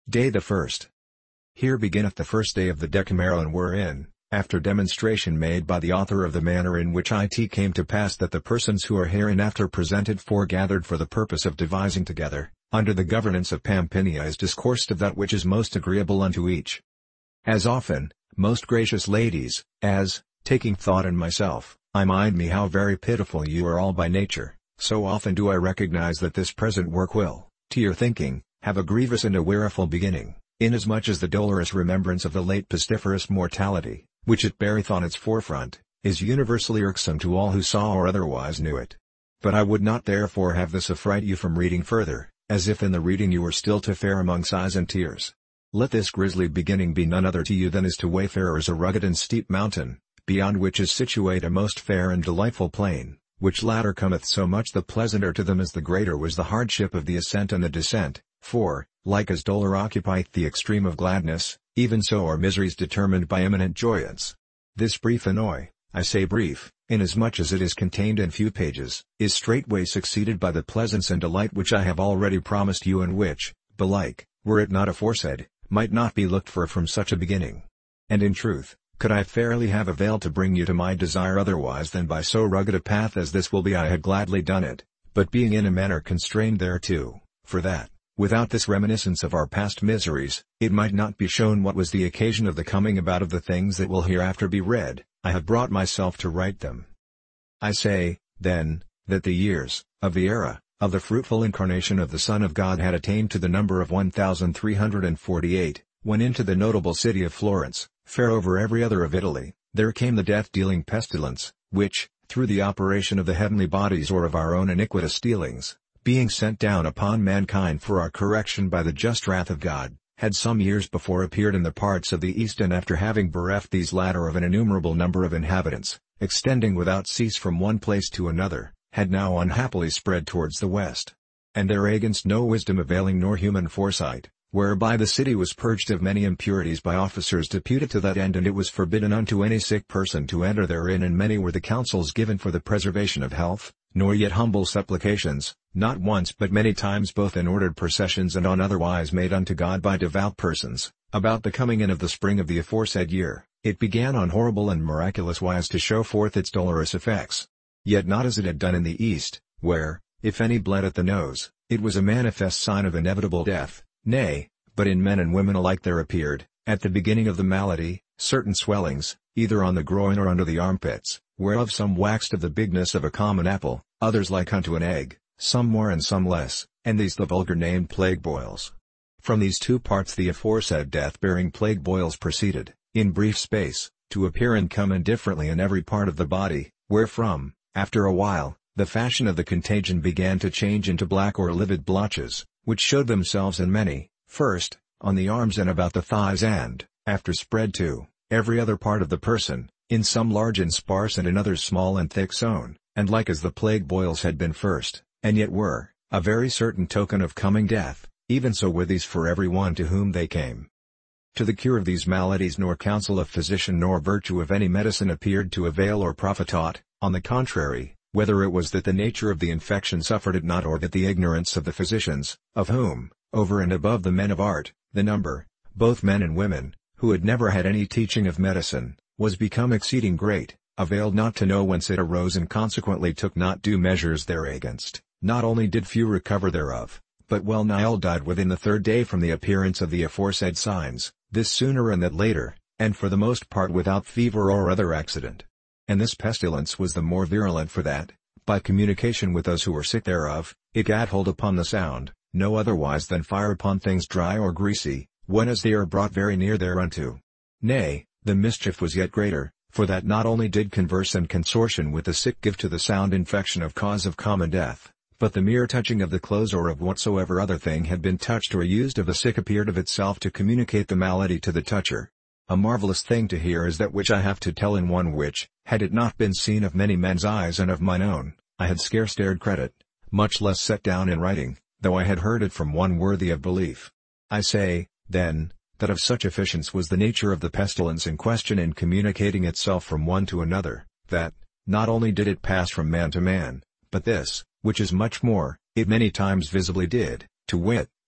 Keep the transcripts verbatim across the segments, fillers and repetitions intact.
Day the first. Here beginneth the first day of the Decameron, wherein, after demonstration made by the author of the manner in which it came to pass that the persons who are hereinafter presented foregathered for the purpose of devising together, under the governance of Pampinia, is discoursed of that which is most agreeable unto each. As often, most gracious ladies, as, taking thought in myself, I mind me how very pitiful you are all by nature, so often do I recognize that this present work will, to your thinking, have a grievous and a weariful beginning, inasmuch as the dolorous remembrance of the late pestiferous mortality, which it beareth on its forefront, is universally irksome to all who saw or otherwise knew it. But I would not therefore have this affright you from reading further, as if in the reading you were still to fare among sighs and tears. Let this grisly beginning be none other to you than is to wayfarers a rugged and steep mountain, beyond which is situate a most fair and delightful plain, which latter cometh so much the pleasanter to them as the greater was the hardship of the ascent and the descent, for, like as dolour occupieth the extreme of gladness, even so are miseries determined by imminent joyance. This brief annoy, I say brief, inasmuch as it is contained in few pages, is straightway succeeded by the pleasance and delight which I have already promised you, and which, belike, were it not aforesaid, might not be looked for from such a beginning. And in truth, could I fairly have availed to bring you to my desire otherwise than by so rugged a path as this will be, I had gladly done it, but being in a manner constrained thereto, for that, without this reminiscence of our past miseries, it might not be shown what was the occasion of the coming about of the things that will hereafter be read, I have brought myself to write them. I say, then, that the years, of the era, of the fruitful incarnation of the Son of God had attained to the number of one thousand three hundred forty-eight, when into the notable city of Florence, fair over every other of Italy, there came the death-dealing pestilence, which, through the operation of the heavenly bodies or of our own iniquitous dealings, being sent down upon mankind for our correction by the just wrath of God, had some years before appeared in the parts of the east, and after having bereft these latter of an innumerable number of inhabitants, extending without cease from one place to another, had now unhappily spread towards the west. And there against no wisdom availing nor human foresight, whereby the city was purged of many impurities by officers deputed to that end, and it was forbidden unto any sick person to enter therein, and many were the counsels given for the preservation of health, nor yet humble supplications, not once but many times, both in ordered processions and on otherwise, made unto God by devout persons, about the coming in of the spring of the aforesaid year. It began on horrible and miraculous wise to show forth its dolorous effects. Yet not as it had done in the East, where, if any bled at the nose, it was a manifest sign of inevitable death, nay, but in men and women alike there appeared, at the beginning of the malady, certain swellings, either on the groin or under the armpits, whereof some waxed of the bigness of a common apple, others like unto an egg, some more and some less, and these the vulgar named plague boils. From these two parts the aforesaid death-bearing plague boils proceeded, in brief space, to appear and come indifferently in every part of the body, wherefrom, after a while, the fashion of the contagion began to change into black or livid blotches, which showed themselves in many, first, on the arms and about the thighs, and, after spread to every other part of the person, in some large and sparse and in others small and thick sown, and like as the plague boils had been first, and yet were, a very certain token of coming death, even so were these for every one to whom they came. To the cure of these maladies nor counsel of physician nor virtue of any medicine appeared to avail or profit aught. On the contrary, whether it was that the nature of the infection suffered it not, or that the ignorance of the physicians, of whom, over and above the men of art, the number, both men and women, who had never had any teaching of medicine, was become exceeding great, availed not to know whence it arose, and consequently took not due measures thereagainst, not only did few recover thereof, but well nigh all died within the third day from the appearance of the aforesaid signs, this sooner and that later, and for the most part without fever or other accident. And this pestilence was the more virulent for that, by communication with those who were sick thereof, it gat hold upon the sound, no otherwise than fire upon things dry or greasy, whenas they are brought very near thereunto. Nay, the mischief was yet greater, for that not only did converse and consortion with the sick give to the sound infection of cause of common death, but the mere touching of the clothes or of whatsoever other thing had been touched or used of the sick appeared of itself to communicate the malady to the toucher. A marvelous thing to hear is that which I have to tell in one which, had it not been seen of many men's eyes and of mine own, I had scarce dared credit, much less set down in writing, though I had heard it from one worthy of belief. I say, then, that of such efficience was the nature of the pestilence in question in communicating itself from one to another, that, not only did it pass from man to man, but this, which is much more, it many times visibly did, to wit,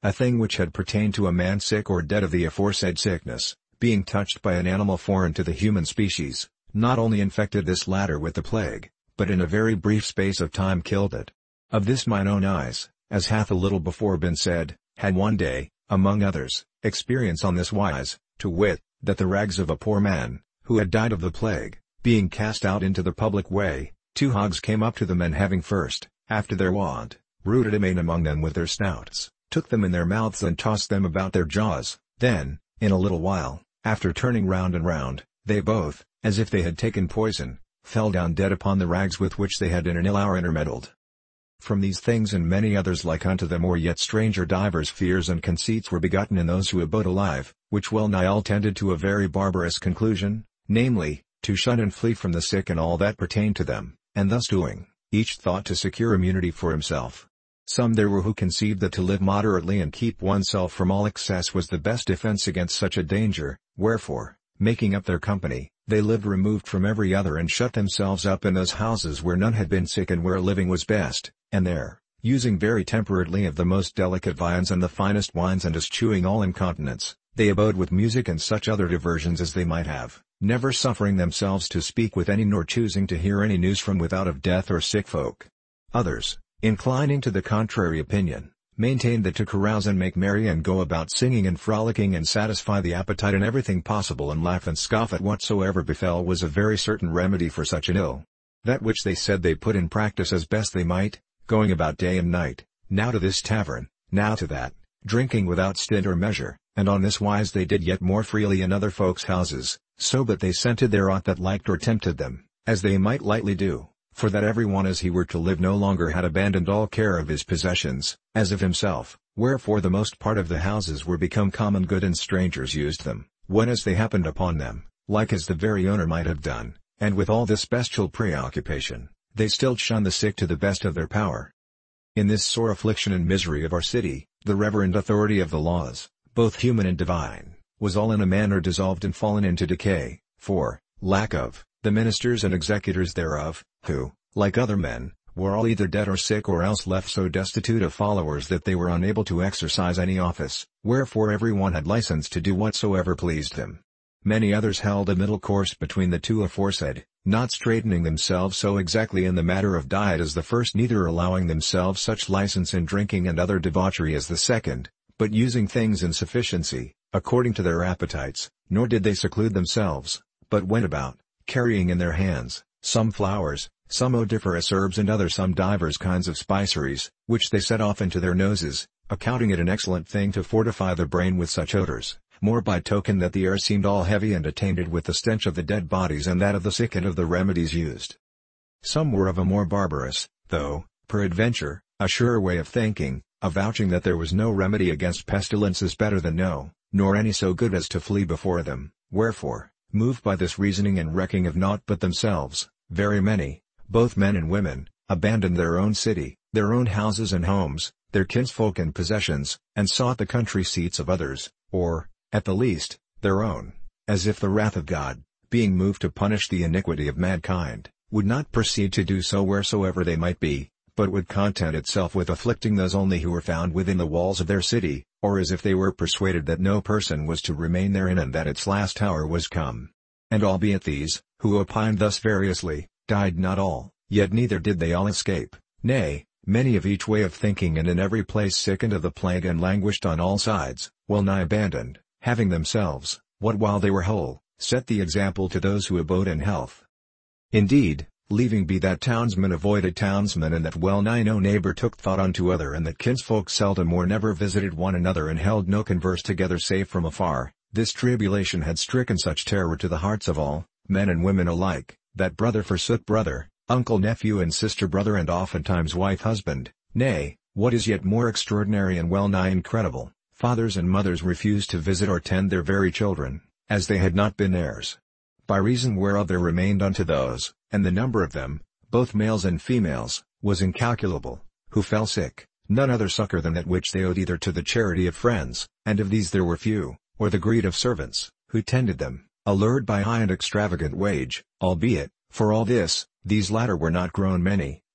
a thing which had pertained to a man sick or dead of the aforesaid sickness, being touched by an animal foreign to the human species, not only infected this latter with the plague, but in a very brief space of time killed it. Of this mine own eyes, as hath a little before been said, had one day, among others, experience on this wise, to wit, that the rags of a poor man, who had died of the plague, being cast out into the public way, two hogs came up to them, and having first, after their wont, rooted a main among them with their snouts, took them in their mouths and tossed them about their jaws, then, in a little while, after turning round and round, they both, as if they had taken poison, fell down dead upon the rags with which they had in an ill hour intermeddled. From these things and many others like unto them, or yet stranger, divers fears and conceits were begotten in those who abode alive, which well nigh all tended to a very barbarous conclusion, namely, to shun and flee from the sick and all that pertained to them, and thus doing, each thought to secure immunity for himself. Some there were who conceived that to live moderately and keep oneself from all excess was the best defense against such a danger, wherefore, making up their company, they lived removed from every other and shut themselves up in those houses where none had been sick and where living was best, and there, using very temperately of the most delicate viands and the finest wines, and eschewing all incontinence, they abode with music and such other diversions as they might have, never suffering themselves to speak with any nor choosing to hear any news from without of death or sick folk. Others, inclining to the contrary opinion, maintained that to carouse and make merry and go about singing and frolicking and satisfy the appetite in everything possible and laugh and scoff at whatsoever befell was a very certain remedy for such an ill. That which they said they put in practice as best they might, going about day and night, now to this tavern, now to that, drinking without stint or measure, and on this wise they did yet more freely in other folks' houses, so that they scented there aught that liked or tempted them, as they might lightly do, for that every one as he were to live no longer had abandoned all care of his possessions, as of himself, wherefore the most part of the houses were become common good and strangers used them, when as they happened upon them, like as the very owner might have done, and with all this bestial preoccupation, they still shun the sick to the best of their power. In this sore affliction and misery of our city, the reverend authority of the laws, both human and divine, was all in a manner dissolved and fallen into decay, for lack of the ministers and executors thereof, who, like other men, were all either dead or sick, or else left so destitute of followers that they were unable to exercise any office, wherefore every one had license to do whatsoever pleased him. Many others held a middle course between the two aforesaid, not straightening themselves so exactly in the matter of diet as the first, neither allowing themselves such license in drinking and other debauchery as the second, but using things in sufficiency, according to their appetites, nor did they seclude themselves, but went about, carrying in their hands, some flowers, some odoriferous herbs, and other some divers kinds of spiceries, which they set off into their noses, accounting it an excellent thing to fortify the brain with such odors, more by token that the air seemed all heavy and attainted with the stench of the dead bodies and that of the sick and of the remedies used. Some were of a more barbarous, though, peradventure, a sure way of thinking, avouching that there was no remedy against pestilences better than no, nor any so good as to flee before them, wherefore, moved by this reasoning and recking of naught but themselves, very many, both men and women, abandoned their own city, their own houses and homes, their kinsfolk and possessions, and sought the country seats of others, or, at the least, their own, as if the wrath of God, being moved to punish the iniquity of mankind, would not proceed to do so wheresoever they might be, but would content itself with afflicting those only who were found within the walls of their city, or as if they were persuaded that no person was to remain therein and that its last hour was come. And albeit these, who opined thus variously, died not all, yet neither did they all escape, nay, many of each way of thinking and in every place sickened of the plague and languished on all sides, well nigh abandoned, having themselves, what while they were whole, set the example to those who abode in health. Indeed, leaving be that townsman avoided townsman, and that well nigh no neighbor took thought unto other, and that kinsfolk seldom or never visited one another and held no converse together save from afar, this tribulation had stricken such terror to the hearts of all, men and women alike, that brother forsook brother, uncle nephew and sister brother, and oftentimes wife husband, nay, what is yet more extraordinary and well nigh incredible, fathers and mothers refused to visit or tend their very children, as they had not been heirs. By reason whereof there remained unto those, and the number of them, both males and females, was incalculable, who fell sick, none other succor than that which they owed either to the charity of friends, and of these there were few, or the greed of servants, who tended them, allured by high and extravagant wage, albeit, for all this, these latter were not grown many,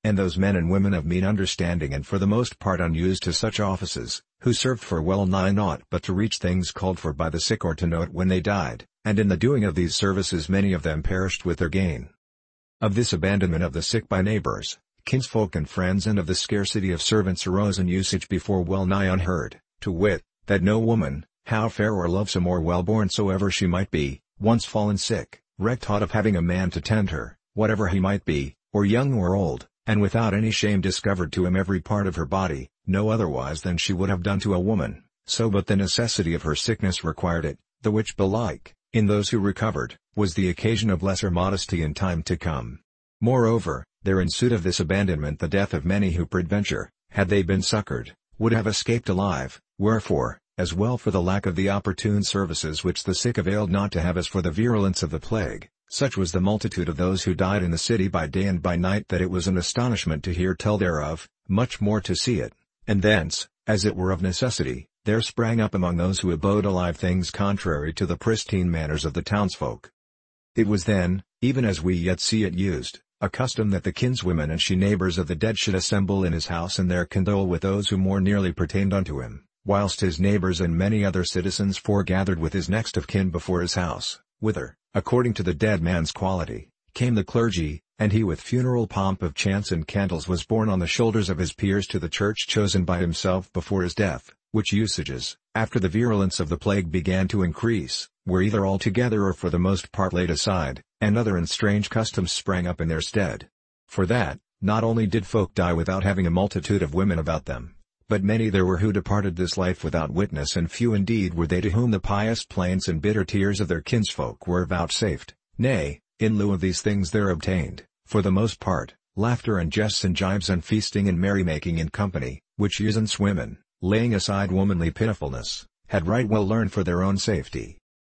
and those men and women of mean understanding and for the most part unused to such offices, who served for well nigh naught but to reach things called for by the sick or to note when they died, and in the doing of these services many of them perished with their gain. Of this abandonment of the sick by neighbors, kinsfolk and friends and of the scarcity of servants arose an usage before well nigh unheard, to wit, that no woman, how fair or lovesome or well-born soever she might be, once fallen sick, recked thought of having a man to tend her, whatever he might be, or young or old, and without any shame discovered to him every part of her body, no otherwise than she would have done to a woman, so but the necessity of her sickness required it, the which belike, in those who recovered, was the occasion of lesser modesty in time to come. Moreover, there ensued of this abandonment the death of many who peradventure, had they been succored, would have escaped alive, wherefore, as well for the lack of the opportune services which the sick availed not to have as for the virulence of the plague, such was the multitude of those who died in the city by day and by night that it was an astonishment to hear tell thereof, much more to see it, and thence, as it were of necessity, there sprang up among those who abode alive things contrary to the pristine manners of the townsfolk. It was then, even as we yet see it used, a custom that the kinswomen and she neighbors of the dead should assemble in his house and there condole with those who more nearly pertained unto him, whilst his neighbors and many other citizens foregathered with his next of kin before his house, whither, according to the dead man's quality, came the clergy, and he with funeral pomp of chants and candles was borne on the shoulders of his peers to the church chosen by himself before his death, which usages, after the virulence of the plague began to increase, were either altogether or for the most part laid aside, and other and strange customs sprang up in their stead. For that, not only did folk die without having a multitude of women about them, but many there were who departed this life without witness, and few indeed were they to whom the pious plaints and bitter tears of their kinsfolk were vouchsafed. Nay, in lieu of these things there obtained, for the most part, laughter and jests and jibes and feasting and merrymaking in company, which usance women, laying aside womanly pitifulness, had right well learned for their own safety.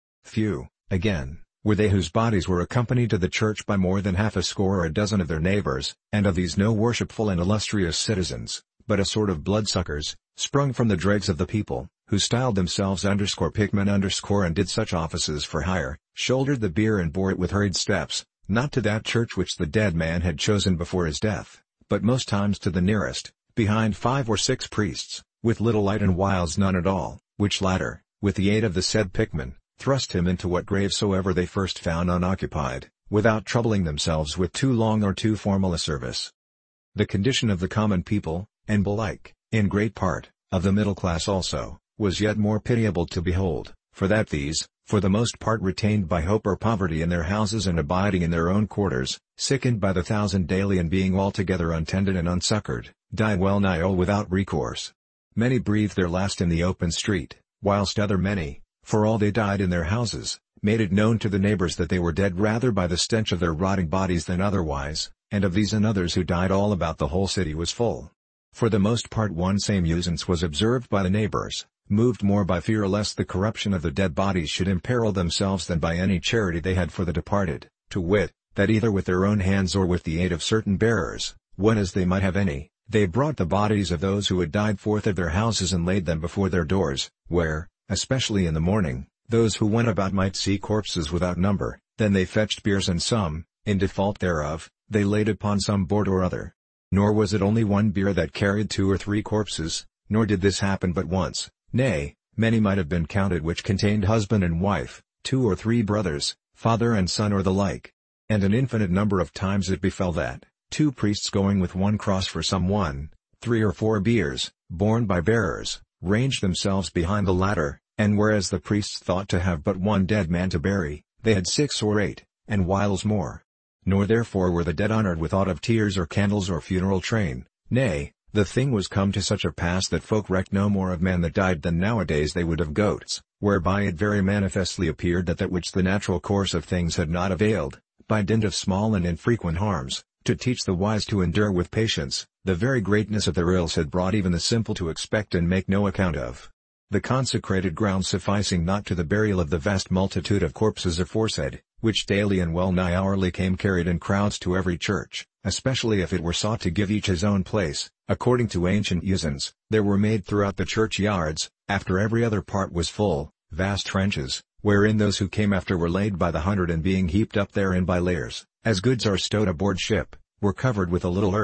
Few, again, were they whose bodies were accompanied to the church by more than half a score or a dozen of their neighbors, and of these no worshipful and illustrious citizens, but a sort of bloodsuckers, sprung from the dregs of the people, who styled themselves underscore pickmen underscore and did such offices for hire, shouldered the bier and bore it with hurried steps, not to that church which the dead man had chosen before his death, but most times to the nearest, behind five or six priests, with little light and whiles none at all, which latter, with the aid of the said pickmen, thrust him into what grave soever they first found unoccupied, without troubling themselves with too long or too formal a service. The condition of the common people, and belike, in great part, of the middle class also, was yet more pitiable to behold, for that these, for the most part retained by hope or poverty in their houses and abiding in their own quarters, sickened by the thousand daily and being altogether untended and unsuccored, died well nigh all without recourse. Many breathed their last in the open street, whilst other many, for all they died in their houses, made it known to the neighbors that they were dead rather by the stench of their rotting bodies than otherwise, and of these and others who died all about the whole city was full. For the most part one same usance was observed by the neighbors, moved more by fear lest the corruption of the dead bodies should imperil themselves than by any charity they had for the departed, to wit, that either with their own hands or with the aid of certain bearers, when as they might have any, they brought the bodies of those who had died forth of their houses and laid them before their doors, where, especially in the morning, those who went about might see corpses without number. Then they fetched biers and some, in default thereof, they laid upon some board or other. Nor was it only one bier that carried two or three corpses, nor did this happen but once, nay, many might have been counted which contained husband and wife, two or three brothers, father and son or the like. And an infinite number of times it befell that, two priests going with one cross for some one, three or four biers, borne by bearers, ranged themselves behind the latter, and whereas the priests thought to have but one dead man to bury, they had six or eight, and whiles more. Nor therefore were the dead honored with aught of tears or candles or funeral train, nay, the thing was come to such a pass that folk recked no more of men that died than nowadays they would of goats, whereby it very manifestly appeared that that which the natural course of things had not availed, by dint of small and infrequent harms, to teach the wise to endure with patience, the very greatness of their ills had brought even the simple to expect and make no account of. The consecrated ground sufficing not to the burial of the vast multitude of corpses aforesaid, which daily and well nigh hourly came carried in crowds to every church, especially if it were sought to give each his own place, according to ancient usance, there were made throughout the churchyards, after every other part was full, vast trenches, wherein those who came after were laid by the hundred and being heaped up therein by layers, as goods are stowed aboard ship, were covered with a little earth,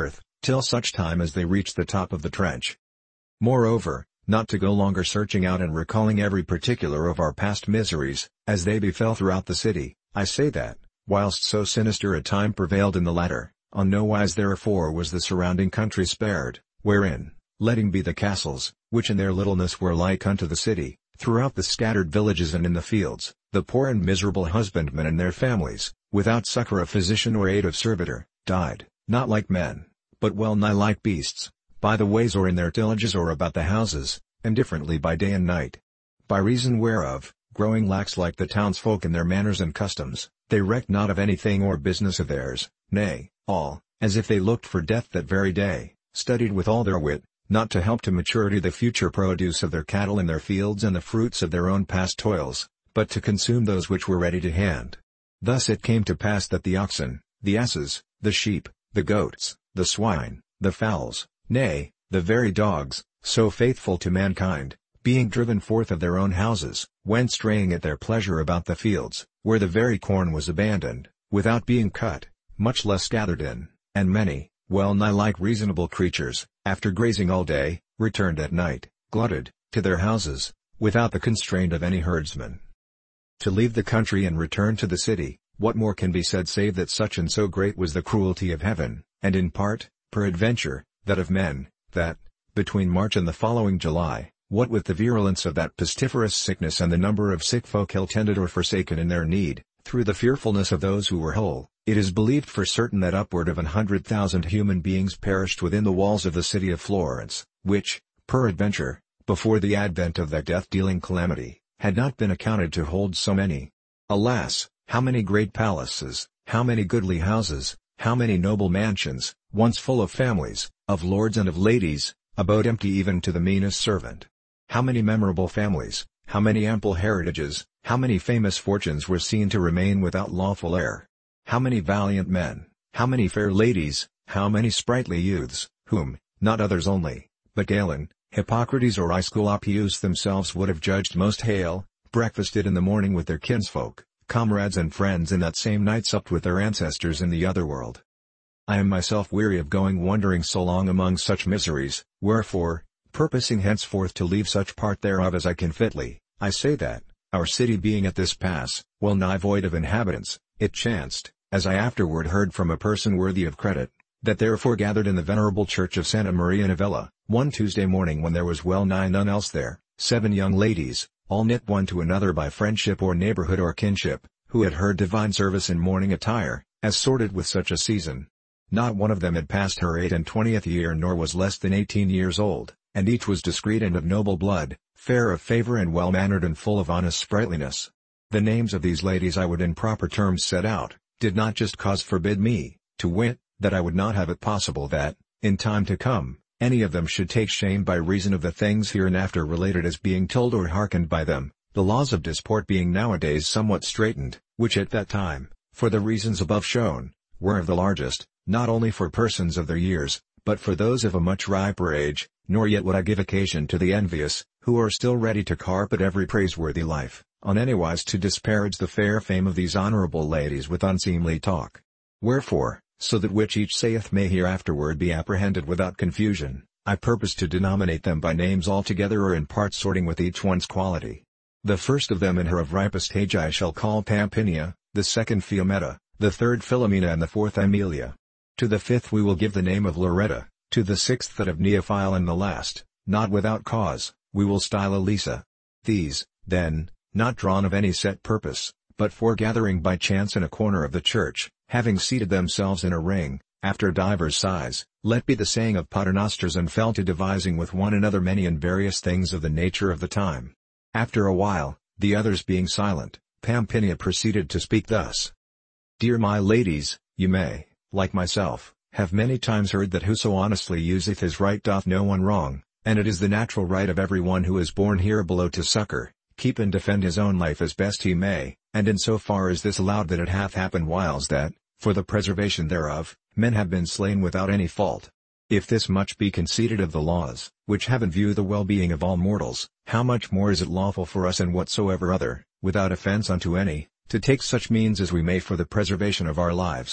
till such time as they reach the top of the trench. Moreover, not to go longer searching out and recalling every particular of our past miseries, as they befell throughout the city, I say that, whilst so sinister a time prevailed in the latter, on no wise therefore was the surrounding country spared, wherein, letting be the castles, which in their littleness were like unto the city, throughout the scattered villages and in the fields, the poor and miserable husbandmen and their families, without succor of physician or aid of servitor, died, not like men, but well nigh like beasts, by the ways or in their tillages or about the houses, indifferently by day and night. By reason whereof, growing lax like the townsfolk in their manners and customs, they recked not of anything or business of theirs, nay, all, as if they looked for death that very day, studied with all their wit, not to help to maturity the future produce of their cattle in their fields and the fruits of their own past toils, but to consume those which were ready to hand. Thus it came to pass that the oxen, the asses, the sheep, the goats, the swine, the fowls, nay, the very dogs, so faithful to mankind, being driven forth of their own houses, went straying at their pleasure about the fields, where the very corn was abandoned, without being cut, much less gathered in, and many, well nigh like reasonable creatures, after grazing all day, returned at night, glutted, to their houses, without the constraint of any herdsman. To leave the country and return to the city, what more can be said save that such and so great was the cruelty of heaven, and in part, peradventure, that of men, that, between March and the following July, what with the virulence of that pestiferous sickness and the number of sick folk ill-tended or forsaken in their need, through the fearfulness of those who were whole, it is believed for certain that upward of an hundred thousand human beings perished within the walls of the city of Florence, which, peradventure, before the advent of that death-dealing calamity, had not been accounted to hold so many. Alas, how many great palaces, how many goodly houses, how many noble mansions, once full of families, of lords and of ladies, abode empty even to the meanest servant. How many memorable families, how many ample heritages, how many famous fortunes were seen to remain without lawful heir. How many valiant men, how many fair ladies, how many sprightly youths, whom, not others only, but Galen, Hippocrates or Aesculapius themselves would have judged most hale, breakfasted in the morning with their kinsfolk, comrades and friends and that same night supped with their ancestors in the other world. I am myself weary of going wandering so long among such miseries, wherefore, purposing henceforth to leave such part thereof as I can fitly, I say that, our city being at this pass, well nigh void of inhabitants, it chanced, as I afterward heard from a person worthy of credit, that therefore gathered in the venerable church of Santa Maria Novella, one Tuesday morning when there was well nigh none else there, seven young ladies, all knit one to another by friendship or neighborhood or kinship, who had heard divine service in morning attire, as sorted with such a season. Not one of them had passed her eight and twentieth year nor was less than eighteen years old, and each was discreet and of noble blood, fair of favor and well-mannered and full of honest sprightliness. The names of these ladies I would in proper terms set out, did not just cause forbid me, to wit, that I would not have it possible that, in time to come, any of them should take shame by reason of the things hereinafter related as being told or hearkened by them, the laws of disport being nowadays somewhat straitened, which at that time, for the reasons above shown, were of the largest, not only for persons of their years, but for those of a much riper age, nor yet would I give occasion to the envious, who are still ready to carp at every praiseworthy life, on anywise to disparage the fair fame of these honorable ladies with unseemly talk. Wherefore, so that which each saith may hereafterward be apprehended without confusion, I purpose to denominate them by names altogether or in part sorting with each one's quality. The first of them in her of ripest age I shall call Pampinia, the second Fiammetta, the third Philomena and the fourth Aemilia. To the fifth we will give the name of Loretta, to the sixth that of Neophile and the last, not without cause, we will style Elisa. These, then, not drawn of any set purpose, but foregathering by chance in a corner of the church, having seated themselves in a ring, after divers size, let be the saying of paternosters and fell to devising with one another many and various things of the nature of the time. After a while, the others being silent, Pampinia proceeded to speak thus. Dear my ladies, you may, like myself, have many times heard that whoso honestly useth his right doth no one wrong, and it is the natural right of every one who is born here below to succor, keep and defend his own life as best he may, and in so far is this allowed that it hath happened whiles that, for the preservation thereof, men have been slain without any fault. If this much be conceded of the laws, which have in view the well-being of all mortals, how much more is it lawful for us and whatsoever other, without offense unto any, to take such means as we may for the preservation of our lives.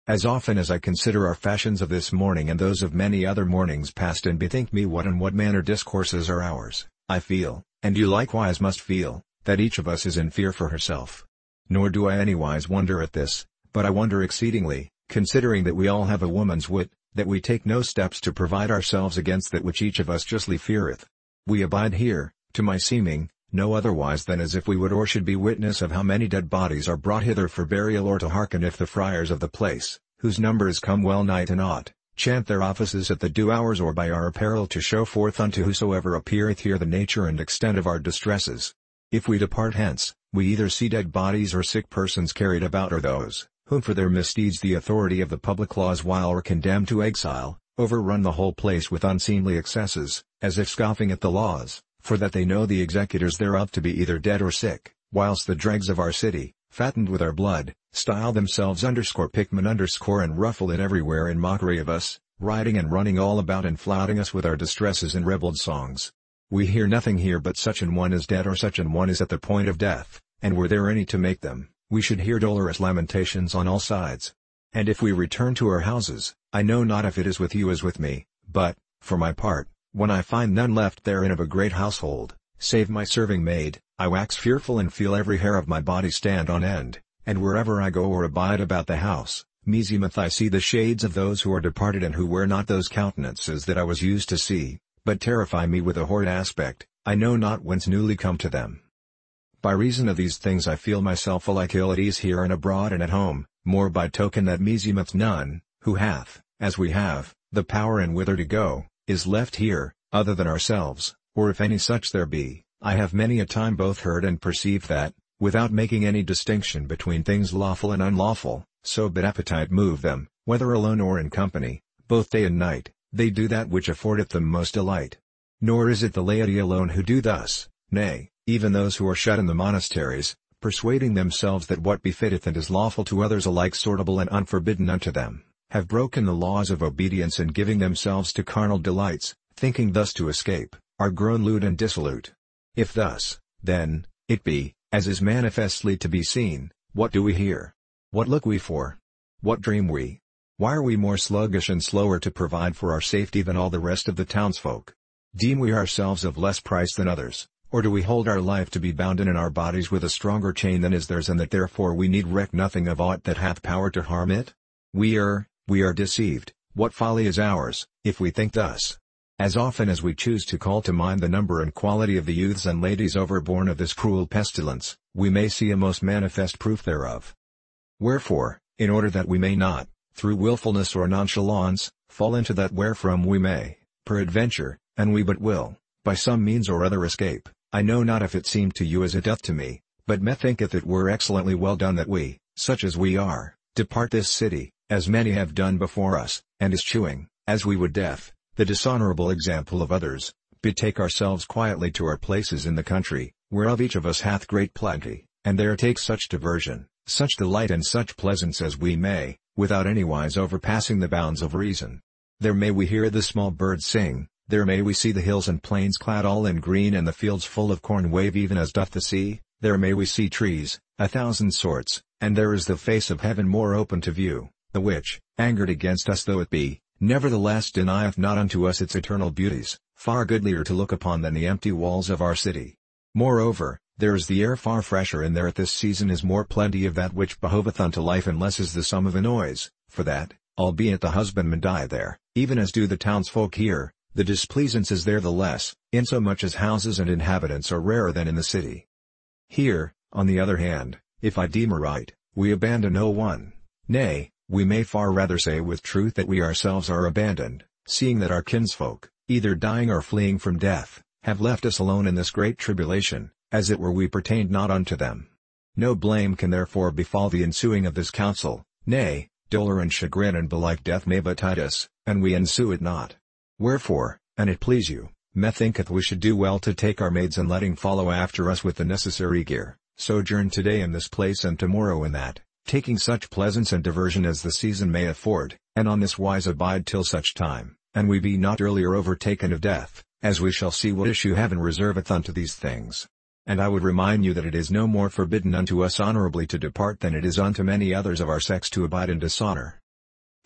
As often as I consider our fashions of this morning and those of many other mornings past and bethink me what and what manner discourses are ours, I feel, and you likewise must feel, that each of us is in fear for herself. Nor do I anywise wonder at this, but I wonder exceedingly, considering that we all have a woman's wit, that we take no steps to provide ourselves against that which each of us justly feareth. We abide here, to my seeming, no otherwise than as if we would or should be witness of how many dead bodies are brought hither for burial, or to hearken if the friars of the place, whose numbers come well nigh to naught, chant their offices at the due hours, or by our apparel to show forth unto whosoever appeareth here the nature and extent of our distresses. If we depart hence, we either see dead bodies or sick persons carried about, or those, whom for their misdeeds the authority of the public laws while or condemned to exile, overrun the whole place with unseemly excesses, as if scoffing at the laws, for that they know the executors thereof to be either dead or sick, whilst the dregs of our city, fattened with our blood, style themselves underscore Pickman underscore and ruffle it everywhere in mockery of us, riding and running all about and flouting us with our distresses in ribald songs. We hear nothing here but such an one is dead or such an one is at the point of death, and were there any to make them, we should hear dolorous lamentations on all sides. And if we return to our houses, I know not if it is with you as with me, but, for my part, when I find none left therein of a great household, save my serving maid, I wax fearful and feel every hair of my body stand on end, and wherever I go or abide about the house, meseemeth I see the shades of those who are departed and who wear not those countenances that I was used to see, but terrify me with a horrid aspect, I know not whence newly come to them. By reason of these things I feel myself alike ill at ease here and abroad and at home, more by token that meseemeth none, who hath, as we have, the power and whither to go, is left here, other than ourselves, or if any such there be, I have many a time both heard and perceived that, without making any distinction between things lawful and unlawful, so but appetite move them, whether alone or in company, both day and night, they do that which affordeth them most delight. Nor is it the laity alone who do thus, nay, even those who are shut in the monasteries, persuading themselves that what befitteth and is lawful to others alike sortable and unforbidden unto them, have broken the laws of obedience and giving themselves to carnal delights, thinking thus to escape, are grown lewd and dissolute. If thus, then, it be, as is manifestly to be seen, what do we hear? What look we for? What dream we? Why are we more sluggish and slower to provide for our safety than all the rest of the townsfolk? Deem we ourselves of less price than others, or do we hold our life to be bounden in our bodies with a stronger chain than is theirs, and that therefore we need reck nothing of aught that hath power to harm it? We err, we are deceived. What folly is ours, if we think thus? As often as we choose to call to mind the number and quality of the youths and ladies overborne of this cruel pestilence, we may see a most manifest proof thereof. Wherefore, in order that we may not, through wilfulness or nonchalance, fall into that wherefrom we may, peradventure, and we but will, by some means or other escape, I know not if it seem to you as it doth to me, but methinketh it were excellently well done that we, such as we are, depart this city, as many have done before us, and eschewing, as we would death, the dishonorable example of others, betake ourselves quietly to our places in the country, whereof each of us hath great plenty, and there take such diversion, such delight and such pleasance as we may, without anywise overpassing the bounds of reason. There may we hear the small birds sing, there may we see the hills and plains clad all in green and the fields full of corn wave even as doth the sea, there may we see trees, a thousand sorts, and there is the face of heaven more open to view, the which, angered against us though it be, nevertheless denieth not unto us its eternal beauties, far goodlier to look upon than the empty walls of our city. Moreover, there is the air far fresher, and there at this season is more plenty of that which behoveth unto life, and less is the sum of a noise, for that, albeit the husbandmen die there, even as do the townsfolk here, the displeasance is there the less, insomuch as houses and inhabitants are rarer than in the city. Here, on the other hand, if I deem aright, we abandon no one, nay, we may far rather say with truth that we ourselves are abandoned, seeing that our kinsfolk, either dying or fleeing from death, have left us alone in this great tribulation, as it were we pertained not unto them. No blame can therefore befall the ensuing of this council, nay, dolour and chagrin and belike death may betide us, and we ensue it not. Wherefore, an it please you, methinketh we should do well to take our maids and letting follow after us with the necessary gear, sojourn today in this place and tomorrow in that, taking such pleasance and diversion as the season may afford, and on this wise abide till such time, and we be not earlier overtaken of death, as we shall see what issue heaven reserveth unto these things. And I would remind you that it is no more forbidden unto us honorably to depart than it is unto many others of our sex to abide in dishonor.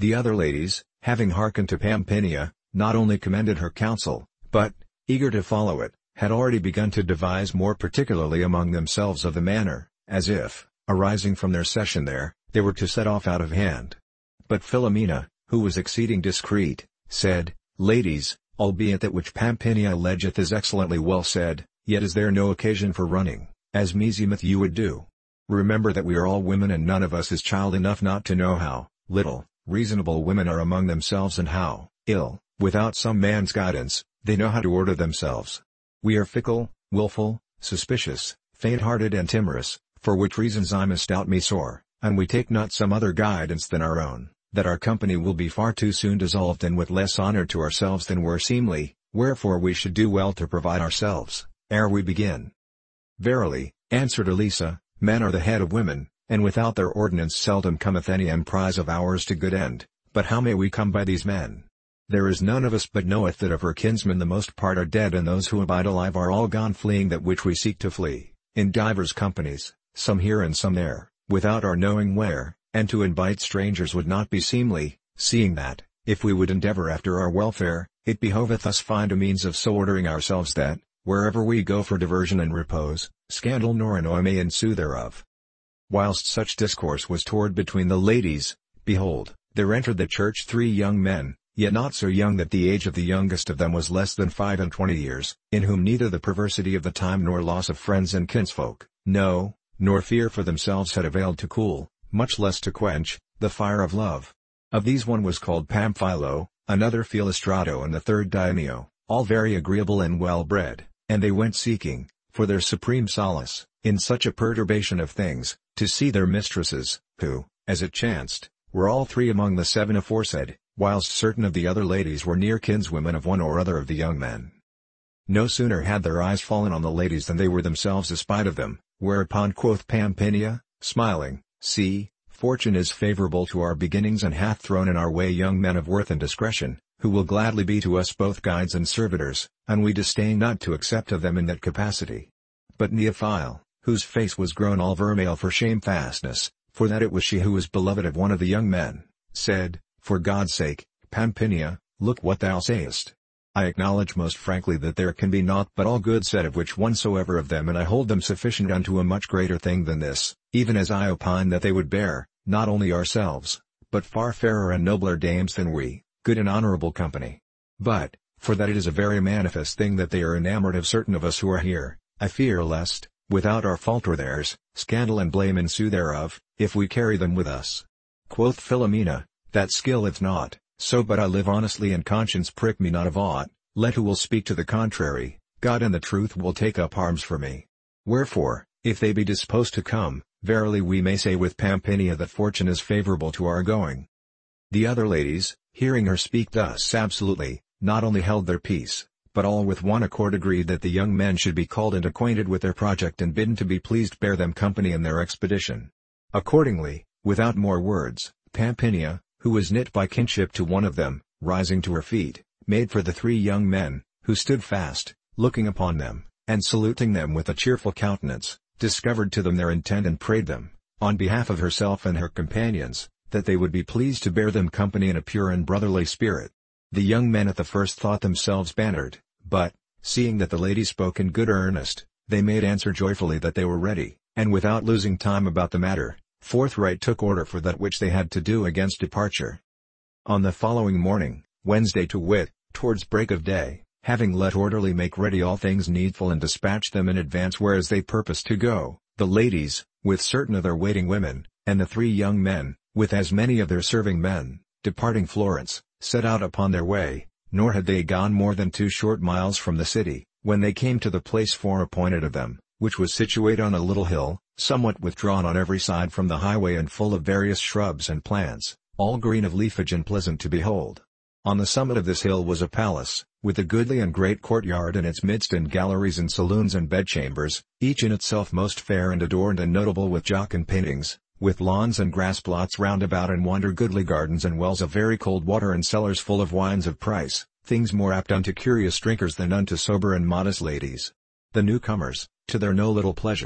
The other ladies, having hearkened to Pampinea, not only commended her counsel, but, eager to follow it, had already begun to devise more particularly among themselves of the manner, as if, arising from their session there, they were to set off out of hand. But Philomela, who was exceeding discreet, said, Ladies, albeit that which Pampinea allegeth is excellently well said, yet is there no occasion for running, as meseemeth you would do. Remember that we are all women and none of us is child enough not to know how little reasonable women are among themselves and how ill, without some man's guidance, they know how to order themselves. We are fickle, wilful, suspicious, faint-hearted and timorous, for which reasons I misdoubt me sore, and we take not some other guidance than our own, that our company will be far too soon dissolved and with less honour to ourselves than were seemly, wherefore we should do well to provide ourselves, ere we begin. Verily, answered Elisa, men are the head of women, and without their ordinance seldom cometh any emprise of ours to good end, but how may we come by these men? There is none of us but knoweth that of her kinsmen the most part are dead and those who abide alive are all gone fleeing that which we seek to flee, in divers companies, some here and some there, without our knowing where, and to invite strangers would not be seemly, seeing that, if we would endeavour after our welfare, it behoveth us find a means of so ordering ourselves that, wherever we go for diversion and repose, scandal nor annoy may ensue thereof. Whilst such discourse was toward between the ladies, behold, there entered the church three young men, yet not so young that the age of the youngest of them was less than five and twenty years, in whom neither the perversity of the time nor loss of friends and kinsfolk, no, nor fear for themselves had availed to cool, much less to quench, the fire of love. Of these one was called Pamphilo, another Philostrato and the third Dioneo, all very agreeable and well-bred, and they went seeking, for their supreme solace, in such a perturbation of things, to see their mistresses, who, as it chanced, were all three among the seven aforesaid, whilst certain of the other ladies were near kinswomen of one or other of the young men. No sooner had their eyes fallen on the ladies than they were themselves espied of them, whereupon quoth Pampinea, smiling, See, fortune is favourable to our beginnings and hath thrown in our way young men of worth and discretion, who will gladly be to us both guides and servitors, and we disdain not to accept of them in that capacity. But Neophile, whose face was grown all vermeil for shamefastness, for that it was she who was beloved of one of the young men, said, For God's sake, Pampinea, look what thou sayest. I acknowledge most frankly that there can be naught but all good said of which onesoever of them, and I hold them sufficient unto a much greater thing than this, even as I opine that they would bear, not only ourselves, but far fairer and nobler dames than we, good and honourable company. But, for that it is a very manifest thing that they are enamoured of certain of us who are here, I fear lest, without our fault or theirs, scandal and blame ensue thereof, if we carry them with us. Quoth Philomela, That skilleth not, so but I live honestly and conscience prick me not of aught, let who will speak to the contrary, God and the truth will take up arms for me. Wherefore, if they be disposed to come, verily we may say with Pampinea that fortune is favourable to our going. The other ladies, hearing her speak thus absolutely, not only held their peace, but all with one accord agreed that the young men should be called and acquainted with their project and bidden to be pleased bear them company in their expedition. Accordingly, without more words, Pampinea, who was knit by kinship to one of them, rising to her feet, made for the three young men, who stood fast, looking upon them, and saluting them with a cheerful countenance, discovered to them their intent and prayed them, on behalf of herself and her companions, that they would be pleased to bear them company in a pure and brotherly spirit. The young men at the first thought themselves bannered, but, seeing that the lady spoke in good earnest, they made answer joyfully that they were ready, and without losing time about the matter, forthright took order for that which they had to do against departure. On the following morning, Wednesday to wit, towards break of day, having let orderly make ready all things needful and dispatch them in advance whereas they purposed to go, the ladies, with certain of their waiting women, and the three young men, with as many of their serving men, departing Florence, set out upon their way, nor had they gone more than two short miles from the city, when they came to the place foreappointed of them, which was situate on a little hill, somewhat withdrawn on every side from the highway and full of various shrubs and plants, all green of leafage and pleasant to behold. On the summit of this hill was a palace, with a goodly and great courtyard in its midst and galleries and saloons and bedchambers, each in itself most fair and adorned and notable with jocund paintings, with lawns and grass plots round about and wander goodly gardens and wells of very cold water and cellars full of wines of price, things more apt unto curious drinkers than unto sober and modest ladies. The newcomers, to their no little pleasure,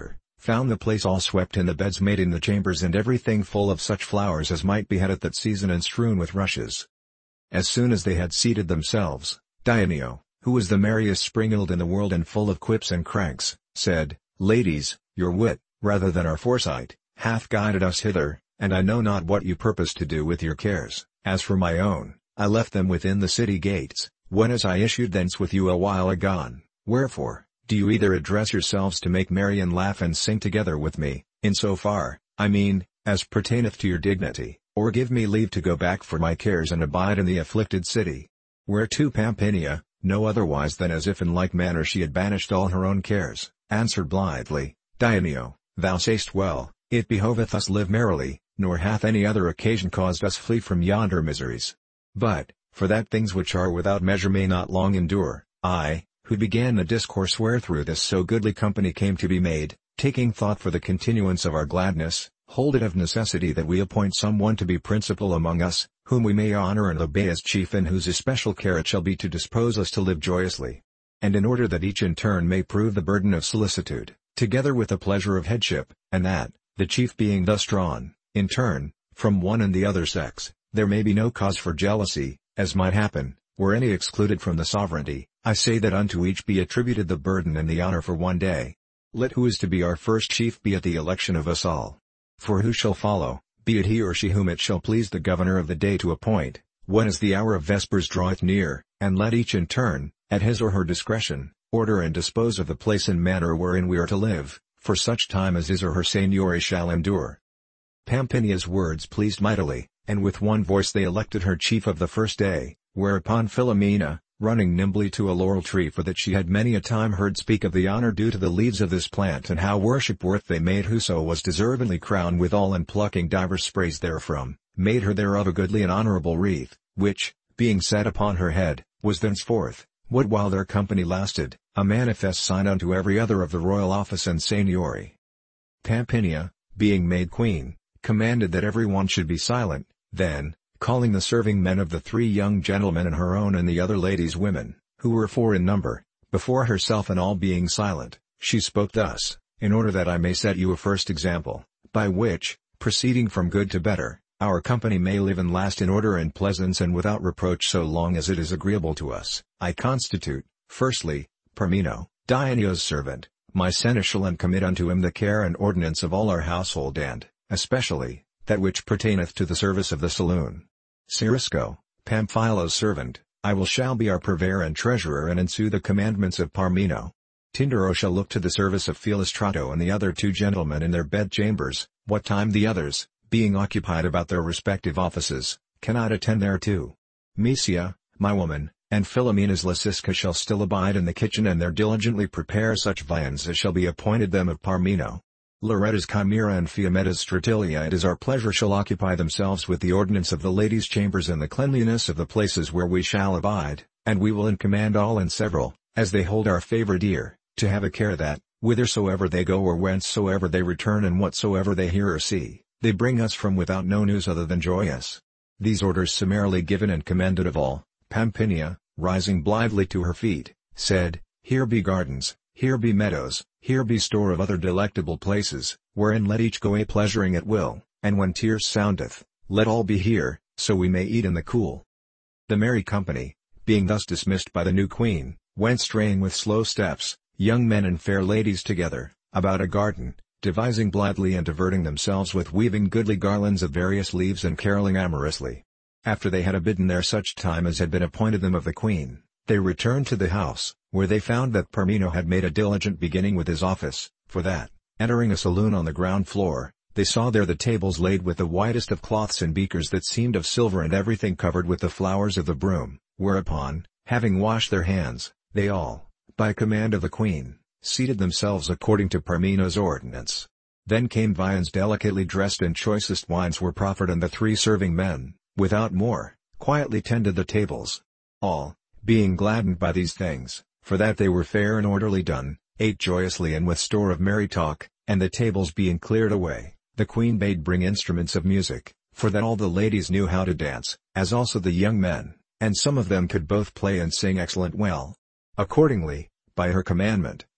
found the place all swept and the beds made in the chambers and everything full of such flowers as might be had at that season and strewn with rushes. As soon as they had seated themselves, Dioneo, who was the merriest springald in the world and full of quips and cranks, said, "Ladies, your wit, rather than our foresight, hath guided us hither, and I know not what you purpose to do with your cares. As for my own, I left them within the city gates, when as I issued thence with you a while agone. Wherefore, do you either address yourselves to make merry and laugh and sing together with me, in so far, I mean, as pertaineth to your dignity, or give me leave to go back for my cares and abide in the afflicted city." Whereto Pampinia, no otherwise than as if in like manner she had banished all her own cares, answered blithely, "Dioneo, thou sayst well, it behoveth us live merrily, nor hath any other occasion caused us flee from yonder miseries. But, for that things which are without measure may not long endure, I, who began the discourse wherethrough this so goodly company came to be made, taking thought for the continuance of our gladness, hold it of necessity that we appoint some one to be principal among us, whom we may honor and obey as chief and whose especial care it shall be to dispose us to live joyously. And in order that each in turn may prove the burden of solicitude, together with the pleasure of headship, and that, the chief being thus drawn, in turn, from one and the other sex, there may be no cause for jealousy, as might happen, were any excluded from the sovereignty, I say that unto each be attributed the burden and the honor for one day. Let who is to be our first chief be at the election of us all. For who shall follow, be it he or she whom it shall please the governor of the day to appoint, when as the hour of vespers draweth near, and let each in turn, at his or her discretion, order and dispose of the place and manner wherein we are to live, for such time as his or her seigneury shall endure." Pampinia's words pleased mightily, and with one voice they elected her chief of the first day, whereupon Philomena, running nimbly to a laurel tree for that she had many a time heard speak of the honor due to the leaves of this plant and how worship worth they made whoso was deservedly crowned withal and plucking divers sprays therefrom, made her thereof a goodly and honorable wreath, which, being set upon her head, was thenceforth, what while their company lasted, a manifest sign unto every other of the royal office and seigneury. Pampinia, being made queen, commanded that every one should be silent. Then, calling the serving men of the three young gentlemen and her own and the other ladies' women, who were four in number, before herself and all being silent, she spoke thus, "In order that I may set you a first example, by which, proceeding from good to better, our company may live and last in order and pleasance and without reproach so long as it is agreeable to us, I constitute, firstly, Parmeno, Dioneo's servant, my seneschal and commit unto him the care and ordinance of all our household and, especially, that which pertaineth to the service of the saloon. Sirisco, Pamphilo's servant, I will shall be our purveyor and treasurer and ensue the commandments of Parmeno. Tindaro shall look to the service of Philostrato and the other two gentlemen in their bedchambers, what time the others, being occupied about their respective offices, cannot attend thereto. Mysia, my woman, and Philomena's Lysiska shall still abide in the kitchen and there diligently prepare such viands as shall be appointed them of Parmeno. Loretta's Chimera and Fiametta's Stratilia it is our pleasure shall occupy themselves with the ordinance of the ladies' chambers and the cleanliness of the places where we shall abide, and we will in command all and several, as they hold our favour dear, to have a care that, whithersoever they go or whencesoever they return and whatsoever they hear or see, they bring us from without no news other than joyous." These orders summarily given and commended of all, Pampinia, rising blithely to her feet, said, "Here be gardens, here be meadows, here be store of other delectable places, wherein let each go a pleasuring at will, and when tierce soundeth, let all be here, so we may eat in the cool." The merry company, being thus dismissed by the new queen, went straying with slow steps, young men and fair ladies together, about a garden, devising blithely and diverting themselves with weaving goodly garlands of various leaves and carolling amorously. After they had abidden there such time as had been appointed them of the queen, they returned to the house, where they found that Parmeno had made a diligent beginning with his office, for that, entering a saloon on the ground floor, they saw there the tables laid with the whitest of cloths and beakers that seemed of silver and everything covered with the flowers of the broom, whereupon, having washed their hands, they all, by command of the queen, seated themselves according to Parmeno's ordinance. Then came viands delicately dressed and choicest wines were proffered and the three serving men, without more, quietly tended the tables. All, being gladdened by these things, for that they were fair and orderly done, ate joyously and with store of merry talk, and the tables being cleared away, the queen bade bring instruments of music, for that all the ladies knew how to dance, as also the young men, and some of them could both play and sing excellent well. Accordingly, by her commandment,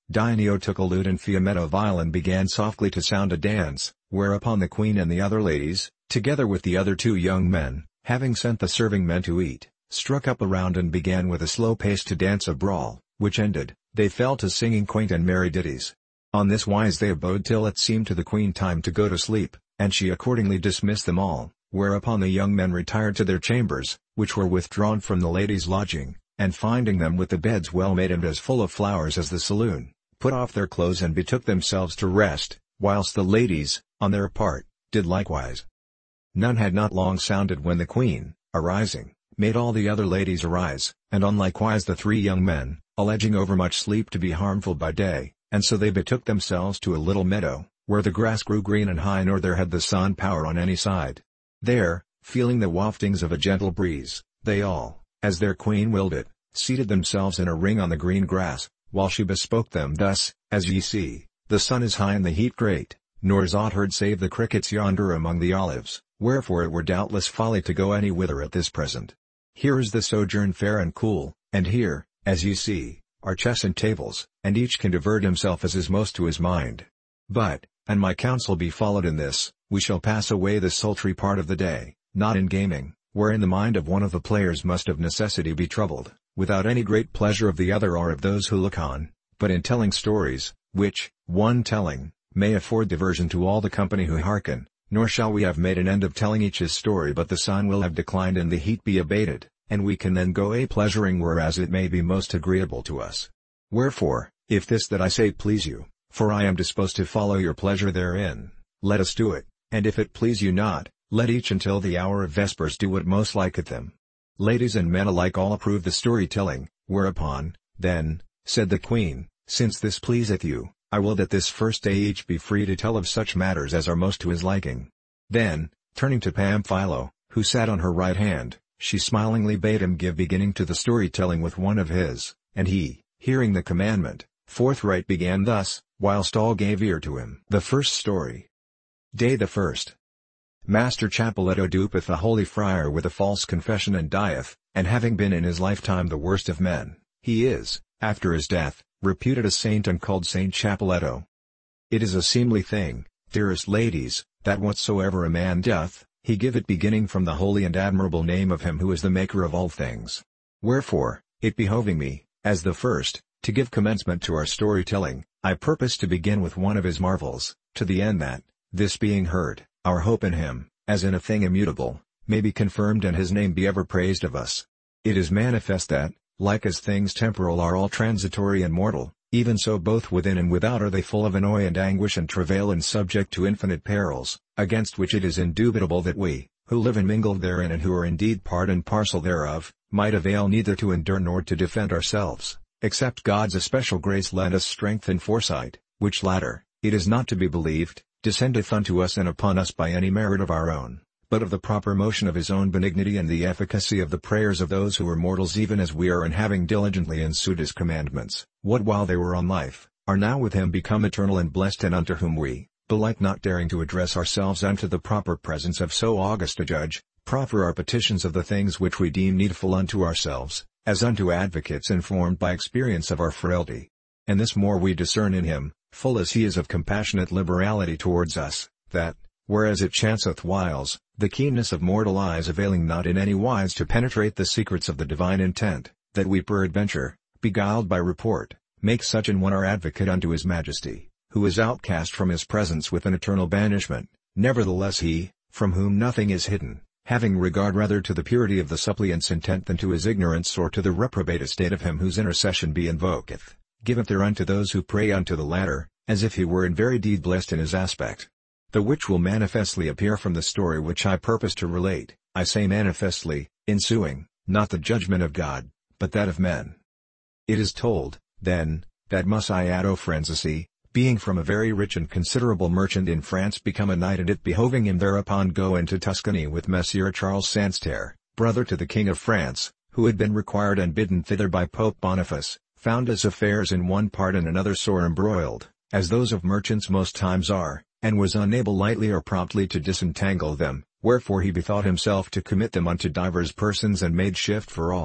Dioneo took a lute and Fiammetta a viol and began softly to sound a dance, whereupon the queen and the other ladies, together with the other two young men, having sent the serving men to eat, struck up a round and began with a slow pace to dance a brawl, which ended, they fell to singing quaint and merry ditties. On this wise they abode till it seemed to the queen time to go to sleep, and she accordingly dismissed them all, whereupon the young men retired to their chambers, which were withdrawn from the ladies' lodging, and finding them with the beds well made and as full of flowers as the saloon, put off their clothes and betook themselves to rest, whilst the ladies, on their part, did likewise. None had not long sounded when the queen, arising, made all the other ladies arise, and on likewise the three young men, alleging overmuch sleep to be harmful by day, and so they betook themselves to a little meadow, where the grass grew green and high nor there had the sun power on any side. There, feeling the waftings of a gentle breeze, they all, as their queen willed it, seated themselves in a ring on the green grass, while she bespoke them thus: As ye see, the sun is high and the heat great, nor is aught heard save the crickets yonder among the olives, wherefore it were doubtless folly to go any whither at this present. Here is the sojourn fair and cool, and here, as ye see, are chess and tables, and each can divert himself as is most to his mind. But, and my counsel be followed in this, we shall pass away the sultry part of the day, not in gaming, wherein the mind of one of the players must of necessity be troubled, without any great pleasure of the other or of those who look on, but in telling stories, which, one telling, may afford diversion to all the company who hearken, nor shall we have made an end of telling each his story but the sun will have declined and the heat be abated, and we can then go a pleasuring whereas it may be most agreeable to us. Wherefore, if this that I say please you, for I am disposed to follow your pleasure therein, let us do it, and if it please you not, let each until the hour of vespers do what most liketh them. Ladies and men alike all approve the story-telling, whereupon, then, said the queen, since this pleaseth you, I will that this first day each be free to tell of such matters as are most to his liking. Then, turning to Pamphilo, who sat on her right hand, she smilingly bade him give beginning to the story-telling with one of his, and he, hearing the commandment, forthright began thus, whilst all gave ear to him. The first story. Day the first. Master Chapelletto dupeth a holy friar with a false confession and dieth, and having been in his lifetime the worst of men, he is, after his death, reputed a saint and called Saint Chapelletto. It is a seemly thing, dearest ladies, that whatsoever a man doth, he give it beginning from the holy and admirable name of him who is the maker of all things. Wherefore, it behoving me, as the first, to give commencement to our story-telling, I purpose to begin with one of his marvels, to the end that, this being heard, our hope in him, as in a thing immutable, may be confirmed and his name be ever praised of us. It is manifest that, like as things temporal are all transitory and mortal, even so both within and without are they full of annoy and anguish and travail and subject to infinite perils, against which it is indubitable that we, who live and mingle therein and who are indeed part and parcel thereof, might avail neither to endure nor to defend ourselves, except God's especial grace lend us strength and foresight, which latter, it is not to be believed, descendeth unto us and upon us by any merit of our own, but of the proper motion of his own benignity and the efficacy of the prayers of those who are mortals even as we are, and having diligently ensued his commandments, what while they were on life, are now with him become eternal and blessed, and unto whom we, belike not daring to address ourselves unto the proper presence of so august a judge, proffer our petitions of the things which we deem needful unto ourselves, as unto advocates informed by experience of our frailty. And this more we discern in him, full as he is of compassionate liberality towards us, that, whereas it chanceth whiles, the keenness of mortal eyes availing not in any wise to penetrate the secrets of the divine intent, that we peradventure, beguiled by report, make such an one our advocate unto his majesty, who is outcast from his presence with an eternal banishment, nevertheless he, from whom nothing is hidden, having regard rather to the purity of the suppliant's intent than to his ignorance or to the reprobate estate of him whose intercession be invoketh, giveth thereunto those who pray unto the latter, as if he were in very deed blessed in his aspect. The which will manifestly appear from the story which I purpose to relate, I say manifestly, ensuing, not the judgment of God, but that of men. It is told, then, that Musiato Franzesi, being from a very rich and considerable merchant in France become a knight, and it behoving him thereupon go into Tuscany with Messire Charles Sansterre, brother to the King of France, who had been required and bidden thither by Pope Boniface, found his affairs in one part and another sore embroiled, as those of merchants most times are, and was unable lightly or promptly to disentangle them, wherefore he bethought himself to commit them unto divers persons and made shift for all,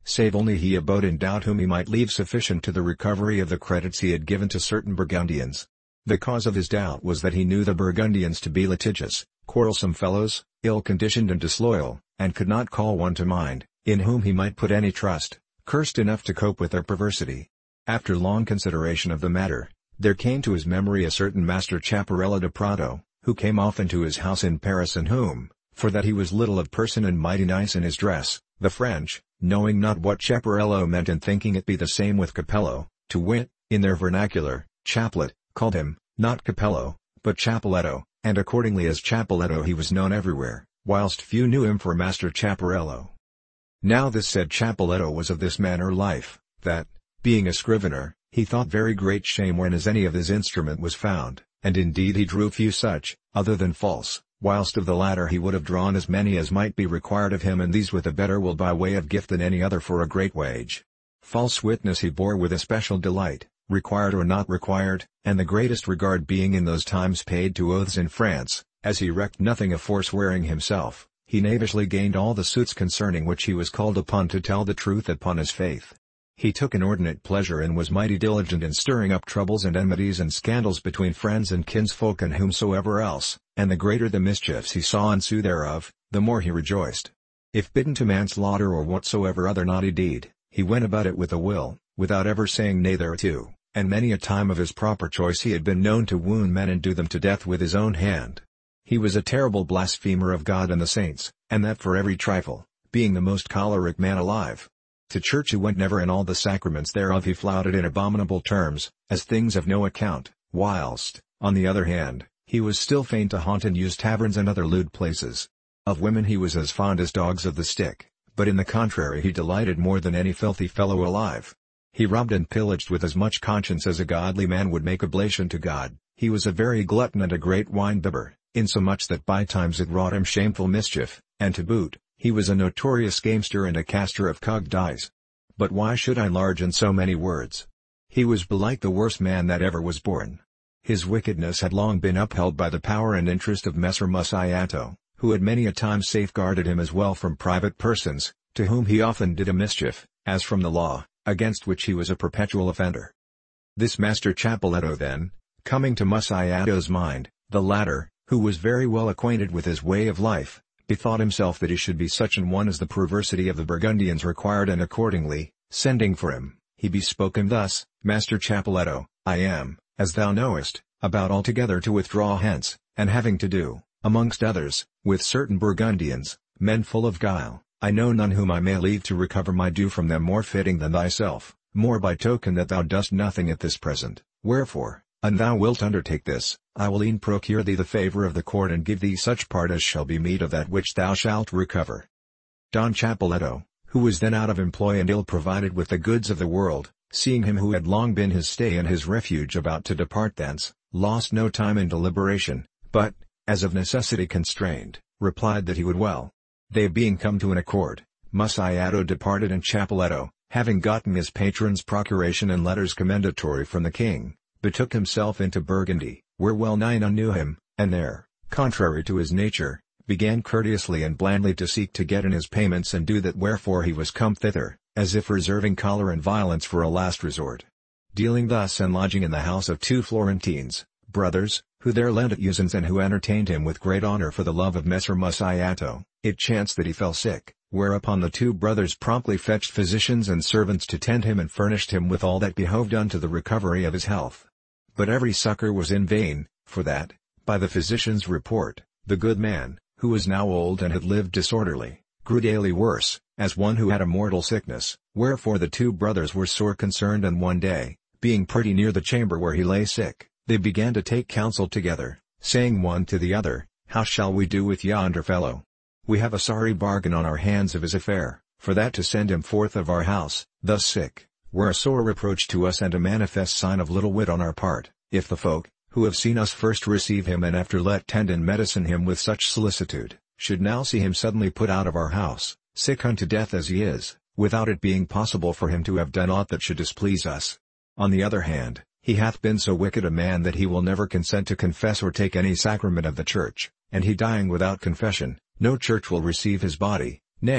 save only he abode in doubt whom he might leave sufficient to the recovery of the credits he had given to certain Burgundians. The cause of his doubt was that he knew the Burgundians to be litigious, quarrelsome fellows, ill-conditioned and disloyal, and could not call one to mind, in whom he might put any trust, cursed enough to cope with their perversity. After long consideration of the matter, there came to his memory a certain Master Chaparella de Prado, who came often to his house in Paris and whom, for that he was little of person and mighty nice in his dress, the French, knowing not what Chaparello meant and thinking it be the same with Capello, to wit, in their vernacular, chaplet, called him, not Capello, but Chapeletto, and accordingly as Chapeletto he was known everywhere, whilst few knew him for Master Chaparello. Now this said Chapeletto was of this manner life, that, being a scrivener, he thought very great shame when as any of his instrument was found, and indeed he drew few such, other than false, whilst of the latter he would have drawn as many as might be required of him, and these with a better will by way of gift than any other for a great wage. False witness he bore with especial delight, required or not required, and the greatest regard being in those times paid to oaths in France, as he recked nothing of forswearing himself, he knavishly gained all the suits concerning which he was called upon to tell the truth upon his faith. He took inordinate pleasure and was mighty diligent in stirring up troubles and enmities and scandals between friends and kinsfolk and whomsoever else, and the greater the mischiefs he saw ensue thereof, the more he rejoiced. If bidden to manslaughter or whatsoever other naughty deed, he went about it with a will, without ever saying nay thereto, and many a time of his proper choice he had been known to wound men and do them to death with his own hand. He was a terrible blasphemer of God and the saints, and that for every trifle, being the most choleric man alive. To church he went never, and all the sacraments thereof he flouted in abominable terms, as things of no account, whilst, on the other hand, he was still fain to haunt and use taverns and other lewd places. Of women he was as fond as dogs of the stick, but in the contrary he delighted more than any filthy fellow alive. He robbed and pillaged with as much conscience as a godly man would make oblation to God. He was a very glutton and a great wine-bibber, insomuch that by times it wrought him shameful mischief, and to boot, he was a notorious gamester and a caster of cogged dice. But why should I enlarge in so many words? He was belike the worst man that ever was born. His wickedness had long been upheld by the power and interest of Messer Musiato, who had many a time safeguarded him as well from private persons, to whom he often did a mischief, as from the law, against which he was a perpetual offender. This Master Chapeletto then, coming to Musiato's mind, the latter, who was very well acquainted with his way of life, bethought himself that he should be such an one as the perversity of the Burgundians required, and accordingly, sending for him, he bespoke him thus: Master Chapeletto, I am, as thou knowest, about altogether to withdraw hence, and having to do, amongst others, with certain Burgundians, men full of guile. I know none whom I may leave to recover my due from them more fitting than thyself, more by token that thou dost nothing at this present, wherefore, an thou wilt undertake this, I will e'en procure thee the favour of the court and give thee such part as shall be meet of that which thou shalt recover. Don Chapeletto, who was then out of employ and ill provided with the goods of the world, seeing him who had long been his stay and his refuge about to depart thence, lost no time in deliberation, but, as of necessity constrained, replied that he would well. They being come to an accord, Musiato departed, and Chapeletto, having gotten his patron's procuration and letters commendatory from the king, betook himself into Burgundy, where well nigh none knew him, and there, contrary to his nature, began courteously and blandly to seek to get in his payments and do that wherefore he was come thither, as if reserving choler and violence for a last resort. Dealing thus and lodging in the house of two Florentines, brothers, who there lent at usance and who entertained him with great honor for the love of Messer Musiato, it chanced that he fell sick, whereupon the two brothers promptly fetched physicians and servants to tend him and furnished him with all that behoved unto the recovery of his health. But every succor was in vain, for that, by the physician's report, the good man, who was now old and had lived disorderly, grew daily worse, as one who had a mortal sickness, wherefore the two brothers were sore concerned, and one day, being pretty near the chamber where he lay sick, they began to take counsel together, saying one to the other, How shall we do with yonder fellow? We have a sorry bargain on our hands of his affair, for that to send him forth of our house, thus sick, were a sore reproach to us and a manifest sign of little wit on our part, if the folk, who have seen us first receive him and after let tend and medicine him with such solicitude, should now see him suddenly put out of our house, sick unto death as he is, without it being possible for him to have done aught that should displease us. On the other hand, he hath been so wicked a man that he will never consent to confess or take any sacrament of the church, and he dying without confession, no church will receive his body, nay,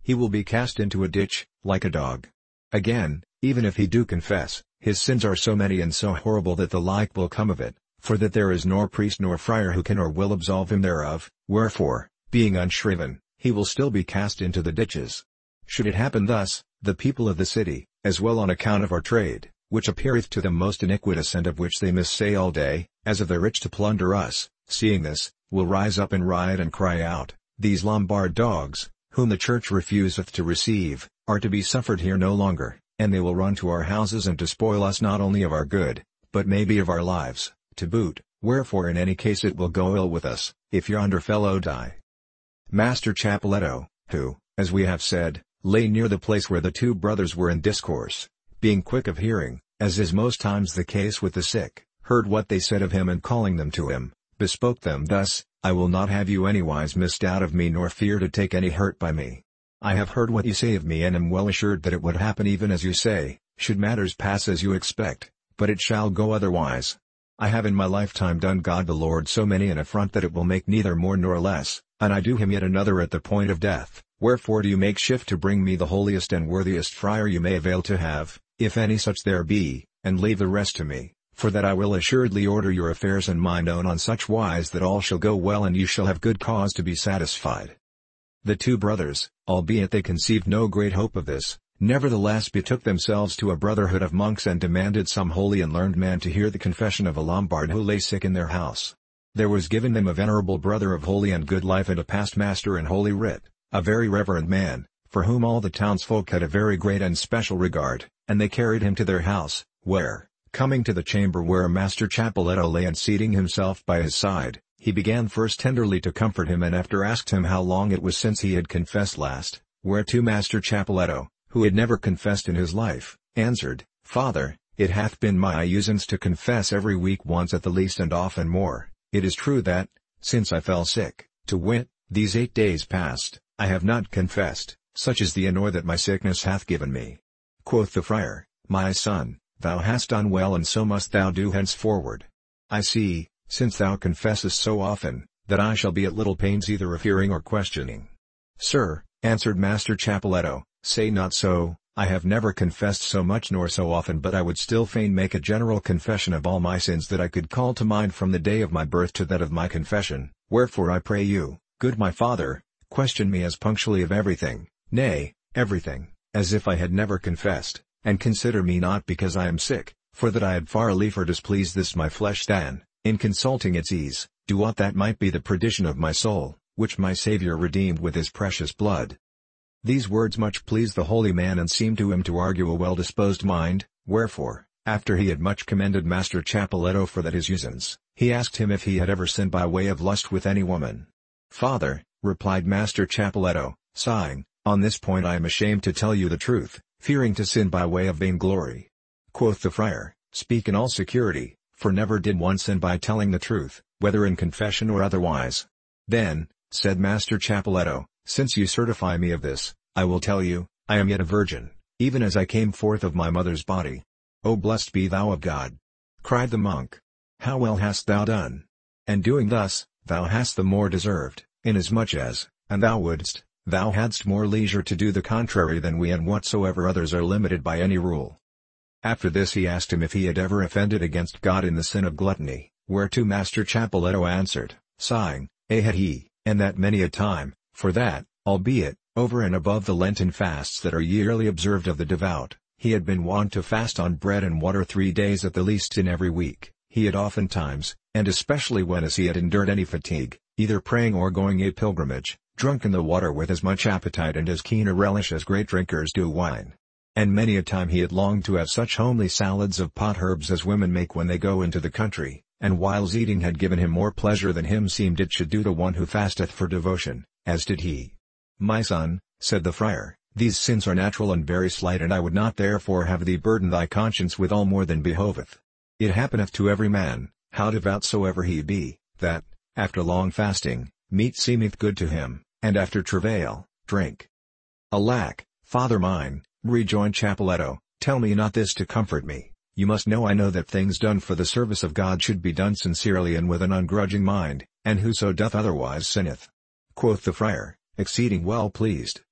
he will be cast into a ditch, like a dog. Again, even if he do confess, his sins are so many and so horrible that the like will come of it, for that there is nor priest nor friar who can or will absolve him thereof, wherefore, being unshriven, he will still be cast into the ditches. Should it happen thus, the people of the city, as well on account of our trade, which appeareth to them most iniquitous and of which they missay all day, as of the rich to plunder us, seeing this, will rise up and riot and cry out, These Lombard dogs, whom the church refuseth to receive, are to be suffered here no longer, and they will run to our houses and to spoil us not only of our good, but maybe of our lives, to boot, wherefore in any case it will go ill with us, if yonder fellow die. Master Chapelletto, who, as we have said, lay near the place where the two brothers were in discourse, being quick of hearing, as is most times the case with the sick, heard what they said of him and calling them to him, bespoke them thus, I will not have you anywise missed out of me nor fear to take any hurt by me. I have heard what you say of me and am well assured that it would happen even as you say, should matters pass as you expect, but it shall go otherwise. I have in my lifetime done God the Lord so many an affront that it will make neither more nor less, and I do him yet another at the point of death, wherefore do you make shift to bring me the holiest and worthiest friar you may avail to have, if any such there be, and leave the rest to me, for that I will assuredly order your affairs and mine own on such wise that all shall go well and you shall have good cause to be satisfied. The two brothers, albeit they conceived no great hope of this, nevertheless betook themselves to a brotherhood of monks and demanded some holy and learned man to hear the confession of a Lombard who lay sick in their house. There was given them a venerable brother of holy and good life and a past master in Holy Writ, a very reverend man, for whom all the townsfolk had a very great and special regard, and they carried him to their house, where, coming to the chamber where Master Chapelletto lay and seating himself by his side, he began first tenderly to comfort him and after asked him how long it was since he had confessed last, whereto Master Chapelletto, who had never confessed in his life, answered, Father, it hath been my usance to confess every week once at the least and often more. It is true that, since I fell sick, to wit, these eight days past, I have not confessed, such is the annoy that my sickness hath given me. Quoth the friar, My son, thou hast done well and so must thou do henceforward. I see, since thou confessest so often, that I shall be at little pains either of hearing or questioning. Sir, answered Master Chapelletto, say not so, I have never confessed so much nor so often but I would still fain make a general confession of all my sins that I could call to mind from the day of my birth to that of my confession, wherefore I pray you, good my father, question me as punctually of everything, nay, everything, as if I had never confessed, and consider me not because I am sick, for that I had far liefer displease this my flesh than, in consulting its ease, do aught that might be the perdition of my soul, which my Saviour redeemed with his precious blood. These words much pleased the holy man and seemed to him to argue a well-disposed mind, wherefore, after he had much commended Master Chapelletto for that his usance, he asked him if he had ever sinned by way of lust with any woman. Father, replied Master Chapelletto, sighing, on this point I am ashamed to tell you the truth, fearing to sin by way of vainglory. Quoth the friar, speak in all security, for never did one sin by telling the truth, whether in confession or otherwise. Then, said Master Chapelletto, since you certify me of this, I will tell you, I am yet a virgin, even as I came forth of my mother's body. O blessed be thou of God! Cried the monk. How well hast thou done! And doing thus, thou hast the more deserved, inasmuch as, and thou wouldst, thou hadst more leisure to do the contrary than we and whatsoever others are limited by any rule. After this he asked him if he had ever offended against God in the sin of gluttony, whereto Master Chapelletto answered, sighing, Ay had he, and that many a time, for that, albeit, over and above the Lenten fasts that are yearly observed of the devout, he had been wont to fast on bread and water three days at the least in every week, he had oftentimes, and especially when as he had endured any fatigue, either praying or going a pilgrimage, drunk in the water with as much appetite and as keen a relish as great drinkers do wine. And many a time he had longed to have such homely salads of pot herbs as women make when they go into the country, and whiles eating had given him more pleasure than him seemed it should do to one who fasteth for devotion, as did he. My son, said the friar, these sins are natural and very slight and I would not therefore have thee burden thy conscience with all more than behoveth. It happeneth to every man, how devout soever he be, that, after long fasting, meat seemeth good to him, and after travail, drink. Alack, father mine, rejoined Chapelletto, tell me not this to comfort me, you must know I know that things done for the service of God should be done sincerely and with an ungrudging mind, and whoso doth otherwise sinneth. Quoth the friar, exceeding well pleased,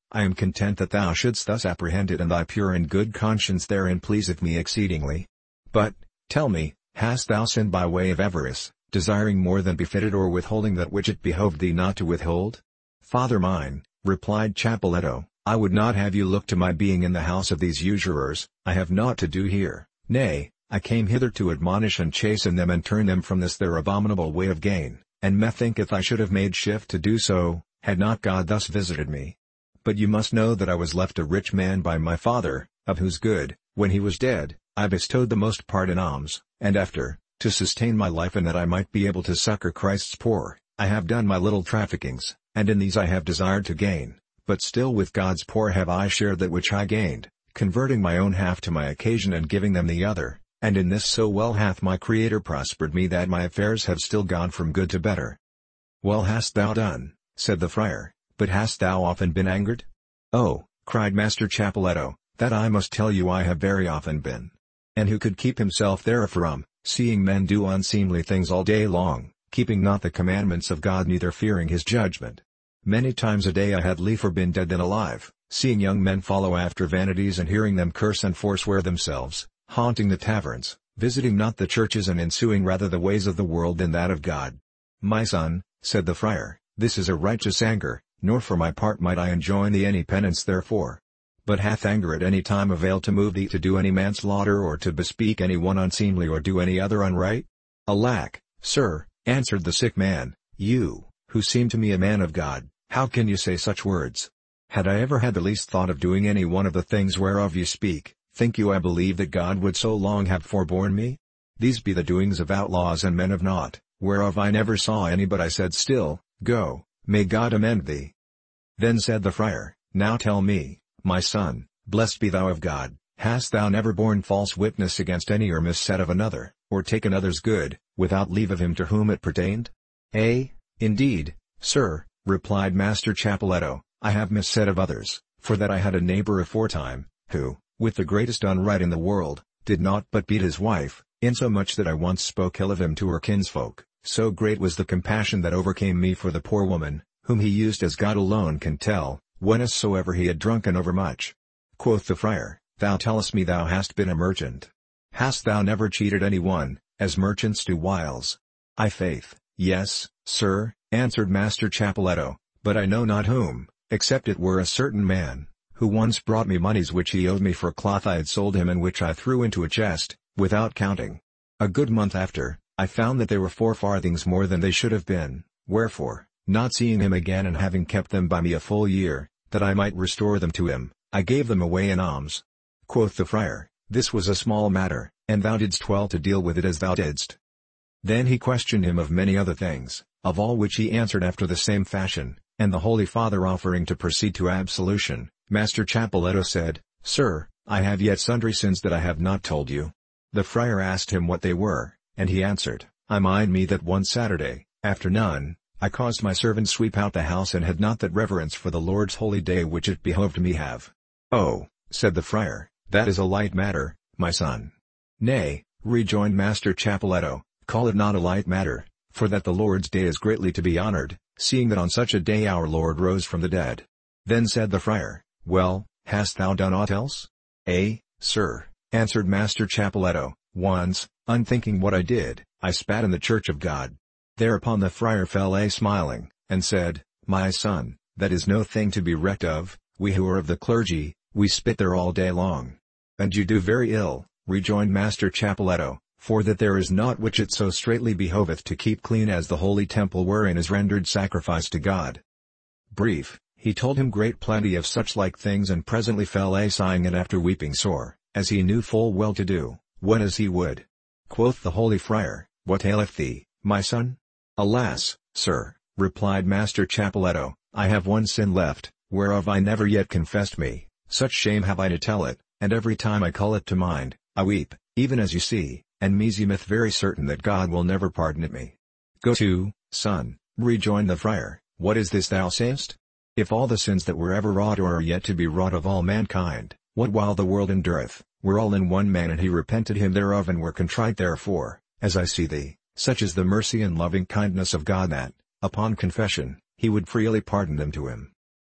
I am content that thou shouldst thus apprehend it, and thy pure and good conscience therein pleaseth me exceedingly. But, tell me, hast thou sinned by way of avarice, desiring more than befitted, or withholding that which it behoved thee not to withhold? Father mine, replied Chapelletto, I would not have you look to my being in the house of these usurers. I have naught to do here, nay, I came hither to admonish and chasten them and turn them from this their abominable way of gain, and methinketh I should have made shift to do so, had not God thus visited me. But you must know that I was left a rich man by my father, of whose good, when he was dead, I bestowed the most part in alms, and after, to sustain my life and that I might be able to succor Christ's poor, I have done my little traffickings, and in these I have desired to gain, but still with God's poor have I shared that which I gained, converting my own half to my occasion and giving them the other, and in this so well hath my Creator prospered me that my affairs have still gone from good to better. Well hast thou done, said the friar, but hast thou often been angered? Oh, cried Master Chapelletto, that I must tell you I have very often been. And who could keep himself therefrom, seeing men do unseemly things all day long, keeping not the commandments of God, neither fearing his judgment? Many times a day I had liefer been dead than alive, seeing young men follow after vanities and hearing them curse and forswear themselves, haunting the taverns, visiting not the churches, and ensuing rather the ways of the world than that of God. My son, said the friar, this is a righteous anger, nor for my part might I enjoin thee any penance therefor. But hath anger at any time availed to move thee to do any manslaughter, or to bespeak any one unseemly, or do any other unright? Alack, sir, answered the sick man, you, who seem to me a man of God, how can you say such words? Had I ever had the least thought of doing any one of the things whereof you speak, think you I believe that God would so long have forborne me? These be the doings of outlaws and men of naught, whereof I never saw any, but I said still, Go, may God amend thee. Then said the friar, Now tell me, my son, blessed be thou of God, hast thou never borne false witness against any, or missaid of another, or taken other's good, without leave of him to whom it pertained? Eh, indeed, sir, replied Master Chapelletto, I have missaid of others, for that I had a neighbor aforetime, who, with the greatest unright in the world, did naught but beat his wife, insomuch that I once spoke ill of him to her kinsfolk, so great was the compassion that overcame me for the poor woman, whom he used as God alone can tell, whensoever he had drunken overmuch. Quoth the friar, Thou tellest me thou hast been a merchant. Hast thou never cheated any one, as merchants do whiles? I faith, yes, sir, answered Master Chapelletto, but I know not whom, except it were a certain man, who once brought me moneys which he owed me for cloth I had sold him, and which I threw into a chest, without counting. A good month after, I found that they were four farthings more than they should have been, wherefore, not seeing him again and having kept them by me a full year, that I might restore them to him, I gave them away in alms. Quoth the friar, This was a small matter, and thou didst well to deal with it as thou didst. Then he questioned him of many other things, of all which he answered after the same fashion, and the Holy Father offering to proceed to absolution, Master Chapelletto said, Sir, I have yet sundry sins that I have not told you. The friar asked him what they were, and he answered, I mind me that one Saturday, after none, I caused my servant sweep out the house, and had not that reverence for the Lord's holy day which it behoved me have. Oh, said the friar, that is a light matter, my son. Nay, rejoined Master Chapelletto, call it not a light matter, for that the Lord's day is greatly to be honored, seeing that on such a day our Lord rose from the dead. Then said the friar, Well, hast thou done aught else? Eh, sir, answered Master Chapelletto, once, unthinking what I did, I spat in the church of God. Thereupon the friar fell a smiling, and said, My son, that is no thing to be recked of, we who are of the clergy, we spit there all day long. And you do very ill, rejoined Master Chapelletto, for that there is naught which it so straitly behoveth to keep clean as the holy temple wherein is rendered sacrifice to God. Brief, he told him great plenty of such like things, and presently fell a sighing, and after weeping sore, as he knew full well to do, when as he would. Quoth the holy friar, What aileth thee, my son? Alas, sir, replied Master Chapelletto, I have one sin left, whereof I never yet confessed me, such shame have I to tell it, and every time I call it to mind, I weep, even as you see, and me seemeth very certain that God will never pardon it me. Go to, son, rejoined the friar, what is this thou sayest? If all the sins that were ever wrought or are yet to be wrought of all mankind, what while the world endureth, were all in one man, and he repented him thereof and were contrite therefore, as I see thee, such is the mercy and loving kindness of God that, upon confession, he would freely pardon them to him.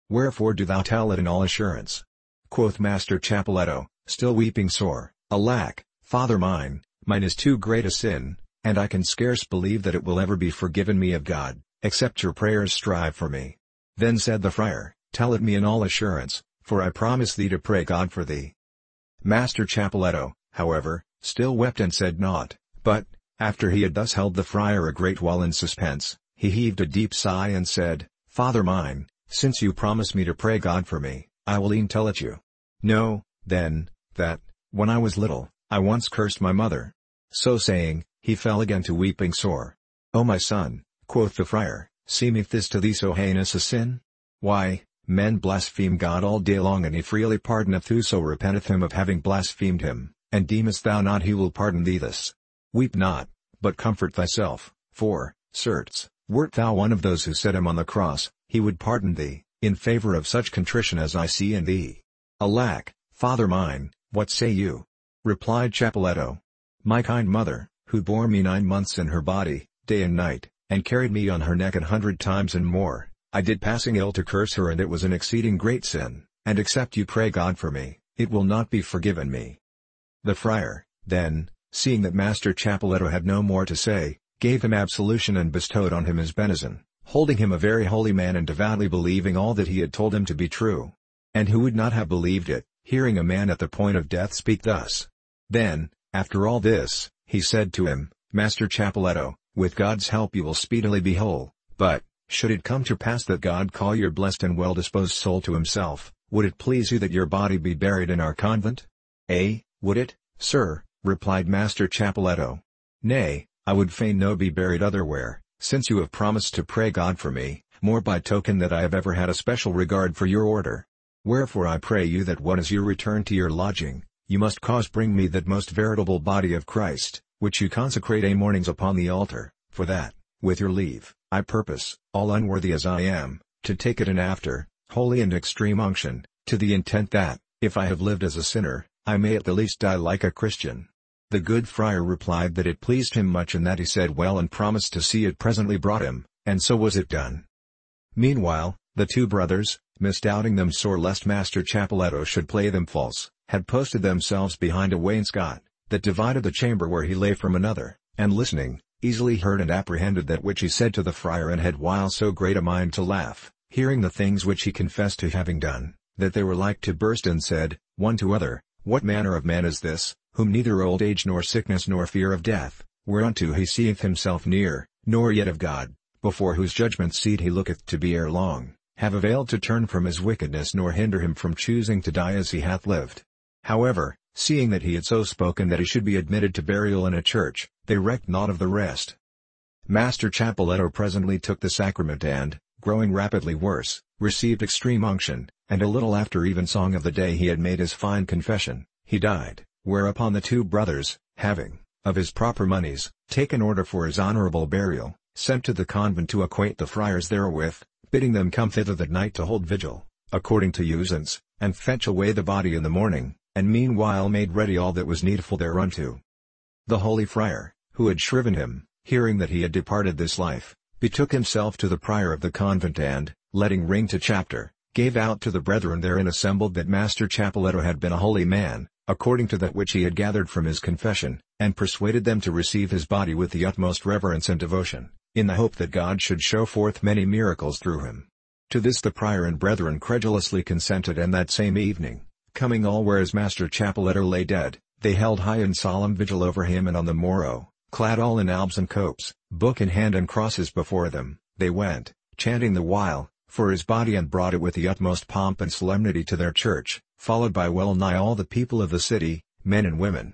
Wherefore do thou tell it in all assurance? Quoth Master Chapelletto, still weeping sore, Alack, father mine, mine is too great a sin, and I can scarce believe that it will ever be forgiven me of God, except your prayers strive for me. Then said the friar, Tell it me in all assurance, for I promise thee to pray God for thee. Master Chapelletto, however, still wept and said naught, but, after he had thus held the friar a great while in suspense, he heaved a deep sigh and said, Father mine, since you promise me to pray God for me, I will e'en tell it you. Know, then, that, when I was little, I once cursed my mother. So saying, he fell again to weeping sore. O my son, quoth the friar, seemeth this to thee so heinous a sin? Why, men blaspheme God all day long, and he freely pardoneth whoso repenteth him of having blasphemed him, and deemest thou not he will pardon thee this? Weep not, but comfort thyself, for, certes, wert thou one of those who set him on the cross, he would pardon thee, in favor of such contrition as I see in thee. Alack, father mine, what say you? Replied Chapelletto. My kind mother, who bore me nine months in her body, day and night, and carried me on her neck an hundred times and more, I did passing ill to curse her, and it was an exceeding great sin, and except you pray God for me, it will not be forgiven me. The friar, then, seeing that Master Chapelletto had no more to say, gave him absolution and bestowed on him his benison, holding him a very holy man and devoutly believing all that he had told him to be true. And who would not have believed it, hearing a man at the point of death speak thus? Then, after all this, he said to him, Master Chapelletto, with God's help you will speedily be whole, but, should it come to pass that God call your blessed and well-disposed soul to himself, would it please you that your body be buried in our convent? Eh, would it, sir? Replied Master Chapelletto. Nay, I would fain no be buried otherwhere, since you have promised to pray God for me, more by token that I have ever had a special regard for your order. Wherefore I pray you that what is your return to your lodging, you must cause bring me that most veritable body of Christ, which you consecrate a mornings upon the altar, for that, with your leave, I purpose, all unworthy as I am, to take it in after, holy and extreme unction, to the intent that, if I have lived as a sinner, I may at the least die like a Christian. The good friar replied that it pleased him much, and that he said well, and promised to see it presently brought him, and so was it done. Meanwhile, the two brothers, misdoubting them sore lest Master Chapelletto should play them false, had posted themselves behind a wainscot, that divided the chamber where he lay from another, and listening, easily heard and apprehended that which he said to the friar, and had while so great a mind to laugh, hearing the things which he confessed to having done, that they were like to burst, and said, one to other, What manner of man is this, whom neither old age nor sickness nor fear of death, whereunto he seeth himself near, nor yet of God, before whose judgment seat he looketh to be ere long, have availed to turn from his wickedness, nor hinder him from choosing to die as he hath lived? However, seeing that he had so spoken that he should be admitted to burial in a church, they recked not of the rest. Master Chapelletto presently took the sacrament and, growing rapidly worse, received extreme unction, and a little after evensong of the day he had made his fine confession, he died, whereupon the two brothers, having, of his proper moneys, taken order for his honorable burial, sent to the convent to acquaint the friars therewith, bidding them come thither that night to hold vigil, according to usance, and fetch away the body in the morning, and meanwhile made ready all that was needful thereunto. The holy friar, who had shriven him, hearing that he had departed this life, betook himself to the prior of the convent and, letting ring to chapter, gave out to the brethren therein assembled that Master Chapelletto had been a holy man, according to that which he had gathered from his confession, and persuaded them to receive his body with the utmost reverence and devotion, in the hope that God should show forth many miracles through him. To this the prior and brethren credulously consented, and that same evening, coming all whereas Master Chapelletto lay dead, they held high and solemn vigil over him, and on the morrow, clad all in albs and copes, book in hand and crosses before them, they went, chanting the while, for his body, and brought it with the utmost pomp and solemnity to their church, followed by well nigh all the people of the city, men and women.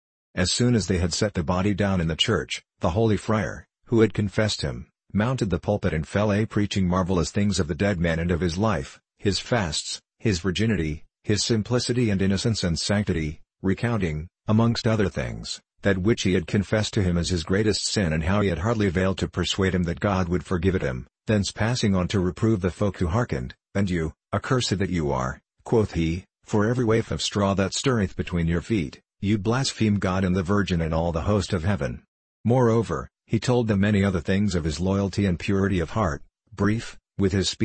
As soon as they had set the body down in the church, the holy friar, who had confessed him, mounted the pulpit and fell a preaching marvelous things of the dead man and of his life, his fasts, his virginity, his simplicity and innocence and sanctity, recounting, amongst other things, that which he had confessed to him as his greatest sin, and how he had hardly availed to persuade him that God would forgive it him, thence passing on to reprove the folk who hearkened. And you, accursed that you are, quoth he, for every waif of straw that stirreth between your feet, you blaspheme God and the Virgin and all the host of heaven. Moreover, he told them many other things of his loyalty and purity of heart, brief, with his speech,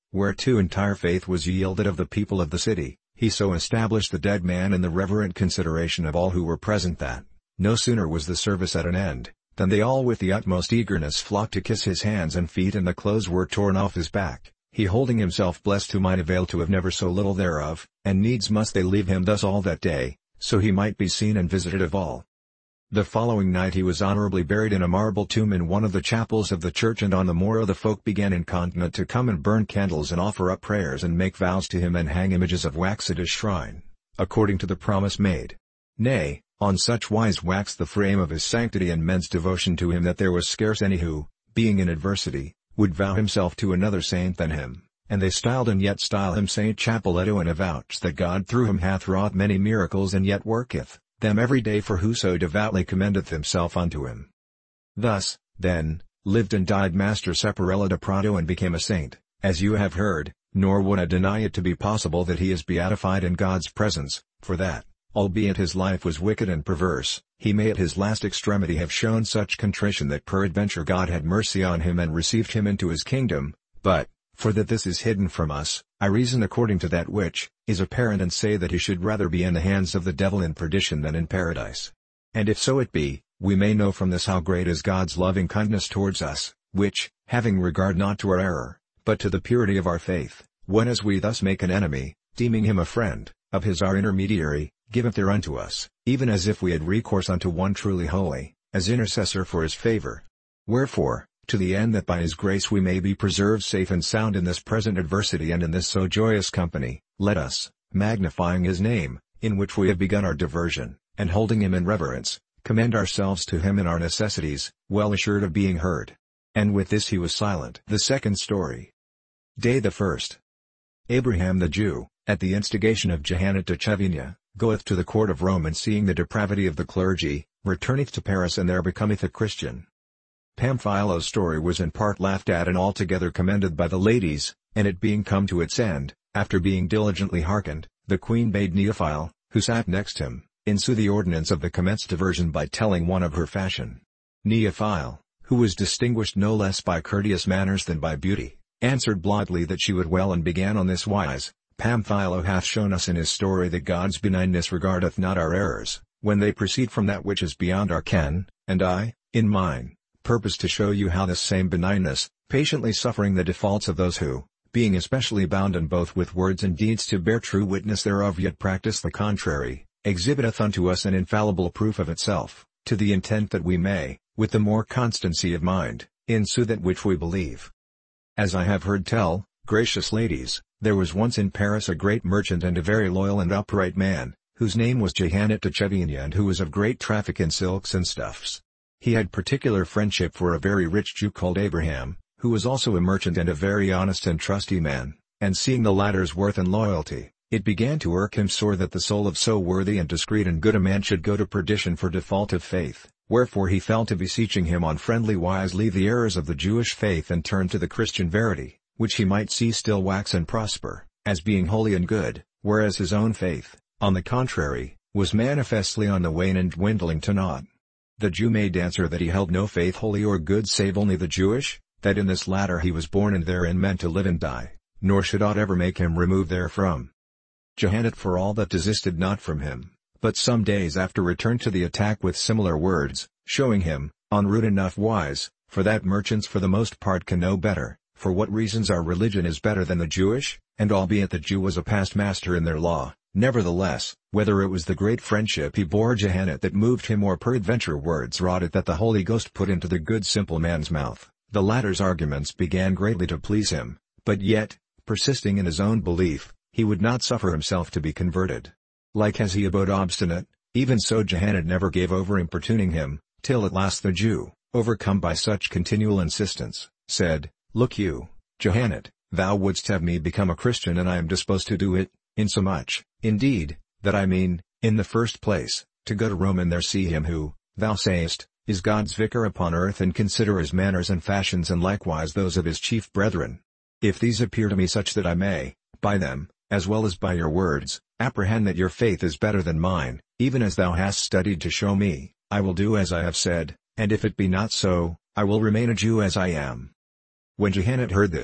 whereto entire faith was yielded of the people of the city, he so established the dead man in the reverent consideration of all who were present that, no sooner was the service at an end, than they all with the utmost eagerness flocked to kiss his hands and feet, and the clothes were torn off his back, he holding himself blessed who might avail to have never so little thereof, and needs must they leave him thus all that day, so he might be seen and visited of all. The following night he was honorably buried in a marble tomb in one of the chapels of the church, and on the morrow the folk began incontinent to come and burn candles and offer up prayers and make vows to him and hang images of wax at his shrine, according to the promise made. Nay, on such wise waxed the frame of his sanctity and men's devotion to him that there was scarce any who, being in adversity, would vow himself to another saint than him, and they styled and yet style him Saint Chapelletto, and avouch that God through him hath wrought many miracles and yet worketh them every day for whoso devoutly commendeth himself unto him. Thus, then, lived and died Master Separella de Prado, and became a saint, as you have heard, nor would I deny it to be possible that he is beatified in God's presence, for that, albeit his life was wicked and perverse, he may at his last extremity have shown such contrition that peradventure God had mercy on him and received him into his kingdom, but, for that this is hidden from us, I reason according to that which is apparent, and say that he should rather be in the hands of the devil in perdition than in paradise. And if so it be, we may know from this how great is God's loving kindness towards us, which, having regard not to our error, but to the purity of our faith, whenas we thus make an enemy, deeming him a friend, of his our intermediary, giveth thereunto us, even as if we had recourse unto one truly holy, as intercessor for his favor. Wherefore, to the end that by his grace we may be preserved safe and sound in this present adversity and in this so joyous company, let us, magnifying his name, in which we have begun our diversion, and holding him in reverence, commend ourselves to him in our necessities, well assured of being heard. And with this he was silent. The second story. Day the first. Abraham the Jew, at the instigation of Jehannet de Chevinia, goeth to the court of Rome, and seeing the depravity of the clergy, returneth to Paris, and there becometh a Christian. Pamphilo's story was in part laughed at and altogether commended by the ladies, and it being come to its end, after being diligently hearkened, the queen bade Neophile, who sat next him, ensue the ordinance of the commenced diversion by telling one of her fashion. Neophile, who was distinguished no less by courteous manners than by beauty, answered blithely that she would well, and began on this wise: Pamphilo hath shown us in his story that God's benignness regardeth not our errors, when they proceed from that which is beyond our ken, and I, in mine, purpose to show you how this same benignness, patiently suffering the defaults of those who, being especially bounden both with words and deeds to bear true witness thereof, yet practice the contrary, exhibiteth unto us an infallible proof of itself, to the intent that we may, with the more constancy of mind, ensue that which we believe. As I have heard tell, gracious ladies, there was once in Paris a great merchant and a very loyal and upright man, whose name was Jehannet de Chevinia, and who was of great traffic in silks and stuffs. He had particular friendship for a very rich Jew called Abraham, who was also a merchant and a very honest and trusty man, and seeing the latter's worth and loyalty, it began to irk him sore that the soul of so worthy and discreet and good a man should go to perdition for default of faith, wherefore he fell to beseeching him on friendly wise leave the errors of the Jewish faith and turn to the Christian verity, which he might see still wax and prosper, as being holy and good, whereas his own faith, on the contrary, was manifestly on the wane and dwindling to naught. The Jew made answer that he held no faith holy or good save only the Jewish, that in this latter he was born and therein meant to live and die, nor should aught ever make him remove therefrom. Jehannet for all that desisted not from him, but some days after returned to the attack with similar words, showing him, on rude enough wise, for that merchants for the most part can know better, for what reasons our religion is better than the Jewish, and albeit the Jew was a past master in their law, nevertheless, whether it was the great friendship he bore Jehannet that moved him, or peradventure words wrought it that the Holy Ghost put into the good simple man's mouth, the latter's arguments began greatly to please him, but yet, persisting in his own belief, he would not suffer himself to be converted. Like as he abode obstinate, even so Jehannet never gave over importuning him, till at last the Jew, overcome by such continual insistence, said, Look you, Jehannet, thou wouldst have me become a Christian, and I am disposed to do it, insomuch, indeed, that I mean, in the first place, to go to Rome and there see him who, thou sayest, is God's vicar upon earth, and consider his manners and fashions, and likewise those of his chief brethren. If these appear to me such that I may, by them, as well as by your words, apprehend that your faith is better than mine, even as thou hast studied to show me, I will do as I have said, and if it be not so, I will remain a Jew as I am. When Jehannet heard this,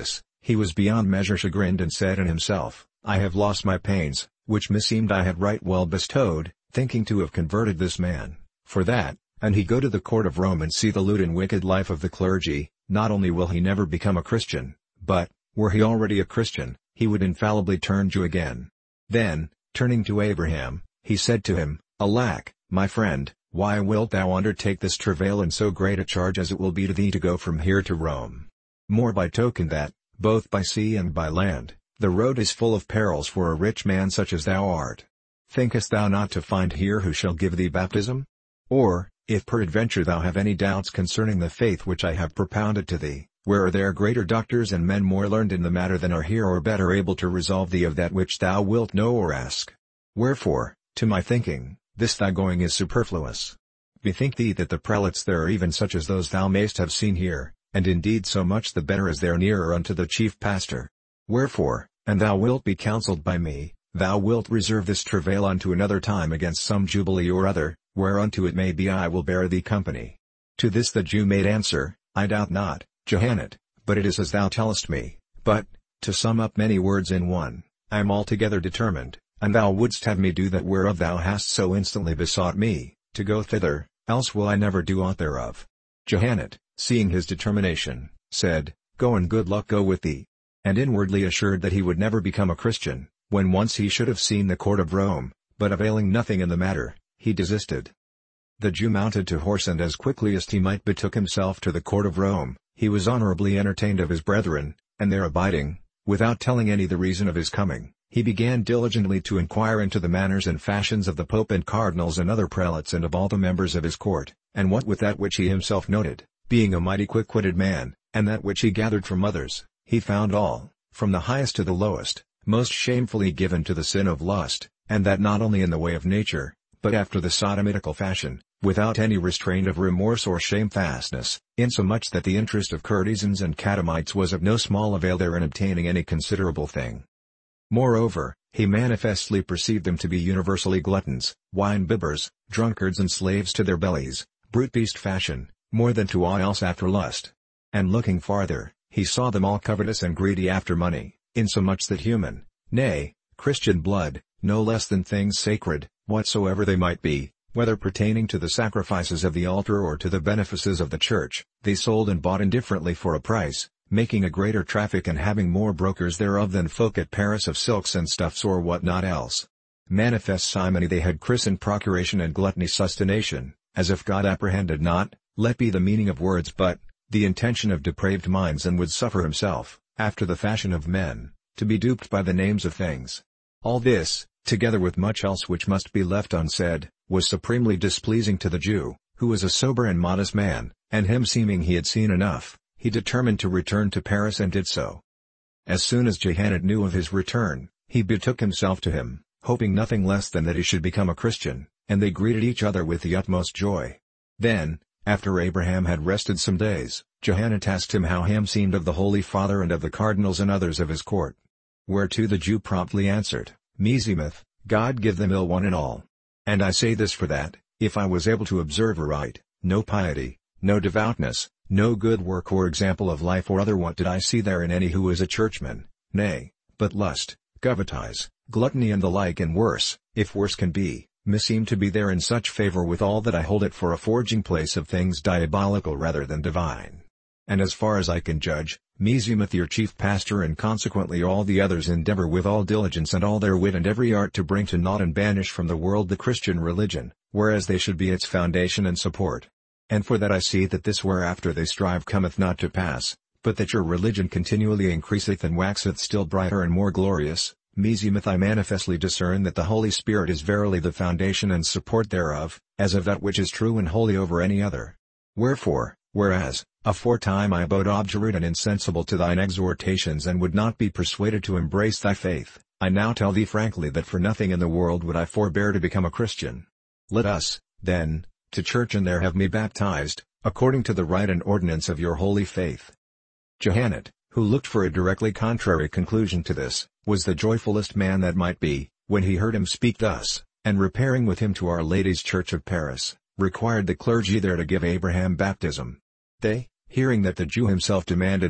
He was beyond measure chagrined and said in himself, I have lost my pains, which meseemed I had right well bestowed, thinking to have converted this man, for that, and he go to the court of Rome and see the lewd and wicked life of the clergy, not only will he never become a Christian, but, were he already a Christian, he would infallibly turn Jew again. Then, turning to Abraham, he said to him, Alack, my friend, why wilt thou undertake this travail and so great a charge as it will be to thee to go from here to Rome? More by token that, both by sea and by land, the road is full of perils for a rich man such as thou art. Thinkest thou not to find here who shall give thee baptism? Or, if peradventure thou have any doubts concerning the faith which I have propounded to thee, where are there greater doctors and men more learned in the matter than are here or better able to resolve thee of that which thou wilt know or ask? Wherefore, to my thinking, this thy going is superfluous. Bethink thee that the prelates there are even such as those thou mayst have seen here, and indeed so much the better as they are nearer unto the chief pastor. Wherefore, and thou wilt be counselled by me, thou wilt reserve this travail unto another time against some jubilee or other, whereunto it may be I will bear thee company. To this the Jew made answer, I doubt not, Johannet, but it is as thou tellest me, but, to sum up many words in one, I am altogether determined, and thou wouldst have me do that whereof thou hast so instantly besought me, to go thither, else will I never do aught thereof. Johannet, seeing his determination, said, Go and good luck go with thee. And inwardly assured that he would never become a Christian, when once he should have seen the court of Rome, but availing nothing in the matter, he desisted. The Jew mounted to horse and as quickly as he might betook himself to the court of Rome. He was honorably entertained of his brethren, and there abiding, without telling any the reason of his coming, he began diligently to inquire into the manners and fashions of the Pope and cardinals and other prelates and of all the members of his court, and what with that which he himself noted, being a mighty quick-witted man, and that which he gathered from others, he found all, from the highest to the lowest, most shamefully given to the sin of lust, and that not only in the way of nature, but after the sodomitical fashion, without any restraint of remorse or shamefastness, insomuch that the interest of courtesans and catamites was of no small avail there in obtaining any considerable thing. Moreover, he manifestly perceived them to be universally gluttons, wine-bibbers, drunkards and slaves to their bellies, brute beast fashion, more than to all else after lust. And looking farther, he saw them all covetous and greedy after money, insomuch that human, nay, Christian blood, no less than things sacred, whatsoever they might be, whether pertaining to the sacrifices of the altar or to the benefices of the church, they sold and bought indifferently for a price, making a greater traffic and having more brokers thereof than folk at Paris of silks and stuffs or what not else. Manifest simony they had christened procuration and gluttony sustentation, as if God apprehended not, let be the meaning of words but, the intention of depraved minds and would suffer himself, after the fashion of men, to be duped by the names of things. All this, together with much else which must be left unsaid, was supremely displeasing to the Jew, who was a sober and modest man, and him seeming he had seen enough, he determined to return to Paris and did so. As soon as Johannet knew of his return, he betook himself to him, hoping nothing less than that he should become a Christian, and they greeted each other with the utmost joy. Then, after Abraham had rested some days, Johannet asked him how him seemed of the Holy Father and of the cardinals and others of his court. Whereto the Jew promptly answered, Meseemeth, God give them ill one and all. And I say this for that, if I was able to observe aright, no piety, no devoutness, no good work or example of life or other what did I see there in any who is a churchman, nay, but lust, covetise, gluttony and the like and worse, if worse can be, meseem to be there in such favour with all that I hold it for a forging place of things diabolical rather than divine. And as far as I can judge, meseemeth your chief pastor and consequently all the others endeavour with all diligence and all their wit and every art to bring to naught and banish from the world the Christian religion, whereas they should be its foundation and support. And for that I see that this whereafter they strive cometh not to pass, but that your religion continually increaseth and waxeth still brighter and more glorious, meseemeth I manifestly discern that the Holy Spirit is verily the foundation and support thereof, as of that which is true and holy over any other. Wherefore, whereas, aforetime I abode obdurate and insensible to thine exhortations and would not be persuaded to embrace thy faith, I now tell thee frankly that for nothing in the world would I forbear to become a Christian. Let us, then, to church and there have me baptized, according to the rite and ordinance of your holy faith. Johannet, who looked for a directly contrary conclusion to this, was the joyfulest man that might be, when he heard him speak thus, and repairing with him to Our Lady's Church of Paris, required the clergy there to give Abraham baptism. They, hearing that the Jew himself demanded it,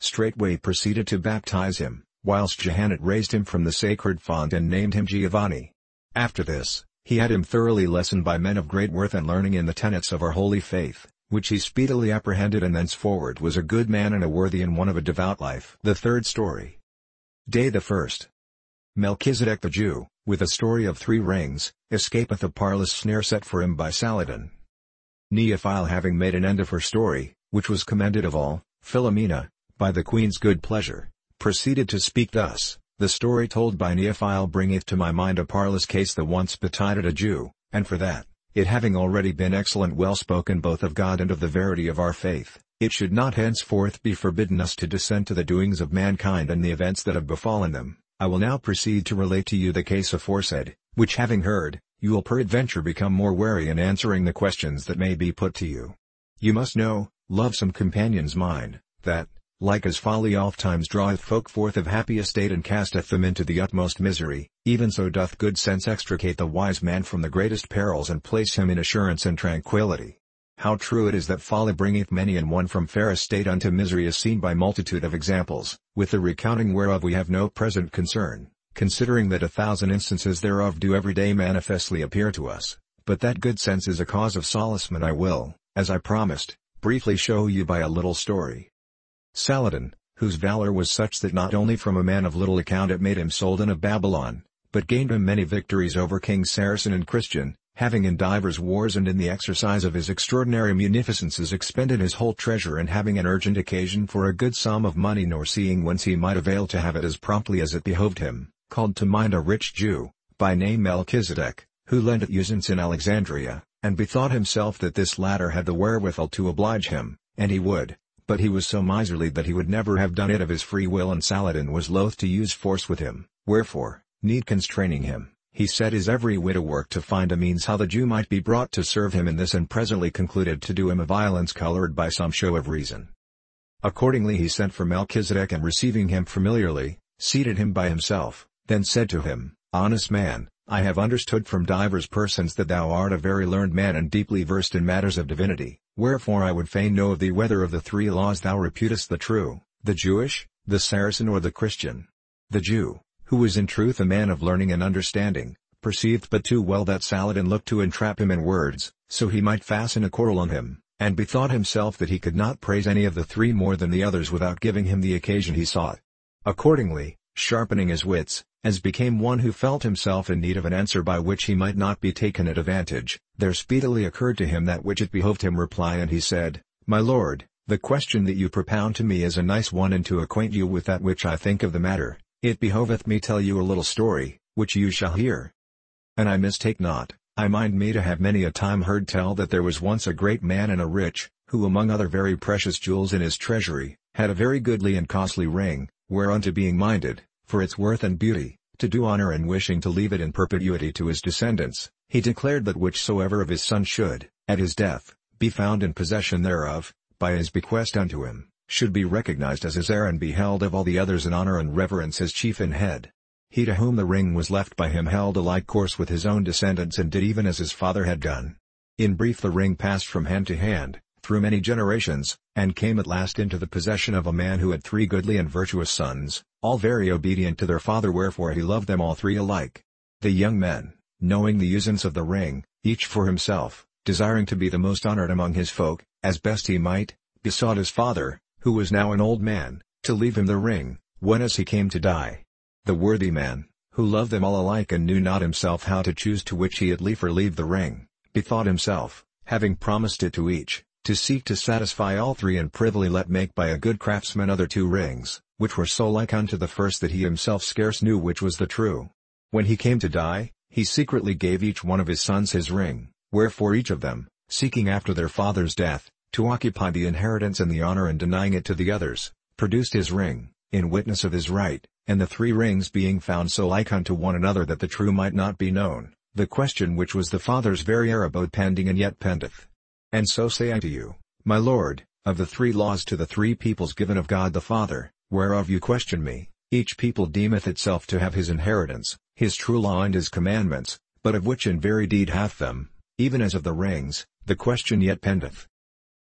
straightway proceeded to baptize him, whilst Jehanan raised him from the sacred font and named him Giovanni. After this, he had him thoroughly lessoned by men of great worth and learning in the tenets of our holy faith, which he speedily apprehended, and thenceforward was a good man and a worthy and one of a devout life. The third story. Day the first. Melchizedek the Jew, with a story of three rings, escapeth a parlous snare set for him by Saladin. Neophile having made an end of her story, which was commended of all, Philomena, by the queen's good pleasure, proceeded to speak thus: The story told by Neophile bringeth to my mind a parlous case that once betided a Jew, and for that, it having already been excellent well spoken both of God and of the verity of our faith, it should not henceforth be forbidden us to descend to the doings of mankind and the events that have befallen them. I will now proceed to relate to you the case aforesaid, which having heard, you will peradventure become more wary in answering the questions that may be put to you. You must know, lovesome companions mine, that, like as folly ofttimes draweth folk forth of happy estate and casteth them into the utmost misery, even so doth good sense extricate the wise man from the greatest perils and place him in assurance and tranquillity. How true it is that folly bringeth many an one from fair estate unto misery is seen by multitude of examples, with the recounting whereof we have no present concern, considering that a thousand instances thereof do every day manifestly appear to us, but that good sense is a cause of solacement. I will, as I promised, briefly show you by a little story. Saladin, whose valor was such that not only from a man of little account it made him Soldan of Babylon, but gained him many victories over King Saracen and Christian, having in divers wars and in the exercise of his extraordinary munificences expended his whole treasure, and having an urgent occasion for a good sum of money, nor seeing whence he might avail to have it as promptly as it behoved him, called to mind a rich Jew, by name Melchizedek, who lent at usance in Alexandria, and bethought himself that this latter had the wherewithal to oblige him, and he would, but he was so miserly that he would never have done it of his free will, and Saladin was loath to use force with him, wherefore, need constraining him, he set his every wit a work to find a means how the Jew might be brought to serve him in this, and presently concluded to do him a violence coloured by some show of reason. Accordingly he sent for Melchizedek, and receiving him familiarly, seated him by himself, then said to him, Honest man, I have understood from divers persons that thou art a very learned man and deeply versed in matters of divinity, wherefore I would fain know of thee whether of the three laws thou reputest the true, the Jewish, the Saracen, or the Christian. The Jew, who was in truth a man of learning and understanding, perceived but too well that Saladin looked to entrap him in words, so he might fasten a quarrel on him, and bethought himself that he could not praise any of the three more than the others without giving him the occasion he sought. Accordingly, sharpening his wits, as became one who felt himself in need of an answer by which he might not be taken at advantage, there speedily occurred to him that which it behoved him reply, and he said, My lord, the question that you propound to me is a nice one, and to acquaint you with that which I think of the matter, it behoveth me tell you a little story, which you shall hear. And I mistake not, I mind me to have many a time heard tell that there was once a great man and a rich, who among other very precious jewels in his treasury, had a very goodly and costly ring, whereunto being minded, for its worth and beauty, to do honor, and wishing to leave it in perpetuity to his descendants, he declared that whichsoever of his sons should, at his death, be found in possession thereof, by his bequest unto him, should be recognized as his heir, and be held of all the others in honor and reverence as chief and head. He to whom the ring was left by him held a like course with his own descendants, and did even as his father had done. In brief, the ring passed from hand to hand, through many generations, and came at last into the possession of a man who had three goodly and virtuous sons, all very obedient to their father, wherefore he loved them all three alike. The young men, knowing the usance of the ring, each for himself, desiring to be the most honored among his folk, as best he might, besought his father, who was now an old man, to leave him the ring, whenas he came to die. The worthy man, who loved them all alike and knew not himself how to choose to which he had liefer leave the ring, bethought himself, having promised it to each, to seek to satisfy all three, and privily let make by a good craftsman other two rings, which were so like unto the first that he himself scarce knew which was the true. When he came to die, he secretly gave each one of his sons his ring, wherefore each of them, seeking after their father's death, to occupy the inheritance and the honor, and denying it to the others, produced his ring, in witness of his right, and the three rings being found so like unto one another that the true might not be known, the question which was the father's very heir abode pending, and yet pendeth. And so say I to you, my lord, of the three laws to the three peoples given of God the Father, whereof you question me, each people deemeth itself to have his inheritance, his true law and his commandments, but of which in very deed hath them, even as of the rings, the question yet pendeth.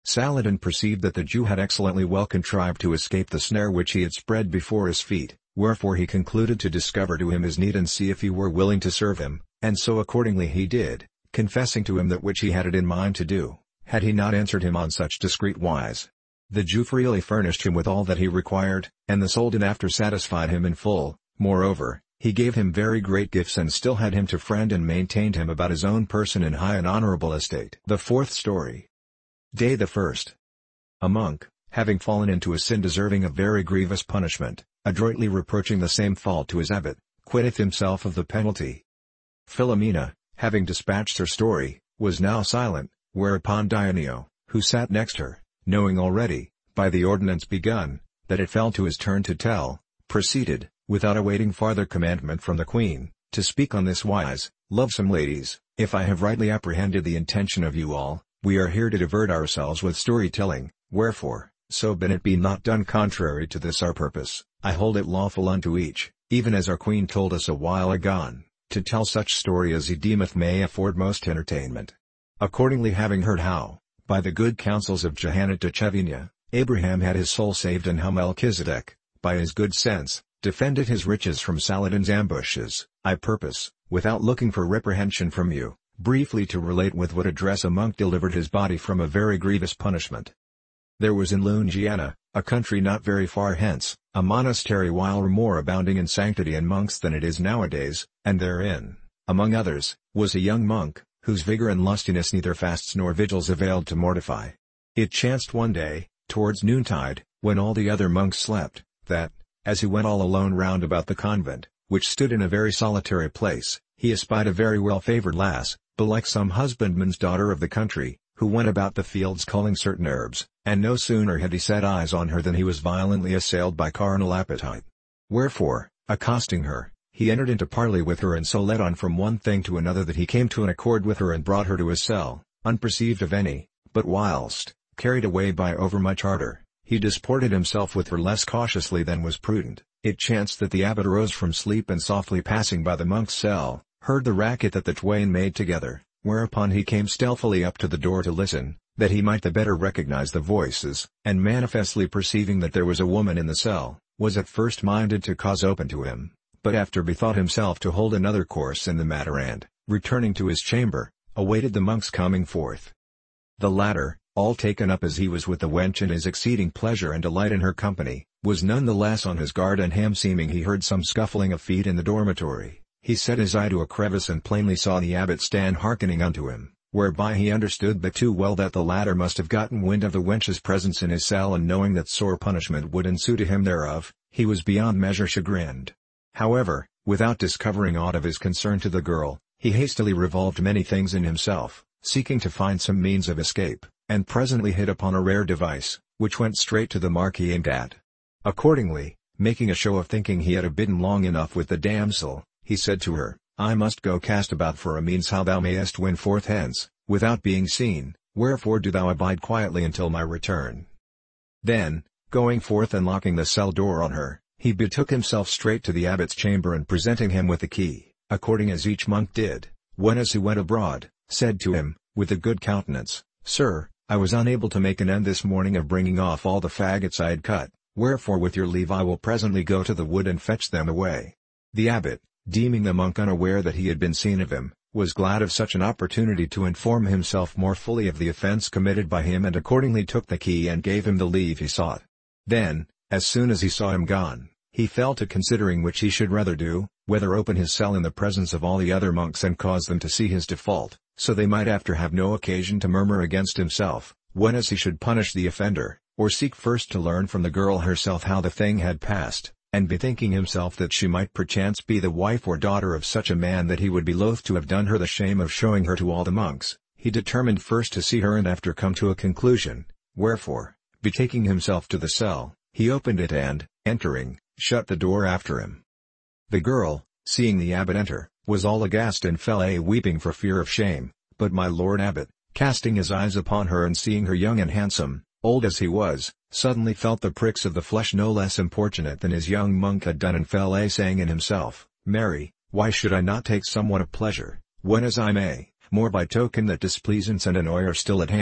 Saladin perceived that the Jew had excellently well contrived to escape the snare which he had spread before his feet, wherefore he concluded to discover to him his need and see if he were willing to serve him, and so accordingly he did, confessing to him that which he had it in mind to do, had he not answered him on such discreet wise. The Jew freely furnished him with all that he required, and the Soldan after satisfied him in full. Moreover, he gave him very great gifts and still had him to friend and maintained him about his own person in high and honorable estate. The fourth story. Day the first. A monk, having fallen into a sin deserving of very grievous punishment, adroitly reproaching the same fault to his abbot, quitteth himself of the penalty. Philomena, having dispatched her story, was now silent, whereupon Dioneo, who sat next her, knowing already, by the ordinance begun, that it fell to his turn to tell, proceeded, without awaiting farther commandment from the queen, to speak on this wise: Lovesome ladies, if I have rightly apprehended the intention of you all, we are here to divert ourselves with story-telling, wherefore, so bin it be not done contrary to this our purpose, I hold it lawful unto each, even as our queen told us a while agone, to tell such story as he deemeth may afford most entertainment. Accordingly, having heard how, by the good counsels of Johanna de Chevinia, Abraham had his soul saved, and how Melchizedek, by his good sense, defended his riches from Saladin's ambushes, I purpose, without looking for reprehension from you, briefly to relate with what address a monk delivered his body from a very grievous punishment. There was in Lungiana, a country not very far hence, a monastery while more abounding in sanctity and monks than it is nowadays, and therein, among others, was a young monk, whose vigor and lustiness neither fasts nor vigils availed to mortify. It chanced one day, towards noontide, when all the other monks slept, that, as he went all alone round about the convent, which stood in a very solitary place, he espied a very well-favoured lass, belike some husbandman's daughter of the country, who went about the fields culling certain herbs, and no sooner had he set eyes on her than he was violently assailed by carnal appetite. Wherefore, accosting her, he entered into parley with her, and so led on from one thing to another that he came to an accord with her and brought her to his cell, unperceived of any, but whilst, carried away by overmuch ardour, he disported himself with her less cautiously than was prudent. It chanced that the abbot arose from sleep and softly passing by the monk's cell, heard the racket that the twain made together, whereupon he came stealthily up to the door to listen, that he might the better recognize the voices, and manifestly perceiving that there was a woman in the cell, was at first minded to cause open to him, but after bethought himself to hold another course in the matter and, returning to his chamber, awaited the monk's coming forth. The latter, all taken up as he was with the wench in his exceeding pleasure and delight in her company, was none the less on his guard, and ham seeming he heard some scuffling of feet in the dormitory, he set his eye to a crevice and plainly saw the abbot stand hearkening unto him, whereby he understood but too well that the latter must have gotten wind of the wench's presence in his cell, and knowing that sore punishment would ensue to him thereof, he was beyond measure chagrined. However, without discovering aught of his concern to the girl, he hastily revolved many things in himself, seeking to find some means of escape, and presently hit upon a rare device, which went straight to the mark he aimed at. Accordingly, making a show of thinking he had abidden long enough with the damsel, he said to her, I must go cast about for a means how thou mayest win forth hence, without being seen, wherefore do thou abide quietly until my return. Then, going forth and locking the cell door on her, he betook himself straight to the abbot's chamber, and presenting him with the key, according as each monk did, when as he went abroad, said to him, with a good countenance, Sir, I was unable to make an end this morning of bringing off all the faggots I had cut, wherefore with your leave I will presently go to the wood and fetch them away. The abbot, deeming the monk unaware that he had been seen of him, was glad of such an opportunity to inform himself more fully of the offence committed by him, and accordingly took the key and gave him the leave he sought. Then, as soon as he saw him gone, he fell to considering which he should rather do, whether open his cell in the presence of all the other monks and cause them to see his default, so they might after have no occasion to murmur against himself, when as he should punish the offender, or seek first to learn from the girl herself how the thing had passed, and bethinking himself that she might perchance be the wife or daughter of such a man that he would be loath to have done her the shame of showing her to all the monks, he determined first to see her and after come to a conclusion, wherefore, betaking himself to the cell, he opened it and, entering, shut the door after him. The girl, seeing the abbot enter, was all aghast and fell a weeping for fear of shame, but my lord abbot, casting his eyes upon her and seeing her young and handsome, old as he was, suddenly felt the pricks of the flesh no less importunate than his young monk had done, and fell a saying in himself, Mary, why should I not take somewhat of pleasure, when as I may, more by token that displeasance and annoy are still at hand,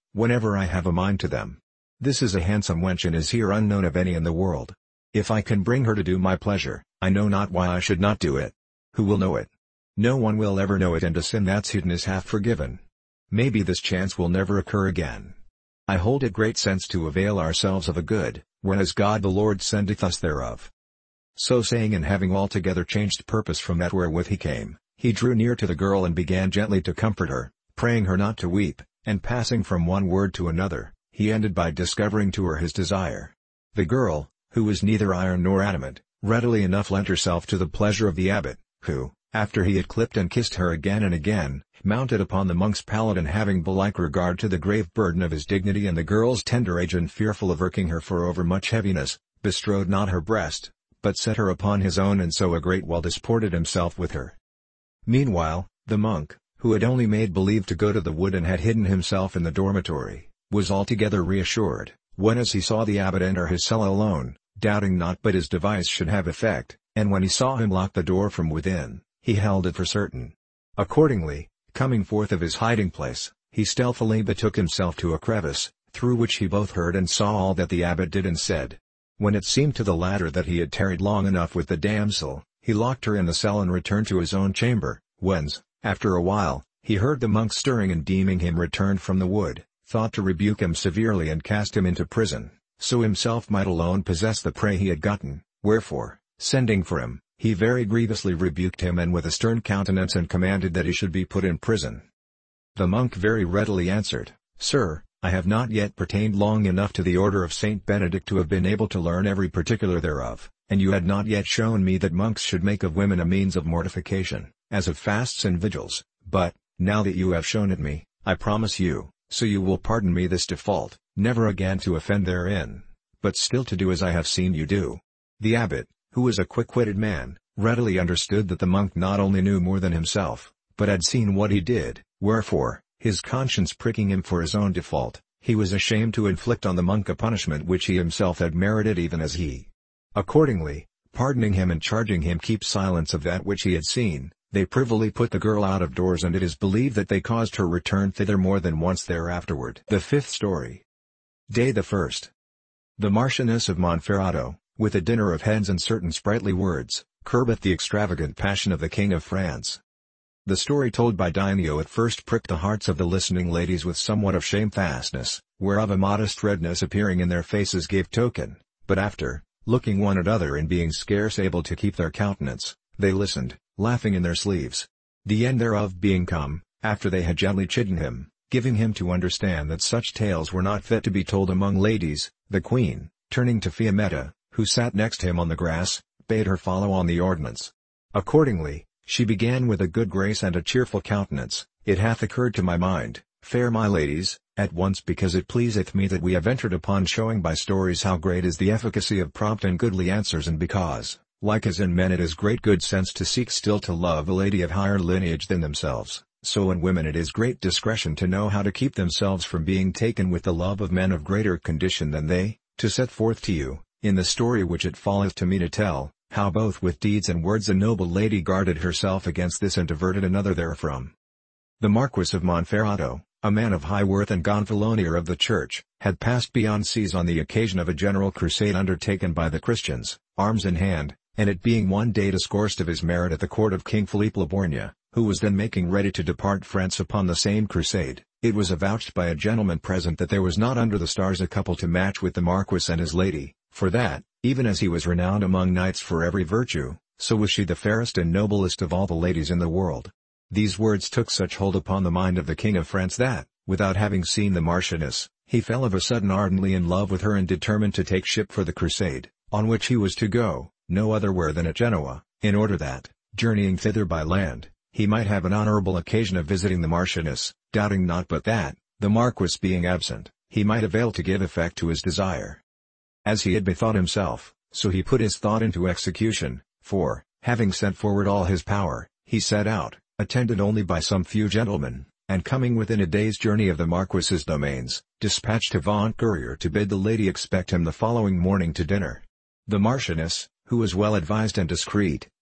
whenever I have a mind to them. This is a handsome wench and is here unknown of any in the world. If I can bring her to do my pleasure, I know not why I should not do it. Who will know it? No one will ever know it, and a sin that's hidden is half forgiven. Maybe this chance will never occur again. I hold it great sense to avail ourselves of a good, whereas God the Lord sendeth us thereof. So saying, and having altogether changed purpose from that wherewith he came, he drew near to the girl and began gently to comfort her, praying her not to weep, and passing from one word to another, he ended by discovering to her his desire. The girl, who was neither iron nor adamant, readily enough lent herself to the pleasure of the abbot, who, after he had clipped and kissed her again and again, mounted upon the monk's pallet, and having belike regard to the grave burden of his dignity and the girl's tender age, and fearful of irking her for overmuch heaviness, bestrode not her breast, but set her upon his own, and so a great while disported himself with her. Meanwhile, the monk, who had only made believe to go to the wood and had hidden himself in the dormitory, was altogether reassured, when as he saw the abbot enter his cell alone, doubting not but his device should have effect, and when he saw him lock the door from within, he held it for certain. Accordingly, coming forth of his hiding place, he stealthily betook himself to a crevice, through which he both heard and saw all that the abbot did and said. When it seemed to the latter that he had tarried long enough with the damsel, he locked her in the cell and returned to his own chamber, whence, after a while, he heard the monk stirring, and deeming him returned from the wood, thought to rebuke him severely and cast him into prison, so himself might alone possess the prey he had gotten, wherefore, sending for him, he very grievously rebuked him and with a stern countenance, and commanded that he should be put in prison. The monk very readily answered, "Sir, I have not yet pertained long enough to the order of Saint Benedict to have been able to learn every particular thereof, and you had not yet shown me that monks should make of women a means of mortification, as of fasts and vigils, but, now that you have shown it me, I promise you, so you will pardon me this default, never again to offend therein, but still to do as I have seen you do." The abbot, who was a quick-witted man, readily understood that the monk not only knew more than himself, but had seen what he did, wherefore, his conscience pricking him for his own default, he was ashamed to inflict on the monk a punishment which he himself had merited even as he. Accordingly, pardoning him and charging him keep silence of that which he had seen, they privily put the girl out of doors, and it is believed that they caused her return thither more than once thereafterward. The fifth story. Day the first. The Marchioness of Monferrato, with a dinner of hens and certain sprightly words, curbeth the extravagant passion of the King of France. The story told by Dynio at first pricked the hearts of the listening ladies with somewhat of shamefastness, whereof a modest redness appearing in their faces gave token, but after, looking one at other and being scarce able to keep their countenance, they listened, laughing in their sleeves. The end thereof being come, after they had gently chidden him, giving him to understand that such tales were not fit to be told among ladies, the queen, turning to Fiammetta, who sat next him on the grass, bade her follow on the ordinance. Accordingly, she began with a good grace and a cheerful countenance, "It hath occurred to my mind, fair my ladies, at once because it pleaseth me that we have entered upon showing by stories how great is the efficacy of prompt and goodly answers, and because, like as in men it is great good sense to seek still to love a lady of higher lineage than themselves, so in women it is great discretion to know how to keep themselves from being taken with the love of men of greater condition than they, to set forth to you, in the story which it falleth to me to tell, how both with deeds and words a noble lady guarded herself against this and diverted another therefrom." The Marquis of Monferrato, a man of high worth and gonfalonier of the church, had passed beyond seas on the occasion of a general crusade undertaken by the Christians, arms in hand, and it being one day discoursed of his merit at the court of King Philippe le Borgne, who was then making ready to depart France upon the same crusade, it was avouched by a gentleman present that there was not under the stars a couple to match with the Marquis and his lady, for that, even as he was renowned among knights for every virtue, so was she the fairest and noblest of all the ladies in the world. These words took such hold upon the mind of the King of France that, without having seen the Marchioness, he fell of a sudden ardently in love with her and determined to take ship for the crusade, on which he was to go, no otherwhere than at Genoa, in order that, journeying thither by land, he might have an honorable occasion of visiting the Marchioness, doubting not but that, the Marquis being absent, he might avail to give effect to his desire. As he had bethought himself, so he put his thought into execution, for, having sent forward all his power, he set out, attended only by some few gentlemen, and coming within a day's journey of the Marquis's domains, dispatched a vaunted courier to bid the lady expect him the following morning to dinner. The Marchioness, who was well advised and discreet,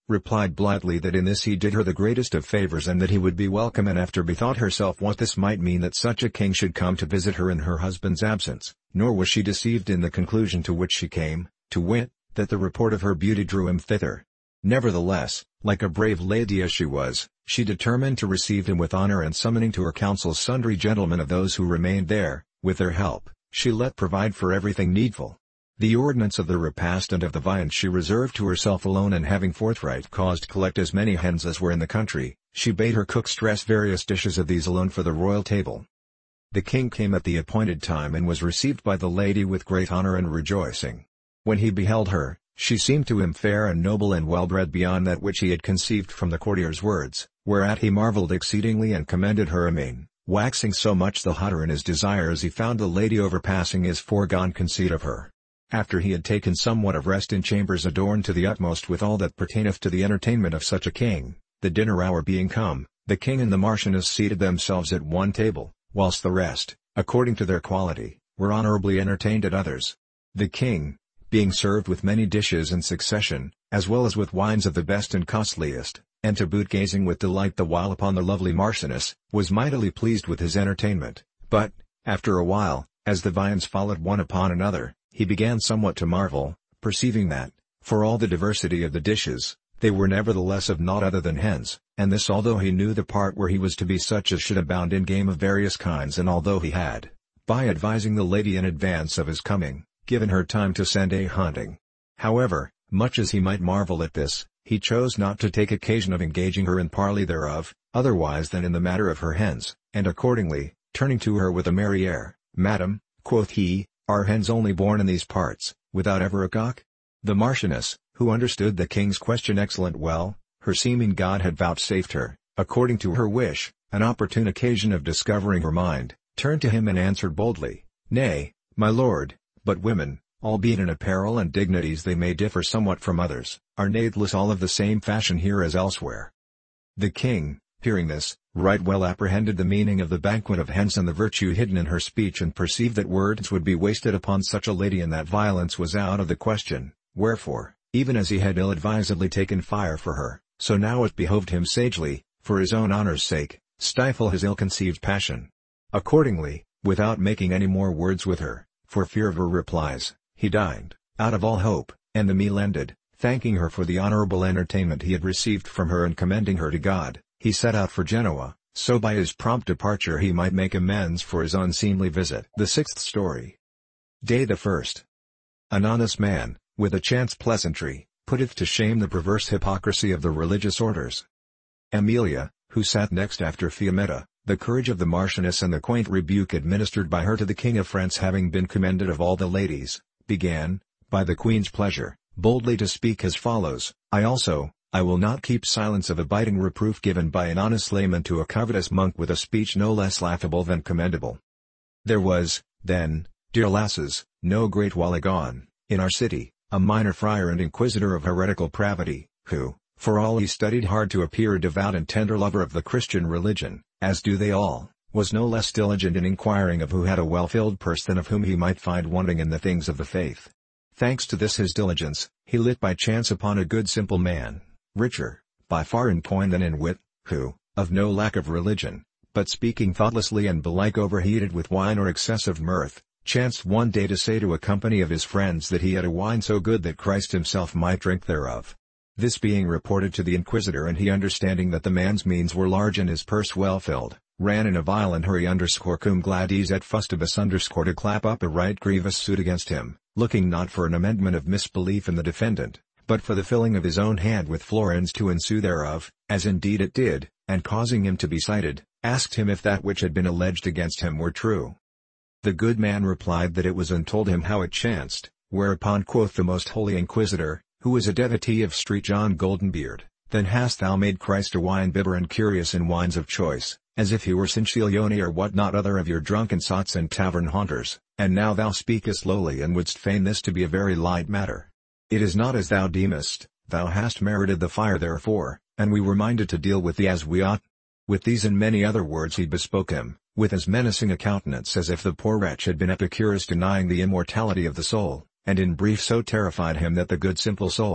replied blithely that in this he did her the greatest of favors and that he would be welcome, and after bethought herself what this might mean that such a king should come to visit her in her husband's absence, nor was she deceived in the conclusion to which she came, to wit, that the report of her beauty drew him thither. Nevertheless, like a brave lady as she was, she determined to receive him with honor, and summoning to her council sundry gentlemen of those who remained there, with their help, she let provide for everything needful. The ordinance of the repast and of the viand she reserved to herself alone, and having forthright caused collect as many hens as were in the country, she bade her cooks dress various dishes of these alone for the royal table. The king came at the appointed time and was received by the lady with great honor and rejoicing. When he beheld her, she seemed to him fair and noble and well-bred beyond that which he had conceived from the courtier's words, whereat he marvelled exceedingly and commended her amain, waxing so much the hotter in his desire as he found the lady overpassing his foregone conceit of her. After he had taken somewhat of rest in chambers adorned to the utmost with all that pertaineth to the entertainment of such a king, the dinner hour being come, the king and the Marchioness seated themselves at one table, whilst the rest, according to their quality, were honourably entertained at others. The king, being served with many dishes in succession, as well as with wines of the best and costliest, and to boot gazing with delight the while upon the lovely Marchioness, was mightily pleased with his entertainment, but, after a while, as the viands followed one upon another, he began somewhat to marvel, perceiving that, for all the diversity of the dishes, they were nevertheless of naught other than hens, and this although he knew the part where he was to be such as should abound in game of various kinds, and although he had, by advising the lady in advance of his coming, given her time to send a hunting. However, much as he might marvel at this, he chose not to take occasion of engaging her in parley thereof, otherwise than in the matter of her hens, and accordingly, turning to her with a merry air, "Madam," quoth he, "are hens only born in these parts, without ever a cock?" The Marchioness, who understood the king's question excellent well, her seeming God had vouchsafed her, according to her wish, an opportune occasion of discovering her mind, turned to him and answered boldly, "Nay, my lord, but women, albeit in apparel and dignities they may differ somewhat from others, are natheless all of the same fashion here as elsewhere." The king, hearing this, right well apprehended the meaning of the banquet of hens and the virtue hidden in her speech, and perceived that words would be wasted upon such a lady and that violence was out of the question, wherefore, even as he had ill-advisedly taken fire for her, so now it behoved him sagely, for his own honour's sake, stifle his ill-conceived passion. Accordingly, without making any more words with her, for fear of her replies, he dined, out of all hope, and the meal ended, thanking her for the honourable entertainment he had received from her and commending her to God, he set out for Genoa, so by his prompt departure he might make amends for his unseemly visit. The sixth story. Day the first. An honest man, with a chance pleasantry, putteth to shame the perverse hypocrisy of the religious orders. Amelia, who sat next after Fiammetta, the courage of the Marchioness and the quaint rebuke administered by her to the King of France having been commended of all the ladies, began, by the Queen's pleasure, boldly to speak as follows: "I also, I will not keep silence of a biting reproof given by an honest layman to a covetous monk with a speech no less laughable than commendable. There was, then, dear lasses, no great while agone, in our city, a minor friar and inquisitor of heretical pravity, who, for all he studied hard to appear a devout and tender lover of the Christian religion, as do they all, was no less diligent in inquiring of who had a well-filled purse than of whom he might find wanting in the things of the faith. Thanks to this his diligence, he lit by chance upon a good simple man, richer, by far in coin than in wit, who, of no lack of religion, but speaking thoughtlessly and belike overheated with wine or excessive mirth, chanced one day to say to a company of his friends that he had a wine so good that Christ himself might drink thereof. This being reported to the inquisitor, and he understanding that the man's means were large and his purse well filled, ran in a violent hurry underscore cum gladies et fustibus underscore to clap up a right grievous suit against him, looking not for an amendment of misbelief in the defendant, but for the filling of his own hand with florins to ensue thereof, as indeed it did, and causing him to be cited, asked him if that which had been alleged against him were true. The good man replied that it was, and told him how it chanced, whereupon quoth the most holy inquisitor, who was a devotee of Street John Goldenbeard, "Then hast thou made Christ a wine bibber and curious in wines of choice, as if he were Cinciglione or what not other of your drunken sots and tavern haunters, and now thou speakest lowly and wouldst feign this to be a very light matter. It is not as thou deemest, thou hast merited the fire therefore, and we were minded to deal with thee as we ought." With these and many other words he bespoke him, with as menacing a countenance as if the poor wretch had been Epicurus denying the immortality of the soul, and in brief so terrified him that the good simple soul,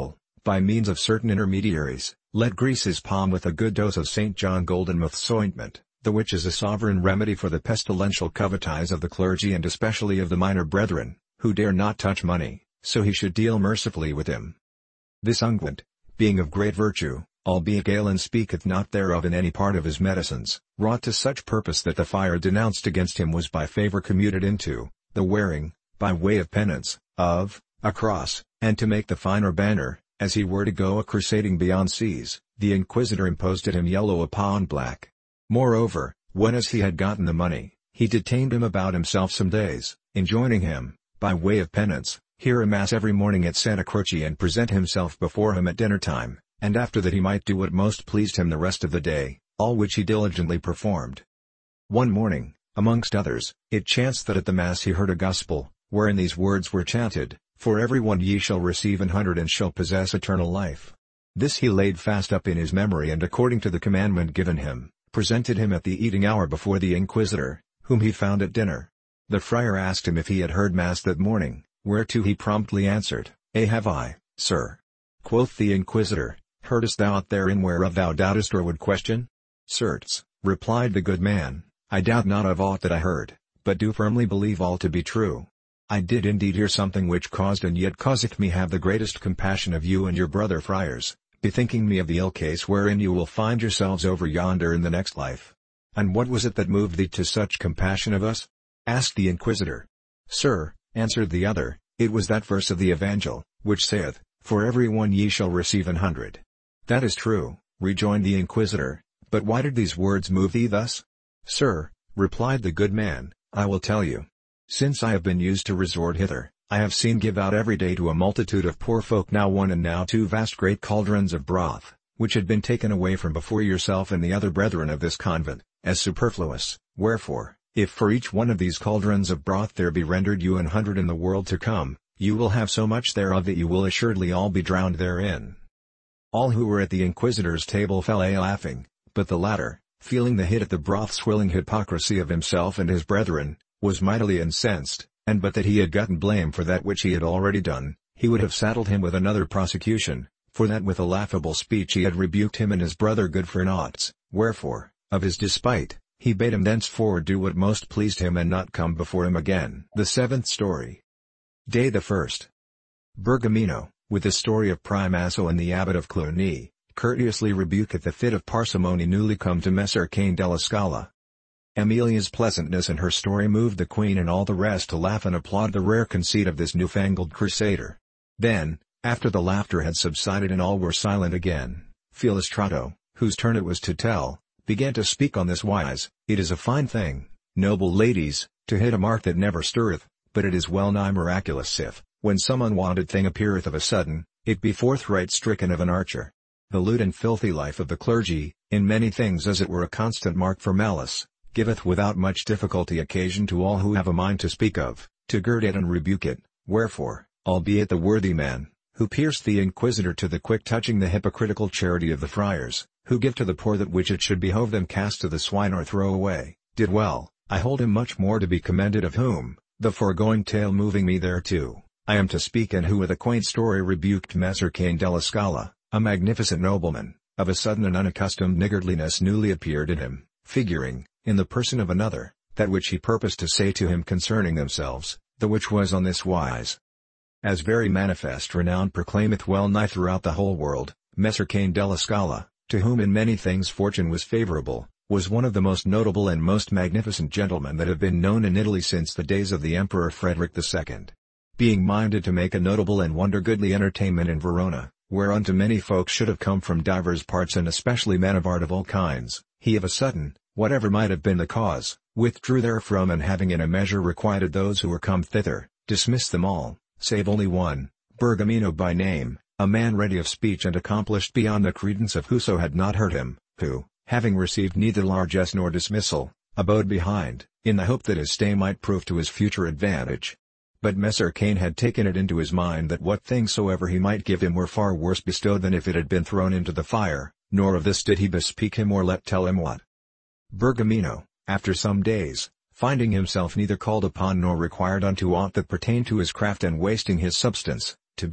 by means of certain intermediaries, let grease his palm with a good dose of Saint John Goldenmouth's ointment, the which is a sovereign remedy for the pestilential covetise of the clergy and especially of the minor brethren, who dare not touch money, so he should deal mercifully with him. This unguent, being of great virtue, albeit Galen speaketh not thereof in any part of his medicines, wrought to such purpose that the fire denounced against him was by favour commuted into, the wearing, by way of penance, of, a cross, and to make the finer banner, as he were to go a crusading beyond seas, the inquisitor imposed at him yellow upon black. Moreover, when as he had gotten the money, he detained him about himself some days, enjoining him, by way of penance, hear a mass every morning at Santa Croce and present himself before him at dinner time, and after that he might do what most pleased him the rest of the day, all which he diligently performed. One morning, amongst others, it chanced that at the mass he heard a gospel, wherein these words were chanted, For every one ye shall receive an hundred and shall possess eternal life. This he laid fast up in his memory and according to the commandment given him, presented him at the eating hour before the inquisitor, whom he found at dinner. The friar asked him if he had heard mass that morning, whereto he promptly answered, "Ay have I, sir." Quoth the inquisitor, "Heardest thou aught therein whereof thou doubtest or would question?" "Certes," replied the good man, "I doubt not of aught that I heard, but do firmly believe all to be true. I did indeed hear something which caused and yet causeth me have the greatest compassion of you and your brother friars, bethinking me of the ill case wherein you will find yourselves over yonder in the next life." "And what was it that moved thee to such compassion of us?" asked the inquisitor. "Sir," answered the other, "it was that verse of the Evangel, which saith, For every one ye shall receive an hundred." "That is true," rejoined the inquisitor, "but why did these words move thee thus?" "Sir," replied the good man, "I will tell you. Since I have been used to resort hither, I have seen give out every day to a multitude of poor folk now one and now two vast great cauldrons of broth, which had been taken away from before yourself and the other brethren of this convent, as superfluous. Wherefore, if for each one of these cauldrons of broth there be rendered you an hundred in the world to come, you will have so much thereof that you will assuredly all be drowned therein." All who were at the inquisitor's table fell a laughing, but the latter, feeling the hit at the broth-swilling hypocrisy of himself and his brethren, was mightily incensed, and but that he had gotten blame for that which he had already done, he would have saddled him with another prosecution, for that with a laughable speech he had rebuked him and his brother good for naughts. Wherefore, of his despite, he bade him thenceforward do what most pleased him and not come before him again. The seventh story. Day the first. Bergamino, with the story of Primaso and the abbot of Cluny, courteously rebuketh the fit of parsimony newly come to Messer Cain della Scala. Emilia's pleasantness and her story moved the queen and all the rest to laugh and applaud the rare conceit of this newfangled crusader. Then, after the laughter had subsided and all were silent again, Philostrato, whose turn it was to tell, began to speak on this wise: "It is a fine thing, noble ladies, to hit a mark that never stirreth, but it is well nigh miraculous if, when some unwonted thing appeareth of a sudden, it be forthright stricken of an archer. The lewd and filthy life of the clergy, in many things as it were a constant mark for malice, giveth without much difficulty occasion to all who have a mind to speak of, to gird it and rebuke it. Wherefore, albeit the worthy man, who pierced the inquisitor to the quick touching the hypocritical charity of the friars, who give to the poor that which it should behove them cast to the swine or throw away, did well, I hold him much more to be commended, of whom, the foregoing tale moving me thereto, I am to speak, and who with a quaint story rebuked Messer Cain della Scala, a magnificent nobleman, of a sudden and unaccustomed niggardliness newly appeared in him, figuring, in the person of another, that which he purposed to say to him concerning themselves, the which was on this wise. As very manifest renown proclaimeth well nigh throughout the whole world, Messer Cain della Scala, to whom in many things fortune was favorable, was one of the most notable and most magnificent gentlemen that have been known in Italy since the days of the Emperor Frederick the Second. Being minded to make a notable and wonder goodly entertainment in Verona, whereunto many folks should have come from divers parts and especially men of art of all kinds, he of a sudden, whatever might have been the cause, withdrew therefrom, and having in a measure requited those who were come thither, dismissed them all, save only one, Bergamino by name, a man ready of speech and accomplished beyond the credence of whoso had not heard him, who, having received neither largesse nor dismissal, abode behind, in the hope that his stay might prove to his future advantage. But Messer Cain had taken it into his mind that what things soever he might give him were far worse bestowed than if it had been thrown into the fire, nor of this did he bespeak him or let tell him what. Bergamino, after some days, finding himself neither called upon nor required unto aught that pertained to his craft, and wasting his substance, to boot,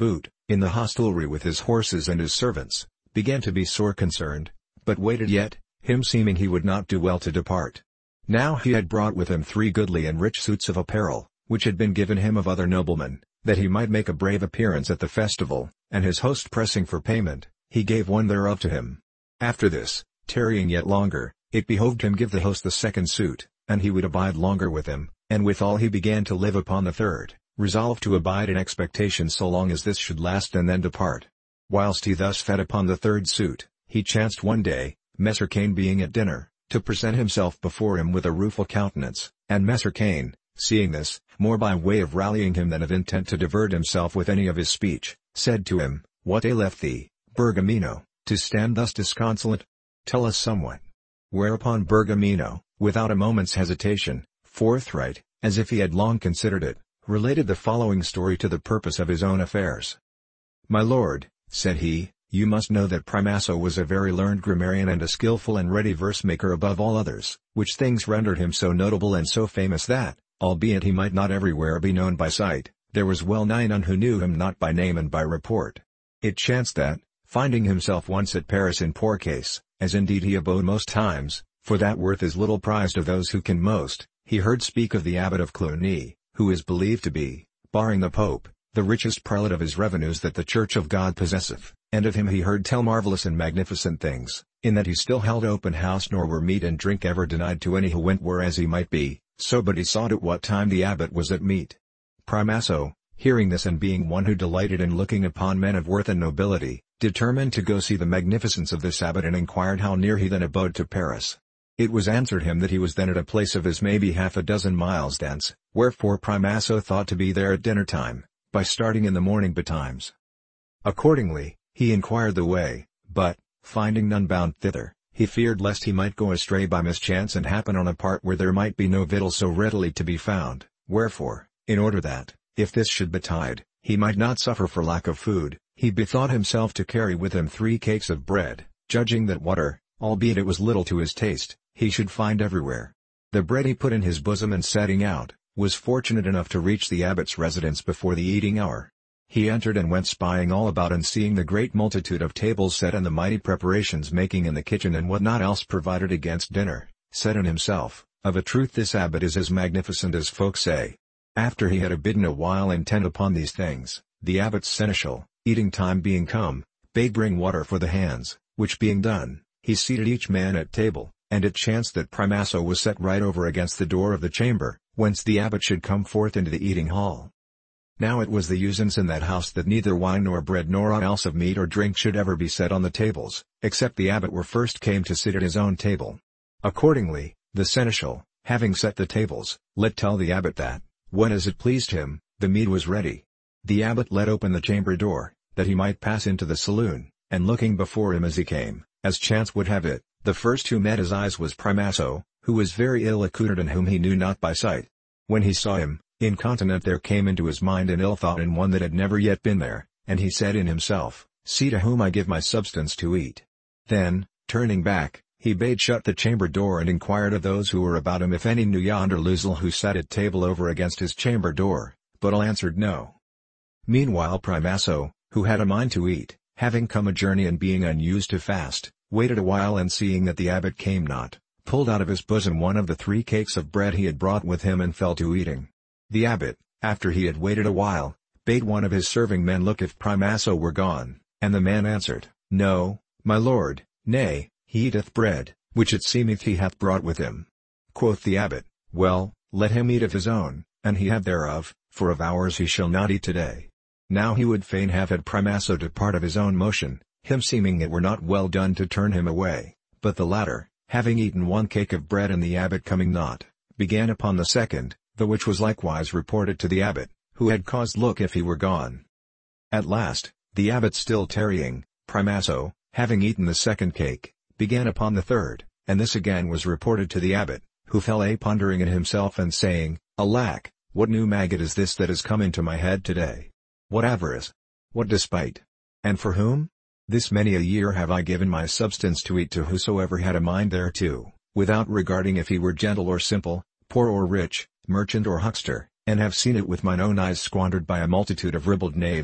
in the hostelry with his horses and his servants, began to be sore concerned, but waited yet, him seeming he would not do well to depart. Now he had brought with him three goodly and rich suits of apparel, which had been given him of other noblemen, that he might make a brave appearance at the festival, and his host pressing for payment, he gave one thereof to him. After this, tarrying yet longer, it behoved him give the host the second suit, and he would abide longer with him, and withal he began to live upon the third, resolved to abide in expectation so long as this should last and then depart. Whilst he thus fed upon the third suit, he chanced one day, Messer Cain being at dinner, to present himself before him with a rueful countenance, and Messer Cain, seeing this, more by way of rallying him than of intent to divert himself with any of his speech, said to him, "What aileth thee, Bergamino, to stand thus disconsolate? Tell us somewhat." Whereupon Bergamino, without a moment's hesitation, forthright, as if he had long considered it, related the following story to the purpose of his own affairs. "My lord," said he, "you must know that Primaso was a very learned grammarian and a skilful and ready verse-maker above all others, which things rendered him so notable and so famous that, albeit he might not everywhere be known by sight, there was well nigh none who knew him not by name and by report. It chanced that, finding himself once at Paris in poor case, as indeed he abode most times, for that worth is little prized of those who can most, he heard speak of the abbot of Cluny, who is believed to be, barring the Pope, the richest prelate of his revenues that the Church of God possesseth, and of him he heard tell marvellous and magnificent things, in that he still held open house nor were meat and drink ever denied to any who went whereas he might be, so but he sought at what time the abbot was at meat. Primaso, hearing this and being one who delighted in looking upon men of worth and nobility, determined to go see the magnificence of this abbot and inquired how near he then abode to Paris. It was answered him that he was then at a place of as maybe half a dozen miles thence, wherefore Primaso thought to be there at dinner time, by starting in the morning betimes. Accordingly, he inquired the way, but, finding none bound thither, he feared lest he might go astray by mischance and happen on a part where there might be no victual so readily to be found, wherefore, in order that, if this should betide, he might not suffer for lack of food, he bethought himself to carry with him three cakes of bread, judging that water, albeit it was little to his taste, he should find everywhere. The bread he put in his bosom and setting out, was fortunate enough to reach the abbot's residence before the eating hour. He entered and went spying all about and seeing the great multitude of tables set and the mighty preparations making in the kitchen and what not else provided against dinner, said in himself, "Of a truth this abbot is as magnificent as folk say." After he had abidden a while intent upon these things, the abbot's seneschal, eating time being come, bade bring water for the hands, which being done, he seated each man at table, and it chanced that Primaso was set right over against the door of the chamber, whence the abbot should come forth into the eating hall. Now it was the usance in that house that neither wine nor bread nor aught else of meat or drink should ever be set on the tables, except the abbot were first came to sit at his own table. Accordingly, the seneschal, having set the tables, let tell the abbot that, when as it pleased him, the meat was ready. The abbot let open the chamber door, that he might pass into the saloon, and looking before him as he came, as chance would have it, the first who met his eyes was Primaso, who was very ill accoutred and whom he knew not by sight. When he saw him, incontinent there came into his mind an ill thought in one that had never yet been there, and he said in himself, "See to whom I give my substance to eat." Then, turning back, he bade shut the chamber door and inquired of those who were about him if any knew yonder losel who sat at table over against his chamber door, but all answered no. Meanwhile Primaso, who had a mind to eat, having come a journey and being unused to fast, waited a while and seeing that the abbot came not, pulled out of his bosom one of the three cakes of bread he had brought with him and fell to eating. The abbot, after he had waited a while, bade one of his serving men look if Primaso were gone, and the man answered, "No, my lord, nay, he eateth bread, which it seemeth he hath brought with him." Quoth the abbot, "Well, let him eat of his own, and he have thereof, for of ours he shall not eat today." Now he would fain have had Primaso depart of his own motion, him seeming it were not well done to turn him away, but the latter, having eaten one cake of bread and the abbot coming not, began upon the second, the which was likewise reported to the abbot, who had caused look if he were gone. At last, the abbot still tarrying, Primaso, having eaten the second cake, began upon the third, and this again was reported to the abbot, who fell a pondering in himself and saying, "Alack, what new maggot is this that has come into my head today? What avarice! What despite! And for whom? This many a year have I given my substance to eat to whosoever had a mind thereto, without regarding if he were gentle or simple, poor or rich, merchant or huckster, and have seen it with mine own eyes squandered by a multitude of ribald knaves,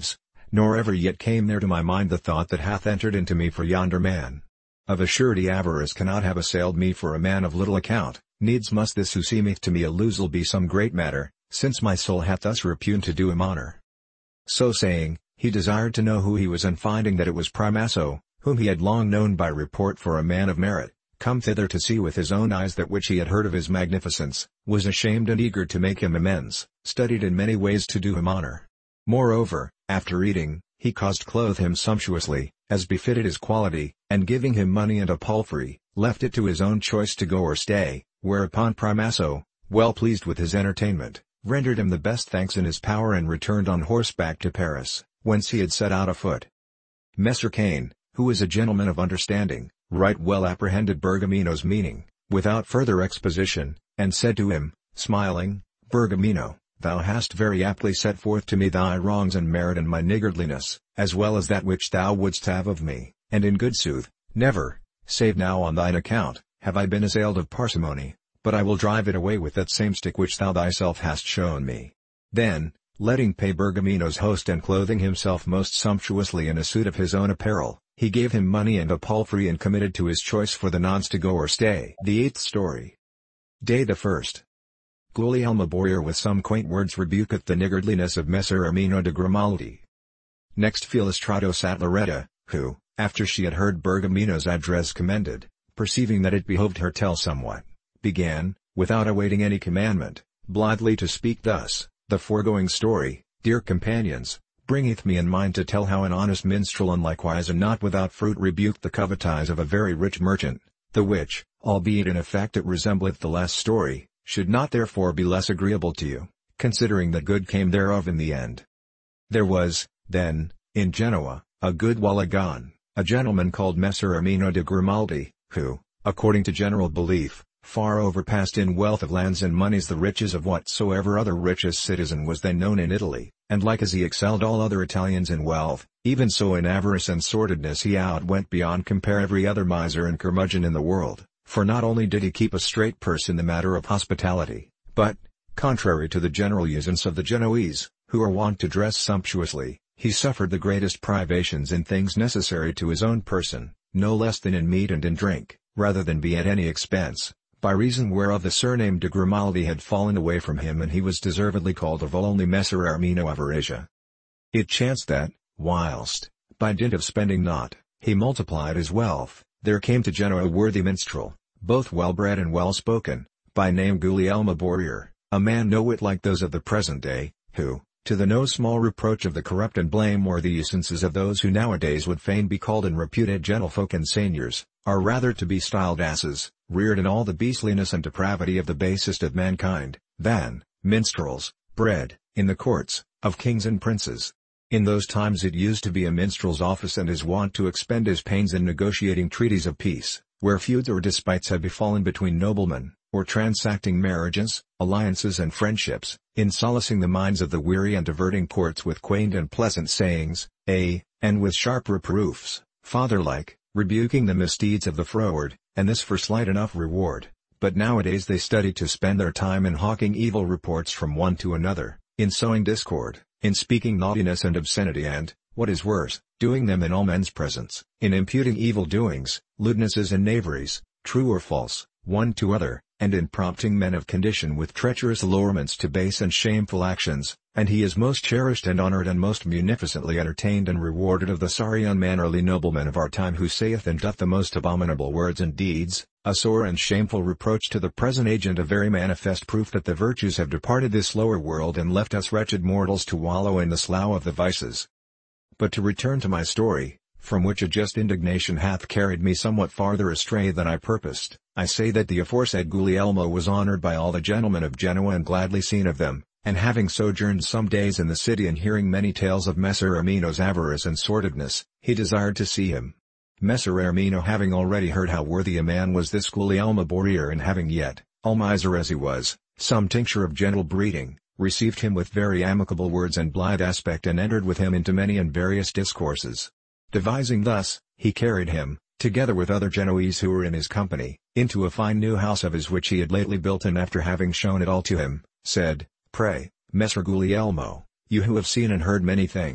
nor ever yet came there to my mind the thought that hath entered into me for yonder man. Of a surety avarice cannot have assailed me for a man of little account, needs must this who seemeth to me a losel be some great matter, since my soul hath thus repugned to do him honor." So saying, he desired to know who he was, and finding that it was Primaso, whom he had long known by report for a man of merit, come thither to see with his own eyes that which he had heard of his magnificence, was ashamed and eager to make him amends, studied in many ways to do him honor. Moreover, after eating, he caused clothe him sumptuously, as befitted his quality, and giving him money and a palfrey, left it to his own choice to go or stay, whereupon Primaso, well pleased with his entertainment, rendered him the best thanks in his power and returned on horseback to Paris, whence he had set out afoot. Messer Cain, who was a gentleman of understanding, right well apprehended Bergamino's meaning, without further exposition, and said to him, smiling, "Bergamino, thou hast very aptly set forth to me thy wrongs and merit and my niggardliness, as well as that which thou wouldst have of me, and in good sooth, never, save now on thine account, have I been assailed of parsimony, but I will drive it away with that same stick which thou thyself hast shown me." Then, letting pay Bergamino's host and clothing himself most sumptuously in a suit of his own apparel, he gave him money and a palfrey and committed to his choice for the nonce to go or stay. The eighth story. Day the first. Guglielmo Borrier with some quaint words rebuketh the niggardliness of Messer Ermino de Grimaldi. Next Philostrato sat Loretta, who, after she had heard Bergamino's address commended, perceiving that it behoved her tell somewhat, began, without awaiting any commandment, blithely to speak thus: "The foregoing story, dear companions, bringeth me in mind to tell how an honest minstrel and likewise and not without fruit rebuked the covetise of a very rich merchant, the which, albeit in effect it resembleth the last story, should not therefore be less agreeable to you, considering that good came thereof in the end. There was, then, in Genoa, a good while agone, a gentleman called Messer Ermino de Grimaldi, who, according to general belief, far overpassed in wealth of lands and monies the riches of whatsoever other richest citizen was then known in Italy, and like as he excelled all other Italians in wealth, even so in avarice and sordidness he outwent beyond compare every other miser and curmudgeon in the world, for not only did he keep a straight purse in the matter of hospitality, but, contrary to the general usance of the Genoese, who are wont to dress sumptuously, he suffered the greatest privations in things necessary to his own person, no less than in meat and in drink, rather than be at any expense, by reason whereof the surname de Grimaldi had fallen away from him and he was deservedly called of all only Messer Ermino of Arasia. It chanced that, whilst, by dint of spending not, he multiplied his wealth, there came to Genoa a worthy minstrel, both well-bred and well-spoken, by name Guglielmo Borrier, a man no whit like those of the present day, who, to the no small reproach of the corrupt and blameworthy usances of those who nowadays would fain be called and reputed gentlefolk and seigneurs, are rather to be styled asses, reared in all the beastliness and depravity of the basest of mankind, than minstrels, bred, in the courts, of kings and princes. In those times it used to be a minstrel's office and his wont to expend his pains in negotiating treaties of peace, where feuds or despites had befallen between noblemen, or transacting marriages, alliances and friendships, in solacing the minds of the weary and diverting courts with quaint and pleasant sayings, ay, and with sharp reproofs, father-like, rebuking the misdeeds of the froward, and this for slight enough reward. But nowadays they study to spend their time in hawking evil reports from one to another, in sowing discord, in speaking naughtiness and obscenity and, what is worse, doing them in all men's presence, in imputing evil doings, lewdnesses and knaveries, true or false, one to other, and in prompting men of condition with treacherous allurements to base and shameful actions, and he is most cherished and honored and most munificently entertained and rewarded of the sorry unmannerly nobleman of our time who saith and doth the most abominable words and deeds, a sore and shameful reproach to the present age and a very manifest proof that the virtues have departed this lower world and left us wretched mortals to wallow in the slough of the vices. But to return to my story, from which a just indignation hath carried me somewhat farther astray than I purposed, I say that the aforesaid Guglielmo was honored by all the gentlemen of Genoa and gladly seen of them, and having sojourned some days in the city and hearing many tales of Messer Ermino's avarice and sordidness, he desired to see him. Messer Ermino having already heard how worthy a man was this Guglielmo Borrier and having yet, all miser as he was, some tincture of gentle breeding, received him with very amicable words and blithe aspect and entered with him into many and various discourses. Devising thus, he carried him, together with other Genoese who were in his company, into a fine new house of his which he had lately built, and after having shown it all to him, said, "Pray, Messer Guglielmo, you who have seen and heard many things,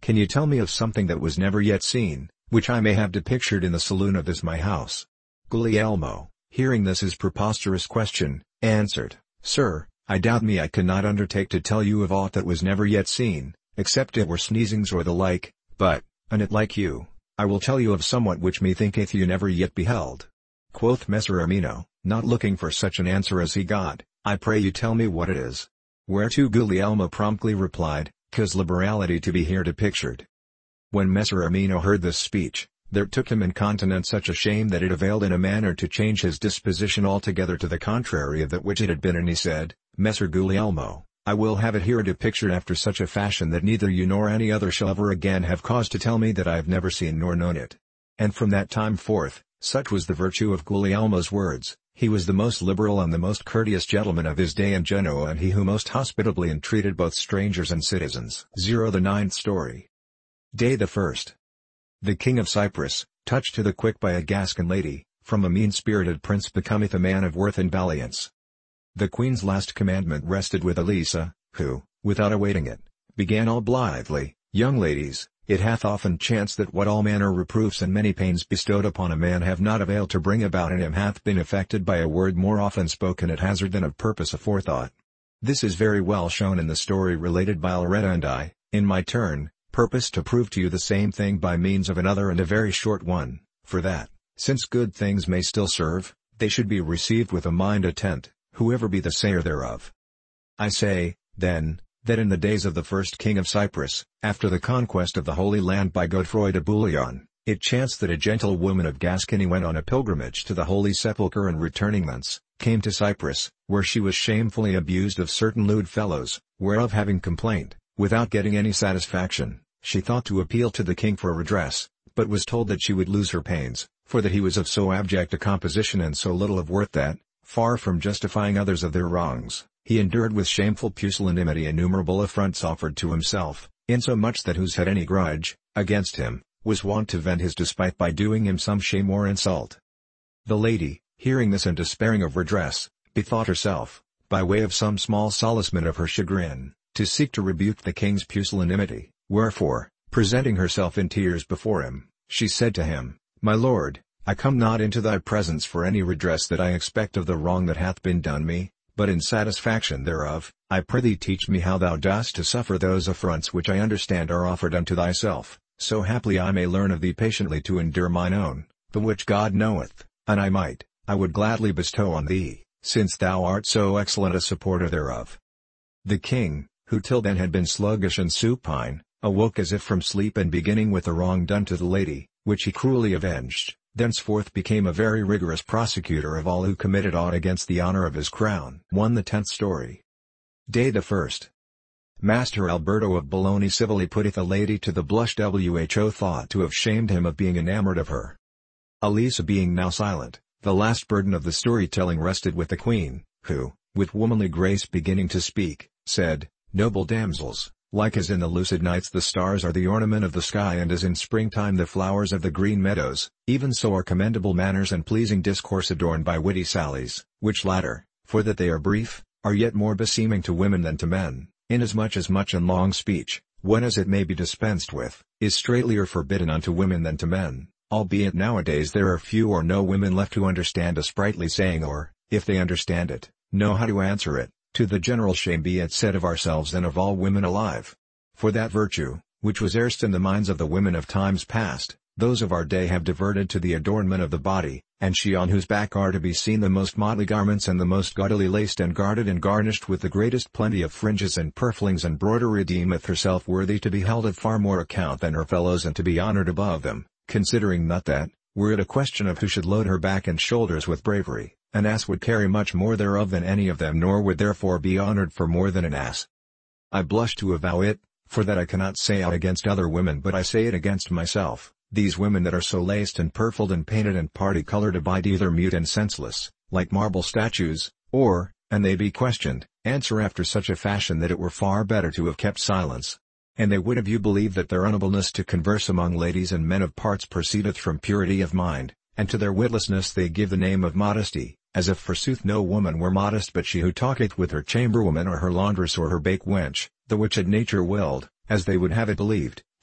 Can you tell me of something that was never yet seen, which I may have depictured in the saloon of this my house?" Guglielmo, hearing this his preposterous question, answered, "Sir, I doubt me I cannot undertake to tell you of aught that was never yet seen, except it were sneezings or the like, but, an it like you, I will tell you of somewhat which methinketh you never yet beheld." Quoth Messer Ermino, not looking for such an answer as he got, "I pray you tell me what it is." Whereto Guglielmo promptly replied, "'Cause liberality to be here depictured." When Messer Ermino heard this speech, there took him incontinent such a shame that it availed in a manner to change his disposition altogether to the contrary of that which it had been, and he said, "Messer Guglielmo, I will have it here depictured after such a fashion that neither you nor any other shall ever again have cause to tell me that I have never seen nor known it." And from that time forth, such was the virtue of Guglielmo's words, he was the most liberal and the most courteous gentleman of his day in Genoa, and he who most hospitably entreated both strangers and citizens. zero The ninth story. Day the first. The King of Cyprus, touched to the quick by a Gascon lady, from a mean-spirited prince becometh a man of worth and valiance. The Queen's last commandment rested with Elisa, who, without awaiting it, began all blithely, "Young ladies, it hath often chanced that what all manner reproofs and many pains bestowed upon a man have not availed to bring about in him hath been effected by a word more often spoken at hazard than of purpose aforethought. This is very well shown in the story related by Loretta, and I, in my turn, purpose to prove to you the same thing by means of another and a very short one, for that, since good things may still serve, they should be received with a mind attent, whoever be the sayer thereof. I say, then, that in the days of the first king of Cyprus, after the conquest of the Holy Land by Godefroy de Bouillon, it chanced that a gentlewoman of Gascony went on a pilgrimage to the Holy Sepulchre, and returning thence, came to Cyprus, where she was shamefully abused of certain lewd fellows, whereof having complained, without getting any satisfaction, she thought to appeal to the king for redress, but was told that she would lose her pains, for that he was of so abject a composition and so little of worth that, far from justifying others of their wrongs, he endured with shameful pusillanimity innumerable affronts offered to himself, insomuch that whose had any grudge against him, was wont to vent his despite by doing him some shame or insult. The lady, hearing this and despairing of redress, bethought herself, by way of some small solacement of her chagrin, to seek to rebuke the king's pusillanimity, wherefore, presenting herself in tears before him, she said to him, "My lord, I come not into thy presence for any redress that I expect of the wrong that hath been done me, but in satisfaction thereof, I prithee teach me how thou dost to suffer those affronts which I understand are offered unto thyself, so haply I may learn of thee patiently to endure mine own, the which God knoweth, and I might, I would gladly bestow on thee, since thou art so excellent a supporter thereof." The king, who till then had been sluggish and supine, awoke as if from sleep, and beginning with the wrong done to the lady, which he cruelly avenged, thenceforth became a very rigorous prosecutor of all who committed aught against the honor of his crown. one The tenth story. Day the first. Master Alberto of Bologna civilly putteth a lady to the blush, who thought to have shamed him of being enamored of her. Elisa being now silent, the last burden of the storytelling rested with the queen, who, with womanly grace beginning to speak, said, "Noble damsels, like as in the lucid nights the stars are the ornament of the sky, and as in springtime the flowers of the green meadows, even so are commendable manners and pleasing discourse adorned by witty sallies, which latter, for that they are brief, are yet more beseeming to women than to men, inasmuch as much and long speech, when as it may be dispensed with, is straitlier forbidden unto women than to men, albeit nowadays there are few or no women left who understand a sprightly saying, or, if they understand it, know how to answer it. To the general shame be it said of ourselves and of all women alive. For that virtue, which was erst in the minds of the women of times past, those of our day have diverted to the adornment of the body, and she on whose back are to be seen the most motley garments and the most gaudily laced and guarded and garnished with the greatest plenty of fringes and purflings and broidery, deemeth herself worthy to be held of far more account than her fellows and to be honored above them, considering not that, were it a question of who should load her back and shoulders with bravery, an ass would carry much more thereof than any of them, nor would therefore be honored for more than an ass. I blush to avow it, for that I cannot say out against other women, but I say it against myself. These women that are so laced and purfled and painted and party-colored abide either mute and senseless, like marble statues, or, and they be questioned, answer after such a fashion that it were far better to have kept silence. And they would have you believe that their unableness to converse among ladies and men of parts proceedeth from purity of mind, and to their witlessness they give the name of modesty, as if forsooth no woman were modest but she who talketh with her chamberwoman or her laundress or her bake wench, the which had nature willed, as they would have it believed,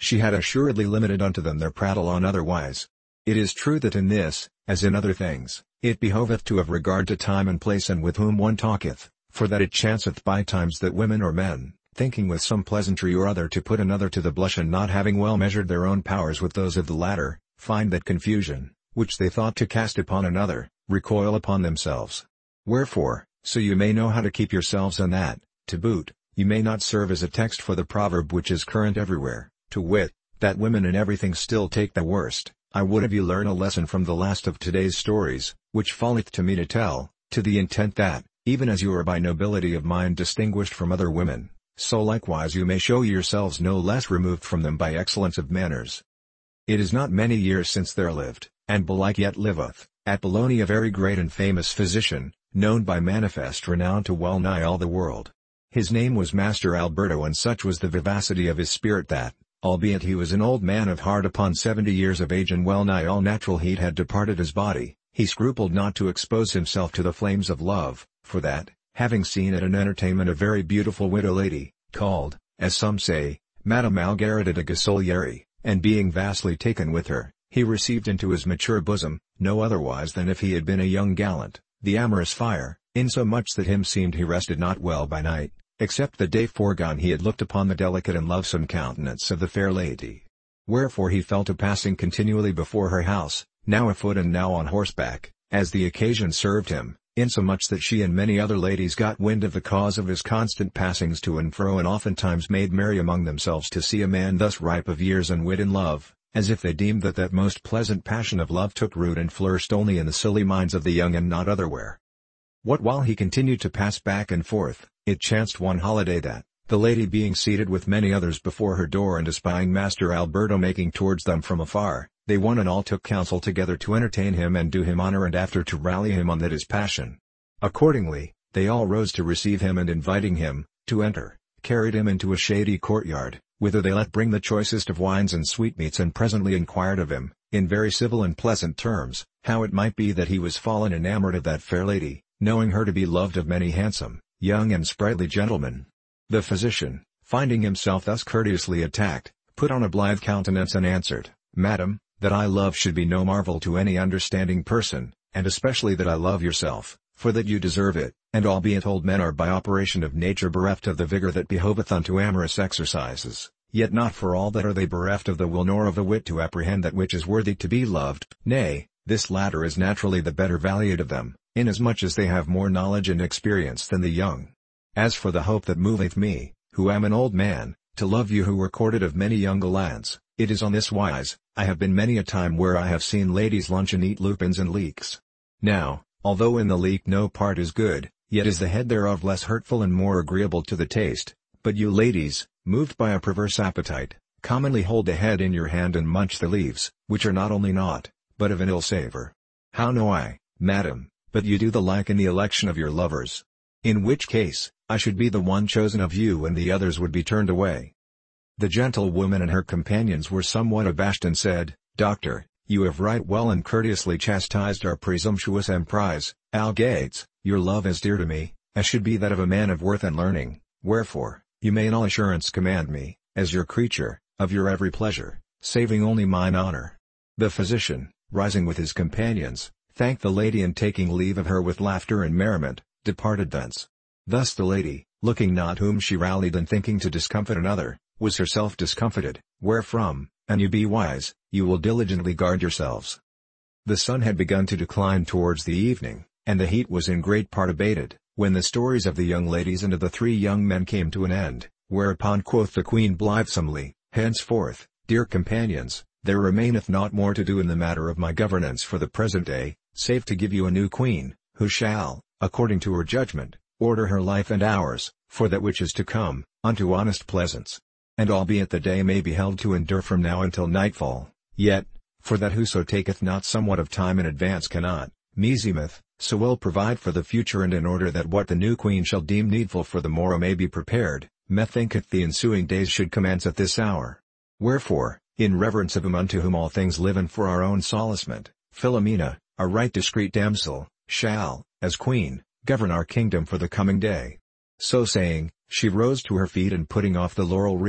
she had assuredly limited unto them their prattle on otherwise. It is true that in this, as in other things, it behoveth to have regard to time and place and with whom one talketh, for that it chanceth by times that women or men, thinking with some pleasantry or other to put another to the blush and not having well measured their own powers with those of the latter, find that confusion, which they thought to cast upon another, recoil upon themselves. Wherefore, so you may know how to keep yourselves and that, to boot, you may not serve as a text for the proverb which is current everywhere, to wit, that women in everything still take the worst. I would have you learn a lesson from the last of today's stories, which falleth to me to tell, to the intent that, even as you are by nobility of mind distinguished from other women, so likewise you may show yourselves no less removed from them by excellence of manners. It is not many years since there lived, and belike yet liveth, at Bologna a very great and famous physician, known by manifest renown to well nigh all the world. His name was Master Alberto, and such was the vivacity of his spirit that, albeit he was an old man of hard upon seventy years of age and well nigh all natural heat had departed his body, he scrupled not to expose himself to the flames of love, for that, having seen at an entertainment a very beautiful widow lady, called, as some say, Madame Algarita de Gasolieri, and being vastly taken with her, he received into his mature bosom, no otherwise than if he had been a young gallant, the amorous fire, insomuch that him seemed he rested not well by night, except the day foregone he had looked upon the delicate and lovesome countenance of the fair lady. Wherefore he fell to passing continually before her house, now afoot and now on horseback, as the occasion served him, insomuch that she and many other ladies got wind of the cause of his constant passings to and fro, and oftentimes made merry among themselves to see a man thus ripe of years and wit in love, as if they deemed that that most pleasant passion of love took root and flourished only in the silly minds of the young and not otherwhere. What while he continued to pass back and forth, it chanced one holiday that, the lady being seated with many others before her door and espying Master Alberto making towards them from afar, they one and all took counsel together to entertain him and do him honor, and after to rally him on that his passion. Accordingly, they all rose to receive him, and inviting him to enter, carried him into a shady courtyard, whither they let bring the choicest of wines and sweetmeats, and presently inquired of him, in very civil and pleasant terms, how it might be that he was fallen enamored of that fair lady, knowing her to be loved of many handsome, young and sprightly gentlemen. The physician, finding himself thus courteously attacked, put on a blithe countenance and answered, Madam, that I love should be no marvel to any understanding person, and especially that I love yourself, for that you deserve it, and albeit old men are by operation of nature bereft of the vigor that behoveth unto amorous exercises, yet not for all that are they bereft of the will nor of the wit to apprehend that which is worthy to be loved. Nay, this latter is naturally the better valued of them, inasmuch as they have more knowledge and experience than the young. As for the hope that moveth me, who am an old man, to love you who were courted of many young gallants, it is on this wise: I have been many a time where I have seen ladies lunch and eat lupins and leeks. Now, although in the leek no part is good, yet is the head thereof less hurtful and more agreeable to the taste. But you ladies, moved by a perverse appetite, commonly hold the head in your hand and munch the leaves, which are not only naught, but of an ill savour. How know I, madam, but you do the like in the election of your lovers? In which case, I should be the one chosen of you and the others would be turned away. The gentlewoman and her companions were somewhat abashed and said, Doctor, you have right well and courteously chastised our presumptuous emprise, Algates. Your love is dear to me, as should be that of a man of worth and learning, wherefore, you may in all assurance command me, as your creature, of your every pleasure, saving only mine honor. The physician, rising with his companions, thanked the lady, and taking leave of her with laughter and merriment, departed thence. Thus the lady, looking not whom she rallied and thinking to discomfit another, was herself discomfited, wherefrom, an you be wise, you will diligently guard yourselves. The sun had begun to decline towards the evening, and the heat was in great part abated, when the stories of the young ladies and of the three young men came to an end, whereupon quoth the queen blithesomely, Henceforth, dear companions, there remaineth naught more to do in the matter of my governance for the present day, save to give you a new queen, who shall, according to her judgment, order her life and ours, for that which is to come, unto honest pleasance. And albeit the day may be held to endure from now until nightfall, yet, for that whoso taketh not somewhat of time in advance cannot, meseemeth, so will provide for the future, and in order that what the new queen shall deem needful for the morrow may be prepared, methinketh the ensuing days should commence at this hour. Wherefore, in reverence of him unto whom all things live and for our own solacement, Philomena, a right discreet damsel, shall, as queen, govern our kingdom for the coming day. So saying, she rose to her feet, and putting off the laurel wreath,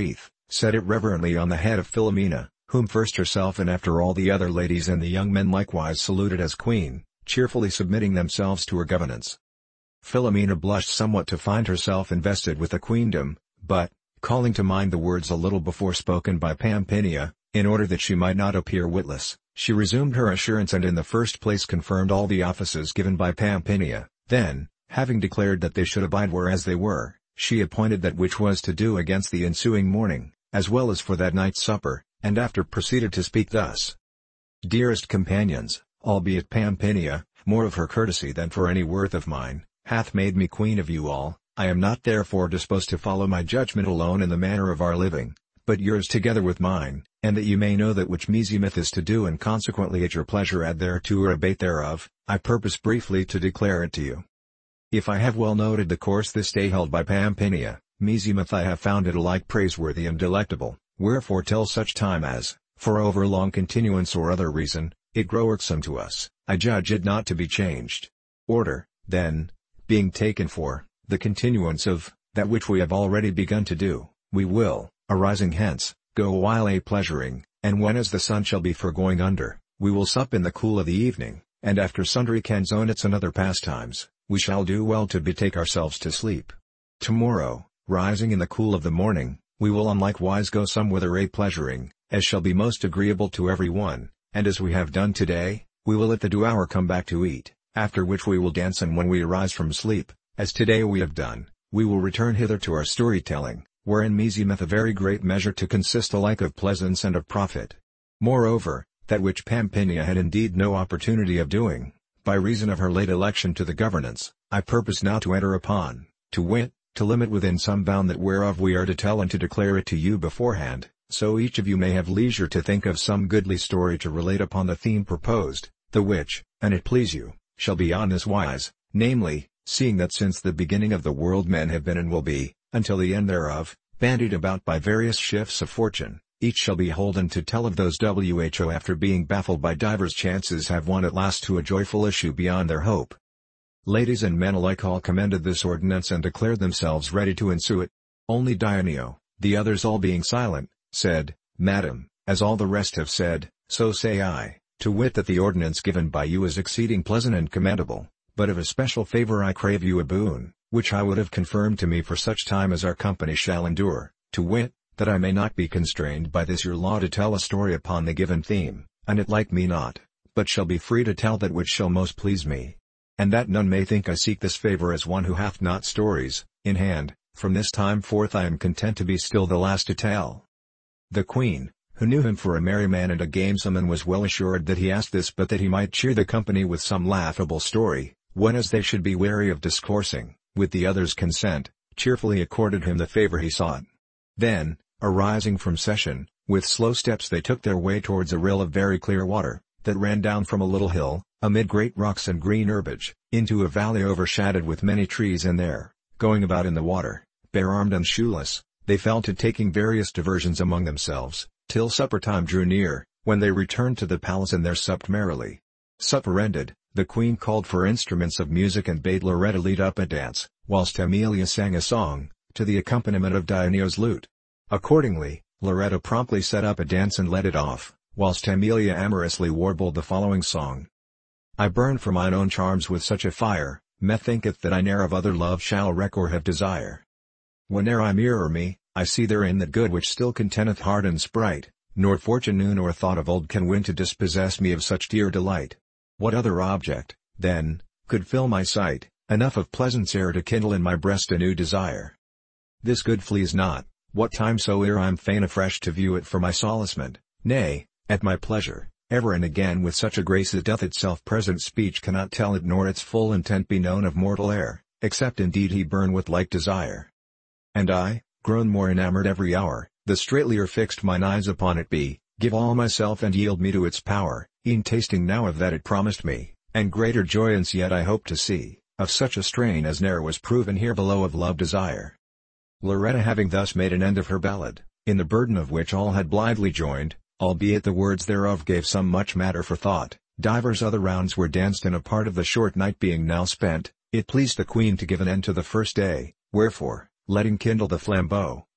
set it reverently on the head of Philomela, whom first herself and after all the other ladies and the young men likewise saluted as queen, cheerfully submitting themselves to her governance. Philomela blushed somewhat to find herself invested with the queendom, but, calling to mind the words a little before spoken by Pampinea, in order that she might not appear witless, she resumed her assurance and in the first place confirmed all the offices given by Pampinea. Then, having declared that they should abide whereas they were, she appointed that which was to do against the ensuing morning, as well as for that night's supper, and after proceeded to speak thus. Dearest companions, albeit Pampinea, more of her courtesy than for any worth of mine, hath made me queen of you all, I am not therefore disposed to follow my judgment alone in the manner of our living, but yours together with mine, and that you may know that which meseemeth is to do and consequently at your pleasure add thereto or abate thereof, I purpose briefly to declare it to you. If I have well noted the course this day held by Pampinea, meseemeth I have found it alike praiseworthy and delectable, wherefore till such time as, for over long continuance or other reason, it grow irksome to us, I judge it not to be changed. Order, then, being taken for, the continuance of, that which we have already begun to do, we will, arising hence, go a while a pleasuring, and when as the sun shall be for going under, we will sup in the cool of the evening, and after sundry canzonets and other pastimes, we shall do well to betake ourselves to sleep. Tomorrow, rising in the cool of the morning, we will on likewise go somewhither a pleasuring, as shall be most agreeable to every one, and as we have done today, we will at the due hour come back to eat, after which we will dance and when we arise from sleep, as today we have done, we will return hither to our storytelling, wherein meseemeth a very great measure to consist alike of pleasance and of profit. Moreover, that which Pampinea had indeed no opportunity of doing, by reason of her late election to the governance, I purpose now to enter upon, to wit, to limit within some bound that whereof we are to tell and to declare it to you beforehand, so each of you may have leisure to think of some goodly story to relate upon the theme proposed, the which, an it please you, shall be on this wise, namely, seeing that since the beginning of the world men have been and will be, until the end thereof, bandied about by various shifts of fortune, each shall be holden to tell of those who after being baffled by divers chances have won at last to a joyful issue beyond their hope. Ladies and men alike all commended this ordinance and declared themselves ready to ensue it. Only Dioneo, the others all being silent, said, Madam, as all the rest have said, so say I, to wit that the ordinance given by you is exceeding pleasant and commendable. But of especial favor I crave you a boon, which I would have confirmed to me for such time as our company shall endure, to wit, that I may not be constrained by this your law to tell a story upon the given theme, and it like me not, but shall be free to tell that which shall most please me. And that none may think I seek this favor as one who hath not stories in hand, from this time forth I am content to be still the last to tell. The queen, who knew him for a merry man and a gamesoman was well assured that he asked this but that he might cheer the company with some laughable story, when as they should be weary of discoursing, with the others' consent, cheerfully accorded him the favor he sought. Then, arising from session, with slow steps they took their way towards a rill of very clear water, that ran down from a little hill, amid great rocks and green herbage, into a valley overshadowed with many trees and there, going about in the water, bare-armed and shoeless, they fell to taking various diversions among themselves, till supper time drew near, when they returned to the palace and there supped merrily. Supper ended, the queen called for instruments of music and bade Loretta lead up a dance, whilst Emilia sang a song, to the accompaniment of Dioneo's lute. Accordingly, Loretta promptly set up a dance and led it off, whilst Emilia amorously warbled the following song. I burn for mine own charms with such a fire, methinketh that I ne'er of other love shall reck or have desire. Whene'er I mirror me, I see therein that good which still contenteth heart and sprite, nor fortune new nor thought of old can win to dispossess me of such dear delight. What other object, then, could fill my sight, enough of pleasance air to kindle in my breast a new desire? This good flees not, what time soe'er I'm fain afresh to view it for my solacement, nay, at my pleasure, ever and again with such a grace as doth itself present speech cannot tell it nor its full intent be known of mortal air, except indeed he burn with like desire. And I, grown more enamoured every hour, the straitlier fixed mine eyes upon it be, give all myself and yield me to its power, e'en tasting now of that it promised me, and greater joyance yet I hope to see, of such a strain as ne'er was proven here below of love desire. Loretta having thus made an end of her ballad, in the burden of which all had blithely joined, albeit the words thereof gave some much matter for thought, divers other rounds were danced and a part of the short night being now spent, it pleased the queen to give an end to the first day, wherefore, letting kindle the flambeau,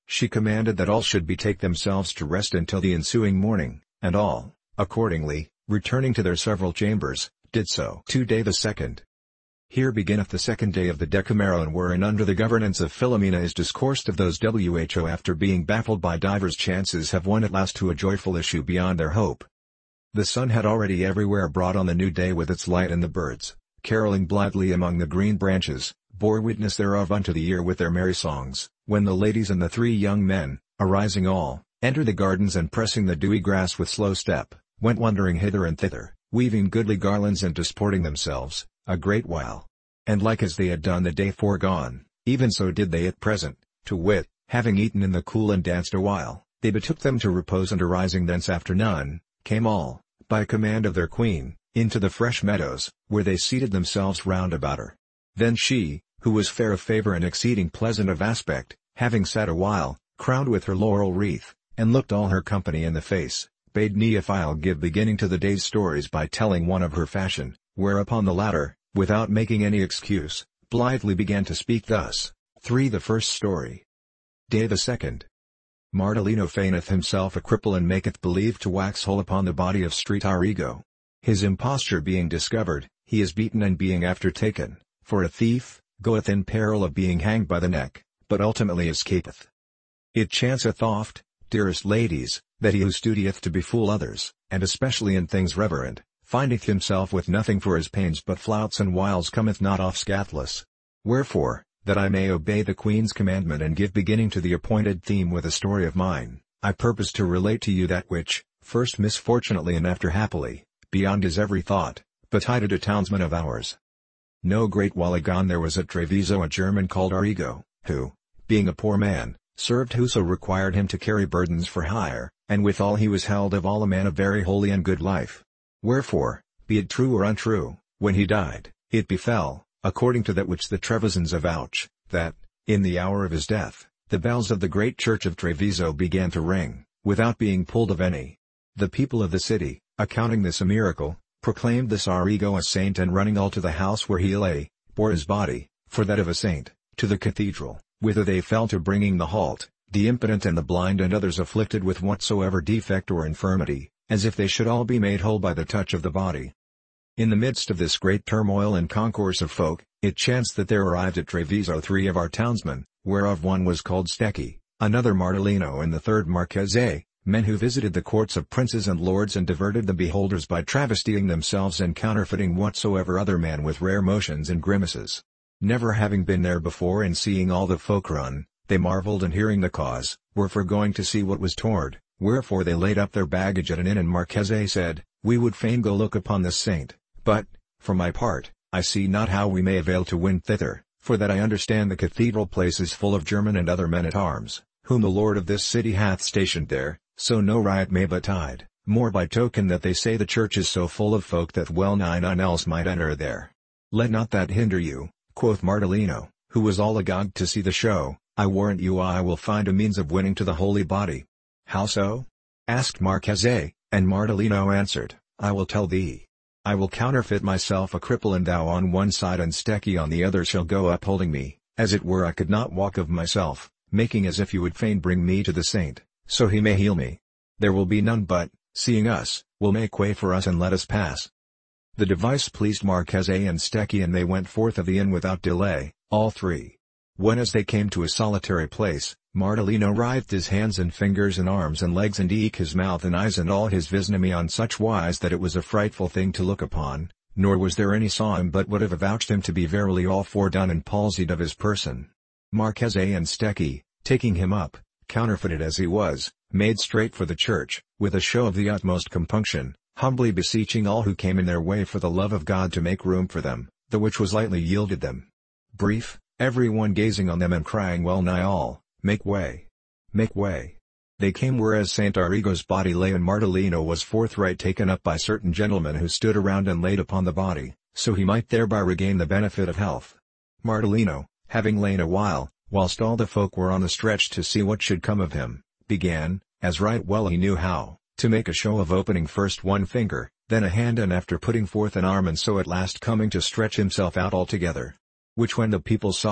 She commanded that all should betake themselves to rest until the ensuing morning, and all, accordingly, returning to their several chambers, did so. two Day the second. Here beginneth the second day of the Decameron, wherein under the governance of Philomena is discoursed of those who after being baffled by divers chances have won at last to a joyful issue beyond their hope. The sun had already everywhere brought on the new day with its light, and the birds, carolling blithely among the green branches, bore witness thereof unto the ear with their merry songs, when the ladies and the three young men, arising all, entered the gardens, and pressing the dewy grass with slow step, went wandering hither and thither, weaving goodly garlands and disporting themselves, a great while. And like as they had done the day foregone, even so did they at present, to wit, having eaten in the cool and danced a while, they betook them to repose, and arising thence after none, came all, by command of their queen, into the fresh meadows, where they seated themselves round about her. Then she, who was fair of favour and exceeding pleasant of aspect, having sat a while, crowned with her laurel wreath, and looked all her company in the face, bade Neophile give beginning to the day's stories by telling one of her fashion, whereupon the latter, without making any excuse, blithely began to speak thus. three The first story. Day the second. Mardalino feigneth himself a cripple, and maketh believe to wax whole upon the body of street Arrigo. His imposture being discovered, he is beaten, and being after taken for a thief, goeth in peril of being hanged by the neck, but ultimately escapeth. It chanceth oft, dearest ladies, that he who studieth to befool others, and especially in things reverent, findeth himself with nothing for his pains but flouts and wiles, cometh not off scathless. Wherefore, that I may obey the Queen's commandment and give beginning to the appointed theme with a story of mine, I purpose to relate to you that which, first misfortunately and after happily, beyond his every thought, betided a townsman of ours. No great while agone there was at Treviso a German called Arrigo, who, being a poor man, served whoso required him to carry burdens for hire, and withal he was held of all a man of very holy and good life. Wherefore, be it true or untrue, when he died, it befell, according to that which the Trevisans avouch, that, in the hour of his death, the bells of the great church of Treviso began to ring, without being pulled of any. The people of the city, accounting this a miracle, proclaimed this Arrigo a saint, and running all to the house where he lay, bore his body, for that of a saint, to the cathedral, whither they fell to bringing the halt, the impotent and the blind and others afflicted with whatsoever defect or infirmity, as if they should all be made whole by the touch of the body. In the midst of this great turmoil and concourse of folk, it chanced that there arrived at Treviso three of our townsmen, whereof one was called Stecchi, another Mardalino, and the third Marchese, men who visited the courts of princes and lords and diverted the beholders by travestying themselves and counterfeiting whatsoever other man with rare motions and grimaces. Never having been there before, and seeing all the folk run, they marvelled, and hearing the cause, were for going to see what was toward, wherefore they laid up their baggage at an inn, and Marchese said, "We would fain go look upon this saint, but, for my part, I see not how we may avail to win thither, for that I understand the cathedral place is full of German and other men-at-arms, whom the lord of this city hath stationed there, so no riot may betide, more by token that they say the church is so full of folk that well nigh none else might enter there." "Let not that hinder you," quoth Mardalino, who was all agog to see the show. "I warrant you I will find a means of winning to the holy body." "How so?" asked Marchese, and Mardalino answered, "I will tell thee. I will counterfeit myself a cripple, and thou on one side and Stecchi on the other shall go upholding me, as it were I could not walk of myself, making as if you would fain bring me to the saint, so he may heal me. There will be none but, seeing us, will make way for us and let us pass." The device pleased Marchese and Stecchi, and they went forth of the inn without delay, all three. When as they came to a solitary place, Mardalino writhed his hands and fingers and arms and legs, and eke his mouth and eyes and all his visnomy on such wise that it was a frightful thing to look upon, nor was there any saw him but would have avouched him to be verily all fordone and palsied of his person. Marchese and Stecchi, taking him up, counterfeited as he was, made straight for the church, with a show of the utmost compunction, humbly beseeching all who came in their way for the love of God to make room for them, the which was lightly yielded them. Brief, every one gazing on them and crying well nigh all, "Make way! Make way!" They came whereas Saint Arrigo's body lay, and Mardalino was forthright taken up by certain gentlemen who stood around and laid upon the body, so he might thereby regain the benefit of health. Mardalino, having lain a while, whilst all the folk were on the stretch to see what should come of him, began, as right well he knew how, to make a show of opening first one finger, then a hand, and after putting forth an arm, and so at last coming to stretch himself out altogether. Which when the people saw,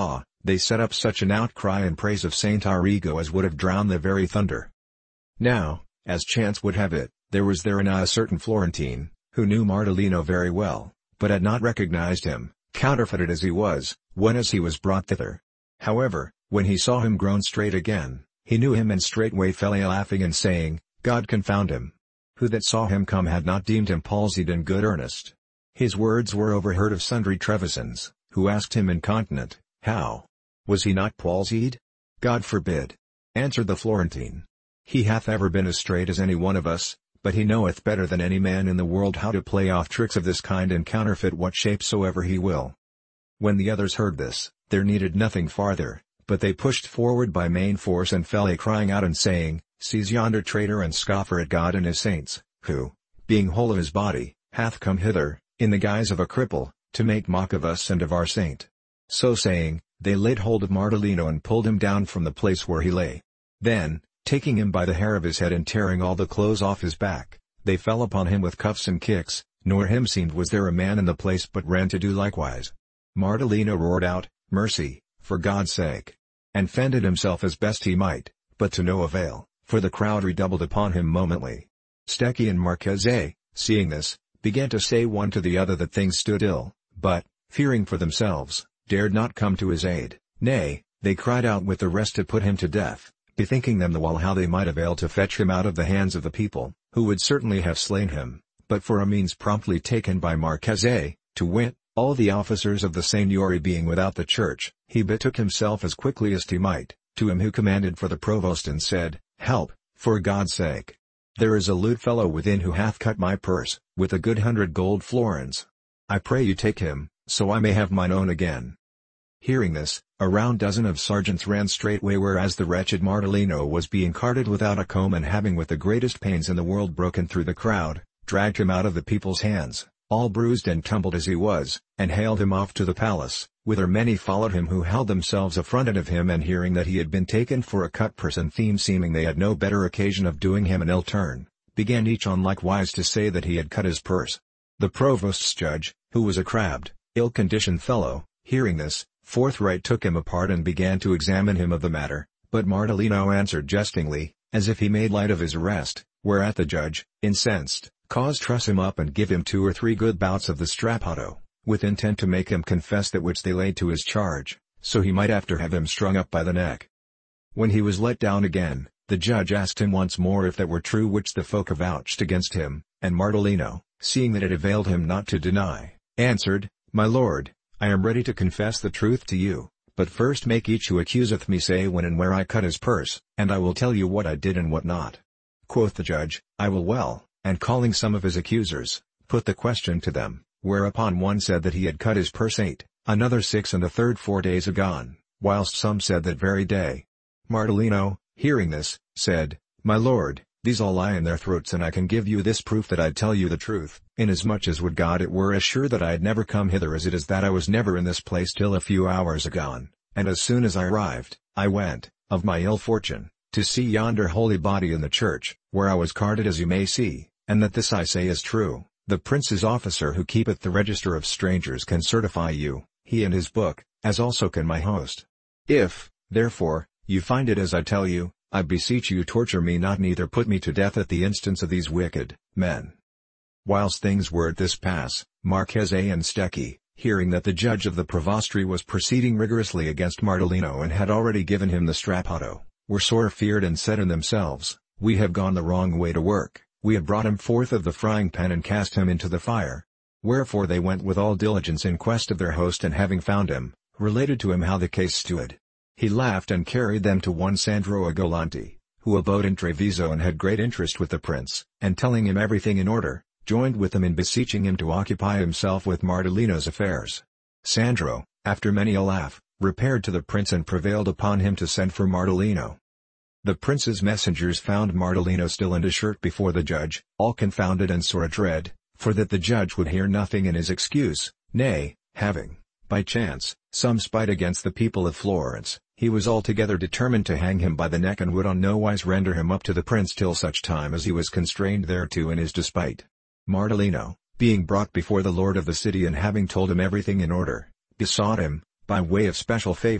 they set up such an outcry in praise of Saint Arrigo as would have drowned the very thunder. Now, as chance would have it, there was therein a certain Florentine, who knew Martellino very well, but had not recognized him, counterfeited as he was, when as he was brought thither. However, when he saw him grown straight again, he knew him and straightway fell a laughing and saying, God confound him! Who that saw him come had not deemed him palsied in good earnest. His words were overheard of sundry Trevisans, who asked him incontinent, How? Was he not palsied? God forbid! Answered the Florentine. He hath ever been as straight as any one of us, but he knoweth better than any man in the world how to play off tricks of this kind and counterfeit what shape soever he will. When the others heard this, there needed nothing farther, but they pushed forward by main force and fell a crying out and saying, Seize yonder traitor and scoffer at God and his saints, who, being whole of his body, hath come hither, in the guise of a cripple, to make mock of us and of our saint. So saying, they laid hold of Martellino and pulled him down from the place where he lay. Then, taking him by the hair of his head and tearing all the clothes off his back, they fell upon him with cuffs and kicks, nor him seemed was there a man in the place but ran to do likewise. Martellino roared out, Mercy, for God's sake! And fended himself as best he might, but to no avail, for the crowd redoubled upon him momently. Stecchi and Marchese, seeing this, began to say one to the other that things stood ill, but, fearing for themselves, dared not come to his aid. Nay, they cried out with the rest to put him to death, bethinking them the while how they might avail to fetch him out of the hands of the people, who would certainly have slain him, but for a means promptly taken by Marchese, to wit, all the officers of the Signory being without the church, he betook himself as quickly as he might, to him who commanded for the provost and said, Help, for God's sake! There is a lewd fellow within who hath cut my purse, with a good hundred gold florins. I pray you take him, so I may have mine own again. Hearing this, a round dozen of sergeants ran straightway whereas the wretched Martellino was being carted without a comb and having with the greatest pains in the world broken through the crowd, dragged him out of the people's hands, all bruised and tumbled as he was, and haled him off to the palace, whither many followed him who held themselves affronted of him and hearing that he had been taken for a cut purse and theme seeming they had no better occasion of doing him an ill turn, began each on likewise to say that he had cut his purse. The provost's judge, who was a crabbed, ill-conditioned fellow, hearing this, forthright took him apart and began to examine him of the matter, but Martellino answered jestingly, as if he made light of his arrest, whereat the judge, incensed, caused truss him up and give him two or three good bouts of the strappado, with intent to make him confess that which they laid to his charge, so he might after have him strung up by the neck. When he was let down again, the judge asked him once more if that were true which the folk avouched against him, and Martellino, seeing that it availed him not to deny, answered, My lord, I am ready to confess the truth to you, but first make each who accuseth me say when and where I cut his purse, and I will tell you what I did and what not. Quoth the judge, I will well, and calling some of his accusers, put the question to them, whereupon one said that he had cut his purse eight, another six and the third four days agone, whilst some said that very day. Martellino, hearing this, said, My lord, these all lie in their throats and I can give you this proof that I tell you the truth, inasmuch as would God it were as sure that I had never come hither as it is that I was never in this place till a few hours agone, and as soon as I arrived, I went, of my ill fortune, to see yonder holy body in the church, where I was carted as you may see, and that this I say is true, the prince's officer who keepeth the register of strangers can certify you, he and his book, as also can my host. If, therefore, you find it as I tell you, I beseech you torture me not neither put me to death at the instance of these wicked men. Whilst things were at this pass, Marchese and Stecchi, hearing that the judge of the provostry was proceeding rigorously against Martellino and had already given him the strappado, were sore feared and said in themselves, We have gone the wrong way to work, we have brought him forth of the frying pan and cast him into the fire. Wherefore they went with all diligence in quest of their host and having found him, related to him how the case stood. He laughed and carried them to one Sandro Agolanti, who abode in Treviso and had great interest with the prince, and telling him everything in order, joined with him in beseeching him to occupy himself with Martellino's affairs. Sandro, after many a laugh, repaired to the prince and prevailed upon him to send for Martellino. The prince's messengers found Martellino still in his shirt before the judge, all confounded and sore adread, for that the judge would hear nothing in his excuse, nay, having, by chance, some spite against the people of Florence, he was altogether determined to hang him by the neck and would on no wise render him up to the prince till such time as he was constrained thereto in his despite. Martellino, being brought before the lord of the city and having told him everything in order, besought him, by way of special favor,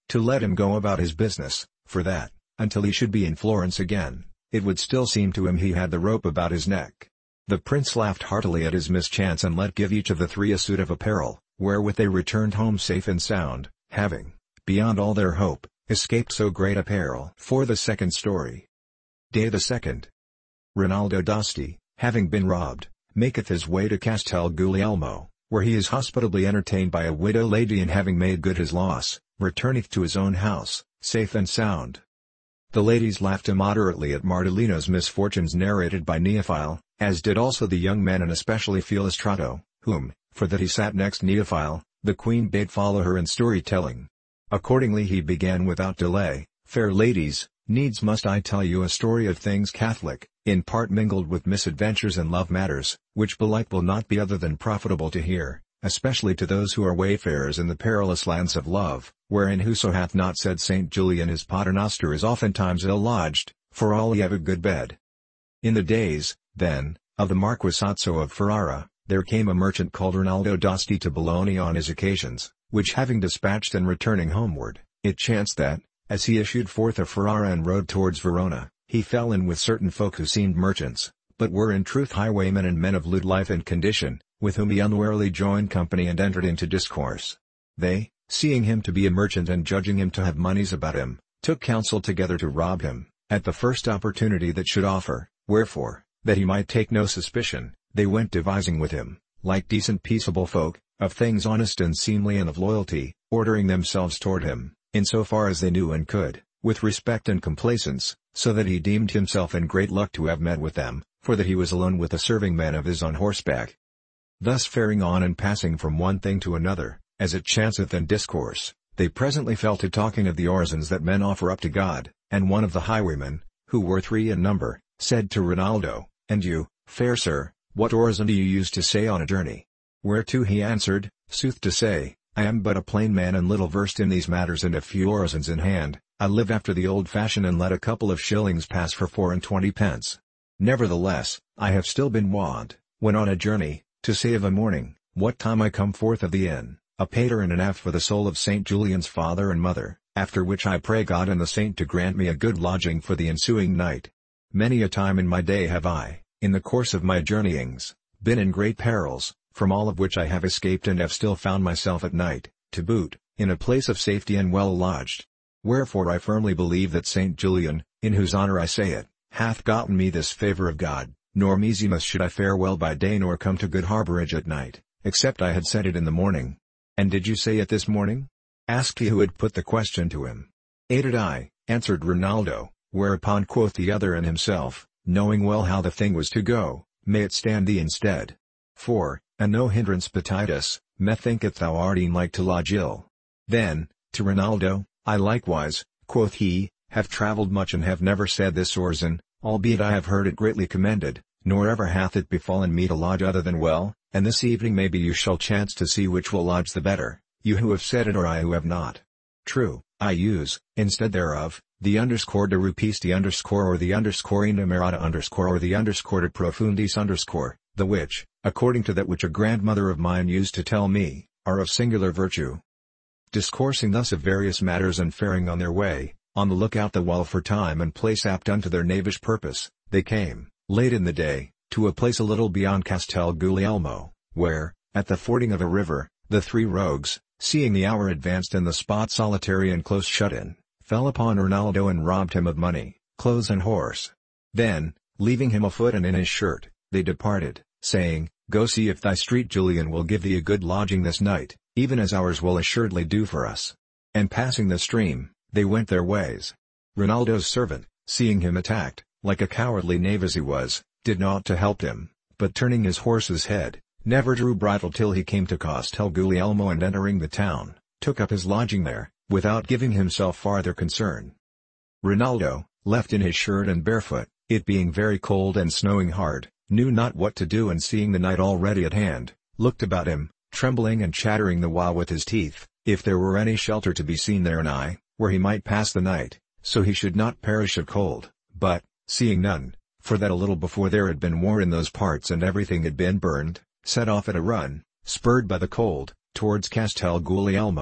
to let him go about his business, for that, until he should be in Florence again, it would still seem to him he had the rope about his neck. The prince laughed heartily at his mischance and let give each of the three a suit of apparel, wherewith they returned home safe and sound, having, beyond all their hope, escaped so great a peril. For the second story. Day the second. Rinaldo d'Asti, having been robbed, maketh his way to Castel Guglielmo, where he is hospitably entertained by a widow lady, and having made good his loss, returneth to his own house, safe and sound. The ladies laughed immoderately at Mardolino's misfortunes narrated by Neophile, as did also the young men, and especially Philostrato, whom, for that he sat next Neophile, the queen bade follow her in story-telling. Accordingly he began without delay: "Fair ladies, needs must I tell you a story of things Catholic, in part mingled with misadventures and love matters, which belike will not be other than profitable to hear, especially to those who are wayfarers in the perilous lands of love, wherein whoso hath not said Saint Julian his paternoster is oftentimes ill-lodged, for all he have a good bed." In the days, then, of the Marquisazzo of Ferrara, there came a merchant called Rinaldo d'Asti to Bologna on his occasions, which having dispatched and returning homeward, it chanced that, as he issued forth of Ferrara and rode towards Verona, he fell in with certain folk who seemed merchants, but were in truth highwaymen and men of lewd life and condition, with whom he unwarily joined company and entered into discourse. They, seeing him to be a merchant and judging him to have moneys about him, took counsel together to rob him, at the first opportunity that should offer, wherefore, that he might take no suspicion, they went devising with him, like decent peaceable folk, of things honest and seemly and of loyalty, ordering themselves toward him, in so far as they knew and could, with respect and complaisance, so that he deemed himself in great luck to have met with them, for that he was alone with a serving man of his on horseback. Thus faring on and passing from one thing to another, as it chanceth in discourse, they presently fell to talking of the orisons that men offer up to God, and one of the highwaymen, who were three in number, said to Rinaldo, "And you, fair sir, what orison do you use to say on a journey?" Whereto he answered, "Sooth to say, I am but a plain man and little versed in these matters, and a few orisons in hand. I live after the old fashion and let a couple of shillings pass for four and twenty pence. Nevertheless, I have still been wont, when on a journey, to say of a morning, what time I come forth of the inn, a pater and an aft for the soul of Saint Julian's father and mother, after which I pray God and the saint to grant me a good lodging for the ensuing night. Many a time in my day have I, in the course of my journeyings, been in great perils, from all of which I have escaped and have still found myself at night, to boot, in a place of safety and well lodged. Wherefore I firmly believe that Saint Julian, in whose honor I say it, hath gotten me this favor of God, nor meseemus should I fare well by day nor come to good harborage at night, except I had said it in the morning." "And did you say it this morning?" asked he who had put the question to him. "Ay did I," answered Rinaldo, whereupon quoth the other in himself, knowing well how the thing was to go, "May it stand thee instead. For, and no hindrance betide us, methinketh thou art e'en like to lodge ill." Then, to Rinaldo, "I likewise," quoth he, "have travelled much and have never said this orison, albeit I have heard it greatly commended, nor ever hath it befallen me to lodge other than well, and this evening maybe you shall chance to see which will lodge the better, you who have said it or I who have not. True, I use, instead thereof, the underscore de rupisti underscore or the underscore enumerata underscore or the underscore de profundis underscore, the which, according to that which a grandmother of mine used to tell me, are of singular virtue." Discoursing thus of various matters and faring on their way, on the lookout the while for time and place apt unto their knavish purpose, they came, late in the day, to a place a little beyond Castel Guglielmo, where, at the fording of a river, the three rogues, seeing the hour advanced and the spot solitary and close shut in, fell upon Rinaldo and robbed him of money, clothes and horse. Then, leaving him afoot and in his shirt, they departed, saying, "Go see if thy street Julian will give thee a good lodging this night, even as ours will assuredly do for us." And passing the stream, they went their ways. Rinaldo's servant, seeing him attacked, like a cowardly knave as he was, did naught to help him, but turning his horse's head, never drew bridle till he came to Castel Guglielmo, and entering the town, took up his lodging there, without giving himself farther concern. Rinaldo, left in his shirt and barefoot, it being very cold and snowing hard, knew not what to do, and seeing the night already at hand, looked about him, trembling and chattering the while with his teeth, if there were any shelter to be seen there nigh, where he might pass the night, so he should not perish of cold, but, seeing none, for that a little before there had been war in those parts and everything had been burned, set off at a run, spurred by the cold, towards Castel Guglielmo,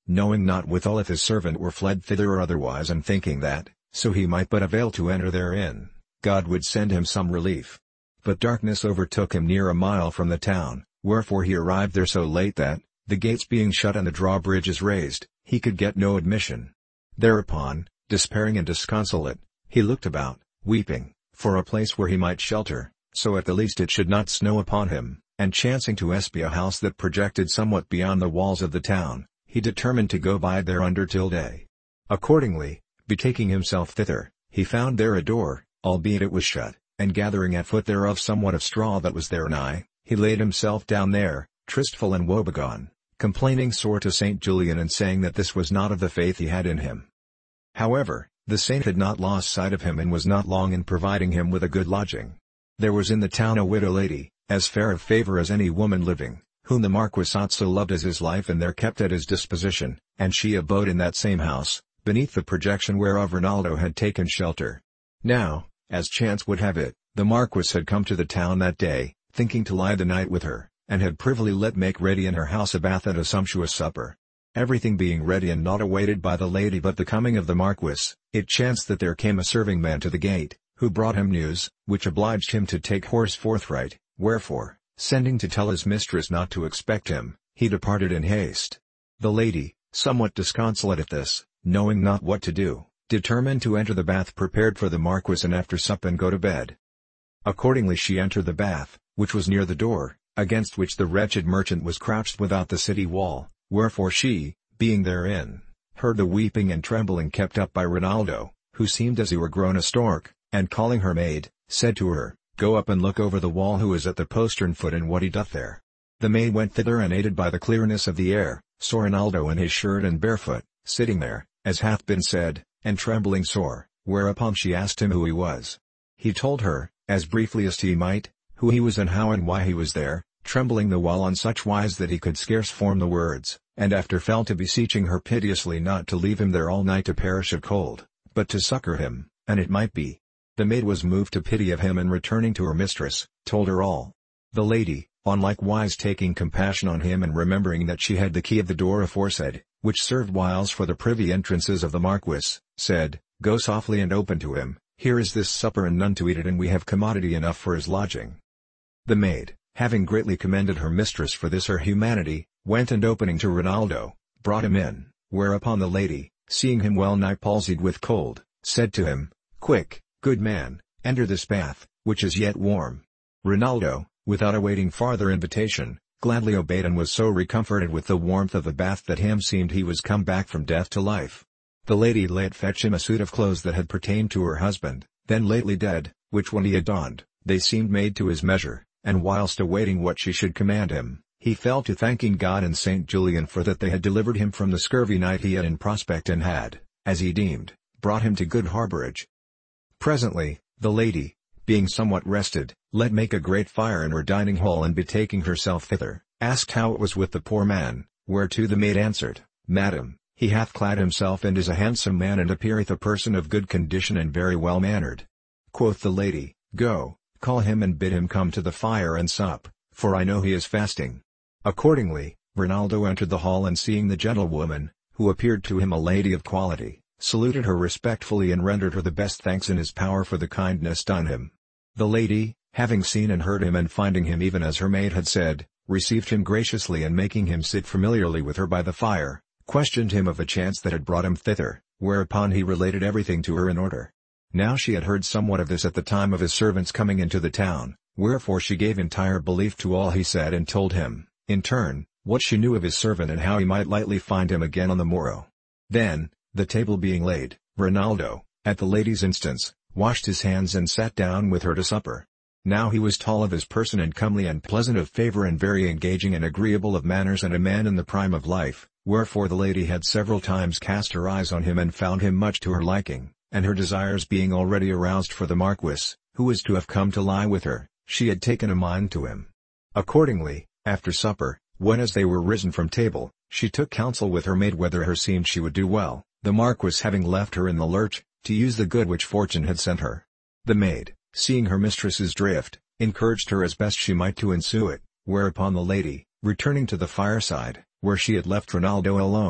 knowing not withal if his servant were fled thither or otherwise, and thinking that, so he might but avail to enter therein, God would send him some relief. But darkness overtook him near a mile from the town, wherefore he arrived there so late that, the gates being shut and the drawbridges raised, he could get no admission. Thereupon, despairing and disconsolate, he looked about, weeping, for a place where he might shelter, so at the least it should not snow upon him, and chancing to espy a house that projected somewhat beyond the walls of the town, he determined to go bide thereunder till day. Accordingly, betaking himself thither, he found there a door, albeit it was shut, and gathering at foot thereof somewhat of straw that was there nigh, he laid himself down there, tristful and woebegone, complaining sore to Saint Julian and saying that this was not of the faith he had in him. However, the saint had not lost sight of him and was not long in providing him with a good lodging. There was in the town a widow lady, as fair of favour as any woman living, whom the Marquis so loved as his life and there kept at his disposition, and she abode in that same house, beneath the projection whereof Rinaldo had taken shelter. Now, as chance would have it, the Marquis had come to the town that day, thinking to lie the night with her, and had privily let make ready in her house a bath and a sumptuous supper. Everything being ready and not awaited by the lady but the coming of the Marquis, it chanced that there came a serving man to the gate, who brought him news, which obliged him to take horse forthright, wherefore, sending to tell his mistress not to expect him, he departed in haste. The lady, somewhat disconsolate at this, knowing not what to do, determined to enter the bath prepared for the Marquis and after sup and go to bed. Accordingly she entered the bath, which was near the door, against which the wretched merchant was crouched without the city wall, wherefore she, being therein, heard the weeping and trembling kept up by Rinaldo, who seemed as he were grown a stork, and calling her maid, said to her, Go up and look over the wall who is at the postern foot and what he doth there. The maid went thither and aided by the clearness of the air, saw Rinaldo in his shirt and barefoot, sitting there, as hath been said, and trembling sore, whereupon she asked him who he was. He told her, as briefly as he might, who he was and how and why he was there, trembling the while on such wise that he could scarce form the words, and after fell to beseeching her piteously not to leave him there all night to perish of cold, but to succour him, and it might be. The maid was moved to pity of him and returning to her mistress, told her all. The lady, on likewise taking compassion on him and remembering that she had the key of the door aforesaid, which served whiles for the privy entrances of the Marquis, said, Go softly and open to him, here is this supper and none to eat it and we have commodity enough for his lodging. The maid, having greatly commended her mistress for this her humanity, went and opening to Rinaldo, brought him in, whereupon the lady, seeing him well nigh palsied with cold, said to him, Quick, good man, enter this bath, which is yet warm. Rinaldo, without awaiting farther invitation, gladly obeyed and was so recomforted with the warmth of the bath that him seemed he was come back from death to life. The lady let fetch him a suit of clothes that had pertained to her husband, then lately dead, which when he had donned, they seemed made to his measure, and whilst awaiting what she should command him, he fell to thanking God and Saint Julian for that they had delivered him from the scurvy night he had in prospect and had, as he deemed, brought him to good harbourage. Presently, the lady, being somewhat rested, let make a great fire in her dining hall and betaking herself thither, asked how it was with the poor man, whereto the maid answered, Madam, he hath clad himself and is a handsome man and appeareth a person of good condition and very well mannered. Quoth the lady, Go, call him and bid him come to the fire and sup, for I know he is fasting. Accordingly, Rinaldo entered the hall and seeing the gentlewoman, who appeared to him a lady of quality, saluted her respectfully and rendered her the best thanks in his power for the kindness done him. The lady, having seen and heard him and finding him even as her maid had said, received him graciously and making him sit familiarly with her by the fire, questioned him of a chance that had brought him thither, whereupon he related everything to her in order. Now she had heard somewhat of this at the time of his servants coming into the town, wherefore she gave entire belief to all he said and told him, in turn, what she knew of his servant and how he might lightly find him again on the morrow. Then, the table being laid, Rinaldo, at the lady's instance, washed his hands and sat down with her to supper. Now he was tall of his person and comely and pleasant of favour and very engaging and agreeable of manners and a man in the prime of life, wherefore the lady had several times cast her eyes on him and found him much to her liking, and her desires being already aroused for the Marquis, who was to have come to lie with her, she had taken a mind to him. Accordingly, after supper, when as they were risen from table, she took counsel with her maid whether her seemed she would do well, the Marquis having left her in the lurch, to use the good which fortune had sent her. The maid, seeing her mistress's drift, encouraged her as best she might to ensue it, whereupon the lady, returning to the fireside, where she had left Rinaldo alone,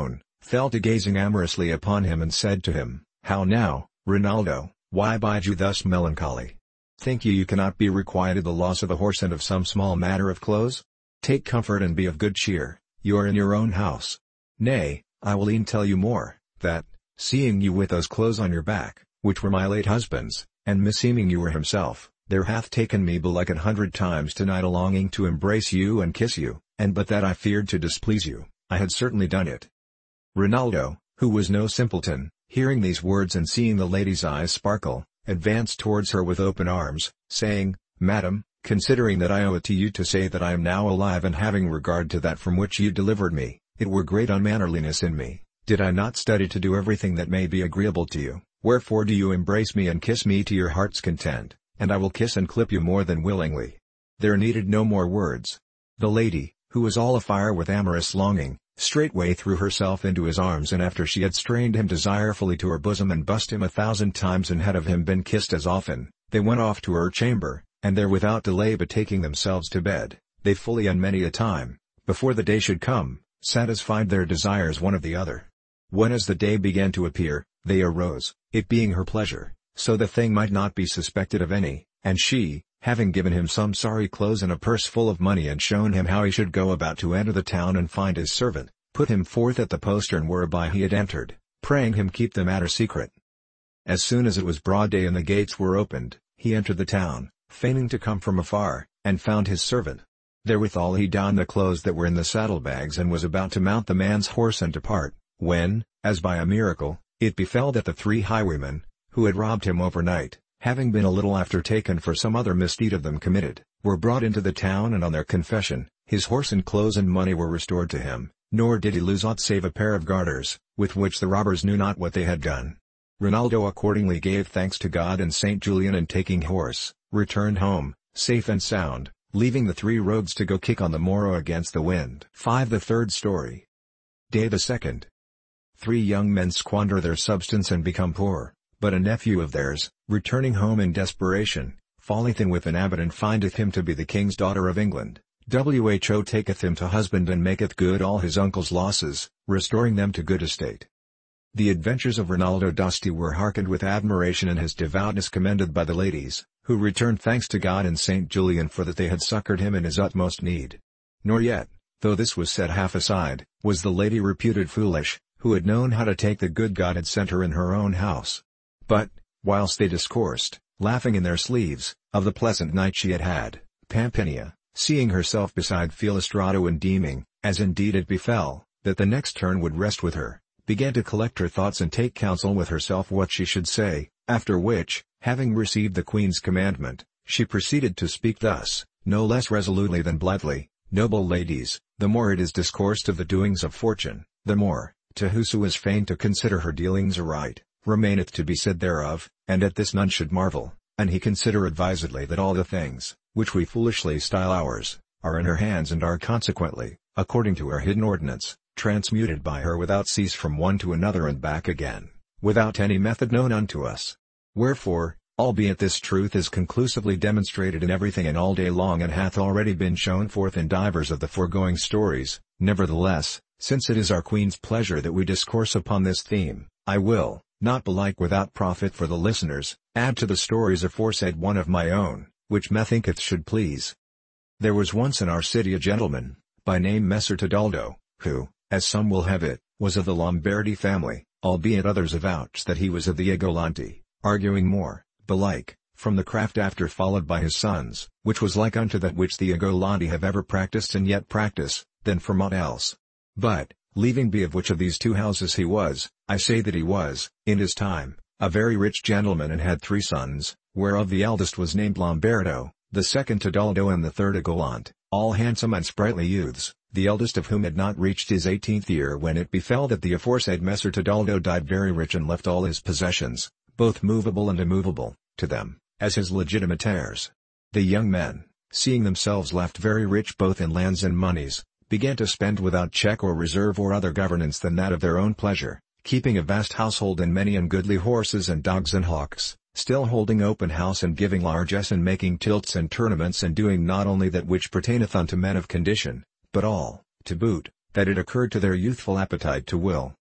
fell to gazing amorously upon him and said to him, "How now, Rinaldo, why bide you thus melancholy? Think ye you cannot be requited the loss of a horse and of some small matter of clothes? Take comfort and be of good cheer, you are in your own house. Nay, I will e'en tell you more, that, seeing you with those clothes on your back, which were my late husband's, and misseeming you were himself, there hath taken me belike an hundred times tonight a longing to embrace you and kiss you, and but that I feared to displease you, I had certainly done it." Rinaldo, who was no simpleton, hearing these words and seeing the lady's eyes sparkle, advanced towards her with open arms, saying, "Madam, considering that I owe it to you to say that I am now alive and having regard to that from which you delivered me, it were great unmannerliness in me, did I not study to do everything that may be agreeable to you, wherefore do you embrace me and kiss me to your heart's content, and I will kiss and clip you more than willingly." There needed no more words. The lady, who was all afire with amorous longing, straightway threw herself into his arms, and after she had strained him desirefully to her bosom and bussed him a thousand times and had of him been kissed as often, they went off to her chamber, and there without delay betaking themselves to bed, they fully and many a time, before the day should come, satisfied their desires one of the other. When as the day began to appear, they arose, it being her pleasure, so the thing might not be suspected of any, and she, having given him some sorry clothes and a purse full of money and shown him how he should go about to enter the town and find his servant, put him forth at the postern whereby he had entered, praying him keep the matter secret. As soon as it was broad day and the gates were opened, he entered the town, feigning to come from afar, and found his servant. Therewithal he donned the clothes that were in the saddlebags and was about to mount the man's horse and depart, when, as by a miracle, it befell that the three highwaymen, who had robbed him overnight, having been a little after taken for some other misdeed of them committed, were brought into the town, and on their confession, his horse and clothes and money were restored to him, nor did he lose aught save a pair of garters, with which the robbers knew not what they had done. Rinaldo accordingly gave thanks to God and Saint Julian, and taking horse, returned home, safe and sound, leaving the three rogues to go kick on the morrow against the wind. five The third story. Day the second. Three young men squander their substance and become poor, but a nephew of theirs, returning home in desperation, falleth in with an abbot and findeth him to be the king's daughter of England. Who taketh him to husband and maketh good all his uncle's losses, restoring them to good estate. The adventures of Rinaldo d'Asti were hearkened with admiration and his devoutness commended by the ladies, who returned thanks to God and Saint Julian for that they had succored him in his utmost need. Nor yet, though this was said half aside, was the lady reputed foolish, who had known how to take the good God had sent her in her own house. But, whilst they discoursed, laughing in their sleeves, of the pleasant night she had had, Pampinea, seeing herself beside Philostrato and deeming, as indeed it befell, that the next turn would rest with her, began to collect her thoughts and take counsel with herself what she should say, after which, having received the queen's commandment, she proceeded to speak thus, no less resolutely than blithely: "Noble ladies, the more it is discoursed of the doings of fortune, the more, to whoso is fain to consider her dealings aright, remaineth to be said thereof, and at this none should marvel, and he consider advisedly that all the things, which we foolishly style ours, are in her hands and are consequently, according to her hidden ordinance, transmuted by her without cease from one to another and back again, without any method known unto us. Wherefore, albeit this truth is conclusively demonstrated in everything and all day long and hath already been shown forth in divers of the foregoing stories, nevertheless, since it is our Queen's pleasure that we discourse upon this theme, I will, not belike without profit for the listeners, add to the stories aforesaid one of my own, which methinketh should please. There was once in our city a gentleman, by name Messer Tedaldo, who, as some will have it, was of the Lombardy family, albeit others avouch that he was of the Agolanti, arguing more, belike, from the craft after followed by his sons, which was like unto that which the Agolanti have ever practiced and yet practice, than from aught else. But, leaving be of which of these two houses he was, I say that he was, in his time, a very rich gentleman and had three sons, whereof the eldest was named Lombardo, the second Tedaldo and the third Agolant, all handsome and sprightly youths, the eldest of whom had not reached his eighteenth year when it befell that the aforesaid Messer Tedaldo died very rich and left all his possessions, both movable and immovable, to them, as his legitimate heirs. The young men, seeing themselves left very rich both in lands and moneys, began to spend without check or reserve or other governance than that of their own pleasure, keeping a vast household and many and goodly horses and dogs and hawks, still holding open house and giving largesse and making tilts and tournaments and doing not only that which pertaineth unto men of condition, but all, to boot, that it occurred to their youthful appetite to will.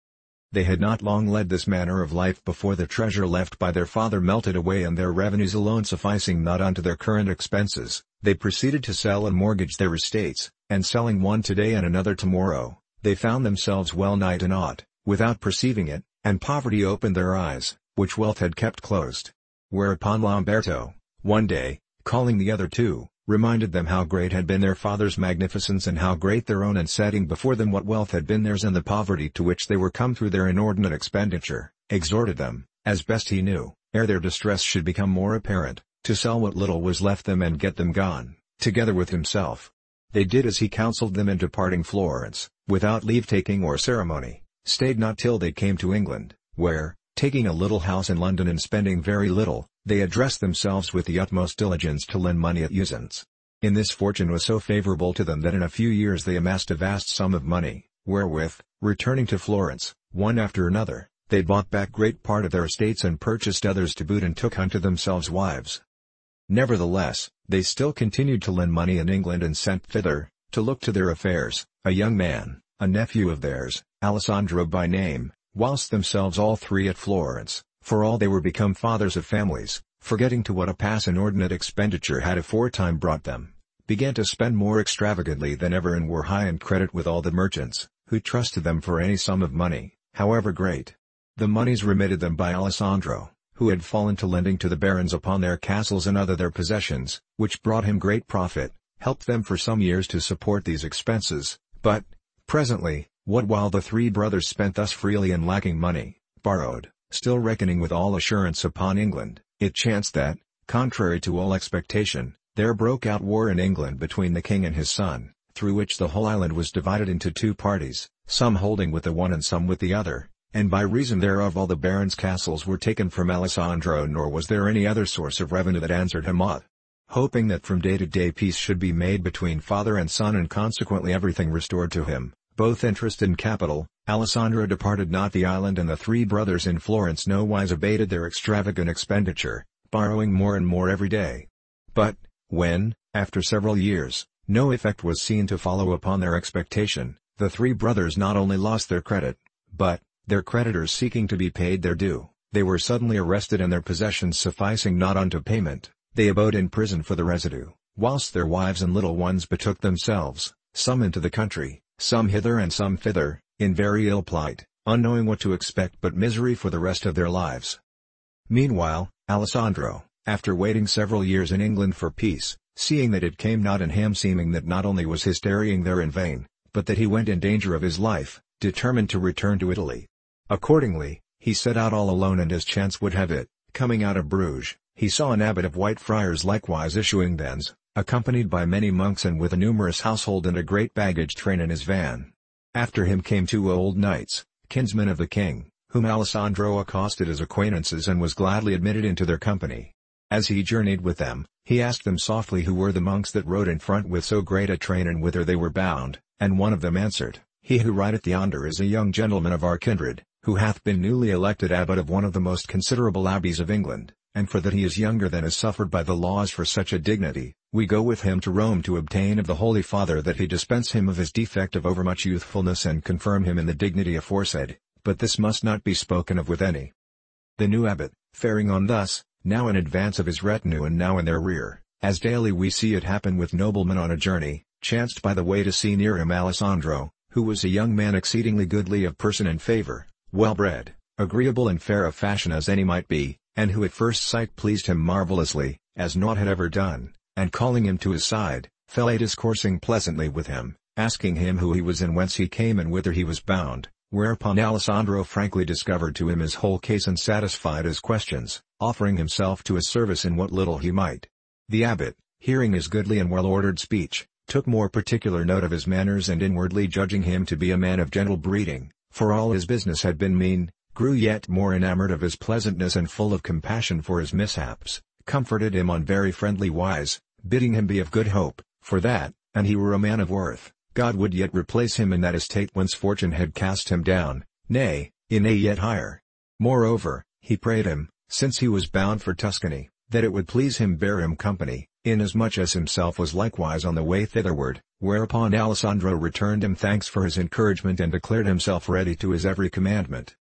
They had not long led this manner of life before the treasure left by their father melted away and their revenues alone sufficing not unto their current expenses, they proceeded to sell and mortgage their estates, and selling one today and another tomorrow, they found themselves well nigh to naught, without perceiving it, and poverty opened their eyes, which wealth had kept closed. Whereupon Lamberto, one day, calling the other two, reminded them how great had been their father's magnificence and how great their own, and setting before them what wealth had been theirs and the poverty to which they were come through their inordinate expenditure, exhorted them, as best he knew, ere their distress should become more apparent, to sell what little was left them and get them gone, together with himself. They did as he counselled them, and departing Florence, without leave-taking or ceremony, stayed not till they came to England, where, taking a little house in London and spending very little, they addressed themselves with the utmost diligence to lend money at usance. In this fortune was so favourable to them that in a few years they amassed a vast sum of money, wherewith, returning to Florence, one after another, they bought back great part of their estates and purchased others to boot and took unto themselves wives. Nevertheless, they still continued to lend money in England and sent thither, to look to their affairs, a young man, a nephew of theirs, Alessandro by name, whilst themselves all three at Florence, for all they were become fathers of families, forgetting to what a pass inordinate expenditure had aforetime brought them, began to spend more extravagantly than ever and were high in credit with all the merchants, who trusted them for any sum of money, however great. The moneys remitted them by Alessandro, who had fallen to lending to the barons upon their castles and other their possessions, which brought him great profit, helped them for some years to support these expenses, but, presently, what while the three brothers spent thus freely and lacking money, borrowed, still reckoning with all assurance upon England, it chanced that, contrary to all expectation, there broke out war in England between the king and his son, through which the whole island was divided into two parties, some holding with the one and some with the other, and by reason thereof all the barons' castles were taken from Alessandro, nor was there any other source of revenue that answered him aught. Hoping that from day to day peace should be made between father and son and consequently everything restored to him, both interest and capital, Alessandro departed not the island, and the three brothers in Florence no wise abated their extravagant expenditure, borrowing more and more every day. But, when, after several years, no effect was seen to follow upon their expectation, the three brothers not only lost their credit, but, their creditors seeking to be paid their due, they were suddenly arrested and their possessions sufficing not unto payment, they abode in prison for the residue, whilst their wives and little ones betook themselves, some into the country, some hither and some thither, in very ill plight, unknowing what to expect but misery for the rest of their lives. Meanwhile, Alessandro, after waiting several years in England for peace, seeing that it came not, in him seeming that not only was his tarrying there in vain, but that he went in danger of his life, determined to return to Italy. Accordingly, he set out all alone, and as chance would have it, coming out of Bruges, he saw an abbot of White Friars likewise issuing thence, accompanied by many monks and with a numerous household and a great baggage train in his van. After him came two old knights, kinsmen of the king, whom Alessandro accosted as acquaintances and was gladly admitted into their company. As he journeyed with them, he asked them softly who were the monks that rode in front with so great a train and whither they were bound, and one of them answered, "He who rideth yonder is a young gentleman of our kindred, who hath been newly elected abbot of one of the most considerable abbeys of England, and for that he is younger than is suffered by the laws for such a dignity, we go with him to Rome to obtain of the Holy Father that he dispense him of his defect of overmuch youthfulness and confirm him in the dignity aforesaid, but this must not be spoken of with any." The new abbot, faring on thus, now in advance of his retinue and now in their rear, as daily we see it happen with noblemen on a journey, chanced by the way to see near him Alessandro, who was a young man exceedingly goodly of person and favour, well-bred, agreeable and fair of fashion as any might be, and who at first sight pleased him marvellously, as naught had ever done, and calling him to his side, fell a discoursing pleasantly with him, asking him who he was and whence he came and whither he was bound, whereupon Alessandro frankly discovered to him his whole case and satisfied his questions, offering himself to his service in what little he might. The abbot, hearing his goodly and well-ordered speech, took more particular note of his manners, and inwardly judging him to be a man of gentle breeding, for all his business had been mean, grew yet more enamoured of his pleasantness and full of compassion for his mishaps, comforted him on very friendly wise, bidding him be of good hope, for that, and he were a man of worth, God would yet replace him in that estate whence fortune had cast him down, nay, in a yet higher. Moreover, he prayed him, since he was bound for Tuscany, that it would please him bear him company, inasmuch as himself was likewise on the way thitherward, whereupon Alessandro returned him thanks for his encouragement and declared himself ready to his every commandment.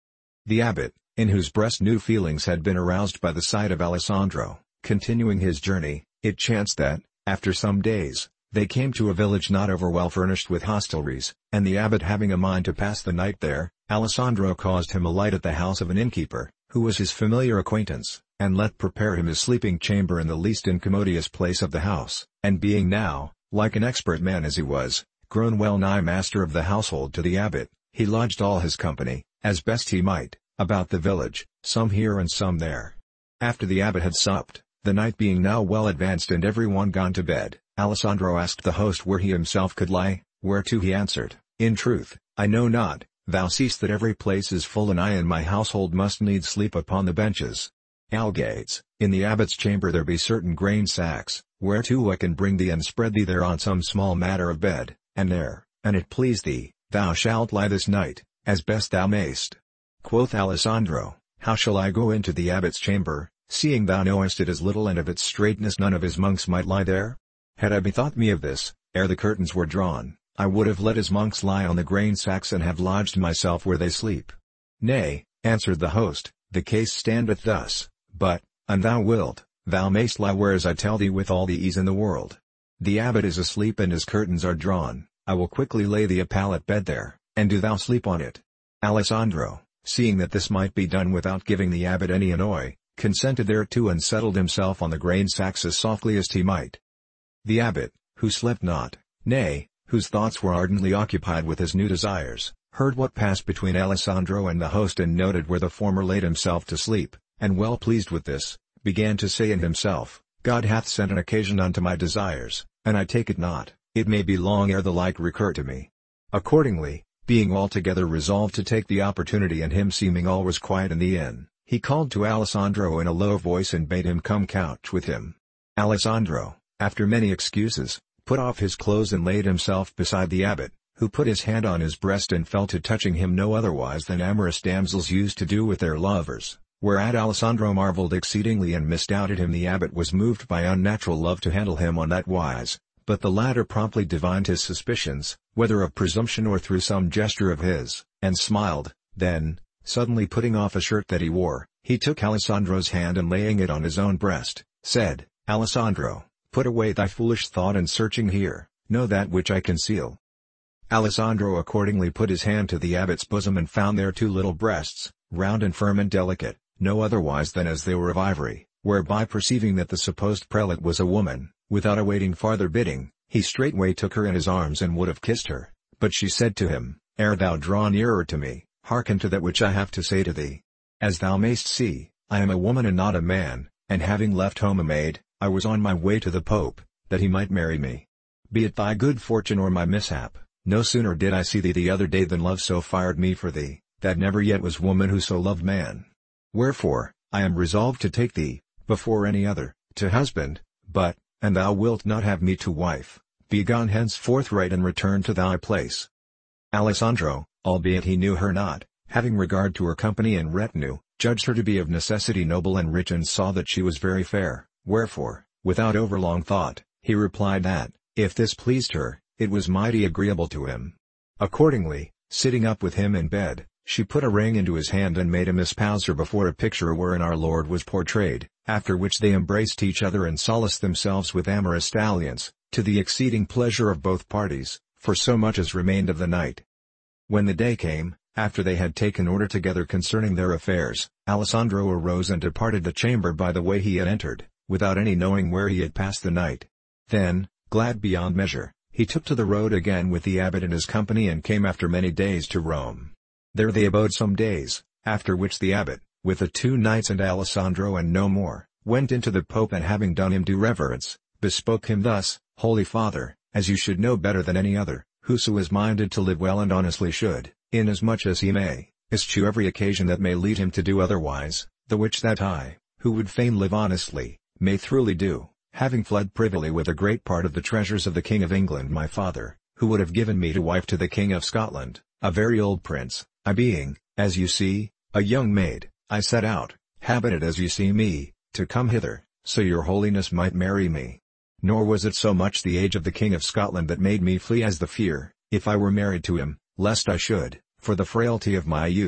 The abbot, in whose breast new feelings had been aroused by the sight of Alessandro, continuing his journey, it chanced that, after some days, they came to a village not over well furnished with hostelries, and the abbot having a mind to pass the night there, Alessandro caused him alight at the house of an innkeeper, who was his familiar acquaintance, and let prepare him his sleeping chamber in the least incommodious place of the house, and being now, like an expert man as he was, grown well nigh master of the household to the abbot, he lodged all his company, as best he might, about the village, some here and some there. After the abbot had supped, the night being now well advanced and every one gone to bed, Alessandro asked the host where he himself could lie, whereto he answered, In truth, I know not, thou seest that every place is full and I and my household must needs sleep upon the benches. Algates, in the abbot's chamber there be certain grain sacks, whereto I can bring thee and spread thee there on some small matter of bed, and there, an it please thee, thou shalt lie this night, as best thou mayst. Quoth Alessandro, How shall I go into the abbot's chamber, seeing thou knowest it is little and of its straightness none of his monks might lie there? Had I bethought me of this, ere the curtains were drawn, I would have let his monks lie on the grain sacks and have lodged myself where they sleep. Nay, answered the host, the case standeth thus, but, an thou wilt, thou mayst lie whereas I tell thee with all the ease in the world. The abbot is asleep and his curtains are drawn, I will quickly lay thee a pallet bed there, and do thou sleep on it. Alessandro, seeing that this might be done without giving the abbot any annoy, consented thereto and settled himself on the grain sacks as softly as he might. The abbot, who slept not, nay, whose thoughts were ardently occupied with his new desires, heard what passed between Alessandro and the host and noted where the former laid himself to sleep, and well pleased with this, began to say in himself, God hath sent an occasion unto my desires, and I take it not, it may be long ere the like recur to me. Accordingly, being altogether resolved to take the opportunity and him seeming all was quiet in the inn, he called to Alessandro in a low voice and bade him come couch with him. Alessandro, after many excuses, put off his clothes and laid himself beside the abbot, who put his hand on his breast and fell to touching him no otherwise than amorous damsels used to do with their lovers, whereat Alessandro marveled exceedingly and misdoubted him the abbot was moved by unnatural love to handle him on that wise, but the latter promptly divined his suspicions, whether of presumption or through some gesture of his, and smiled. Then, suddenly putting off a shirt that he wore, he took Alessandro's hand and laying it on his own breast, said, Alessandro, put away thy foolish thought and searching here, know that which I conceal. Alessandro accordingly put his hand to the abbot's bosom and found there two little breasts, round and firm and delicate, no otherwise than as they were of ivory, whereby perceiving that the supposed prelate was a woman, without awaiting farther bidding, he straightway took her in his arms and would have kissed her, but she said to him, Ere thou draw nearer to me, hearken to that which I have to say to thee. As thou mayst see, I am a woman and not a man, and having left home a maid, I was on my way to the Pope, that he might marry me. Be it thy good fortune or my mishap, no sooner did I see thee the other day than love so fired me for thee, that never yet was woman who so loved man. Wherefore, I am resolved to take thee, before any other, to husband, but, and thou wilt not have me to wife, be gone hence forthright and return to thy place. Alessandro, albeit he knew her not, having regard to her company and retinue, judged her to be of necessity noble and rich and saw that she was very fair, wherefore, without overlong thought, he replied that, if this pleased her, it was mighty agreeable to him. Accordingly, sitting up with him in bed, she put a ring into his hand and made him espouse her before a picture wherein our Lord was portrayed, after which they embraced each other and solaced themselves with amorous dalliance, to the exceeding pleasure of both parties, for so much as remained of the night. When the day came, after they had taken order together concerning their affairs, Alessandro arose and departed the chamber by the way he had entered, without any knowing where he had passed the night. Then, glad beyond measure, he took to the road again with the abbot and his company and came after many days to Rome. There they abode some days, after which the abbot, with the two knights and Alessandro and no more, went into the Pope and having done him due reverence, bespoke him thus, Holy Father, as you should know better than any other, whoso is minded to live well and honestly should, inasmuch as he may, eschew every occasion that may lead him to do otherwise, the which that I, who would fain live honestly, may truly do, having fled privily with a great part of the treasures of the King of England my father, who would have given me to wife to the King of Scotland, a very old prince, I being, as you see, a young maid, I set out, habited as you see me, to come hither, so your holiness might marry me. Nor was it so much the age of the King of Scotland that made me flee as the fear, if I were married to him, lest I should, for the frailty of my youth,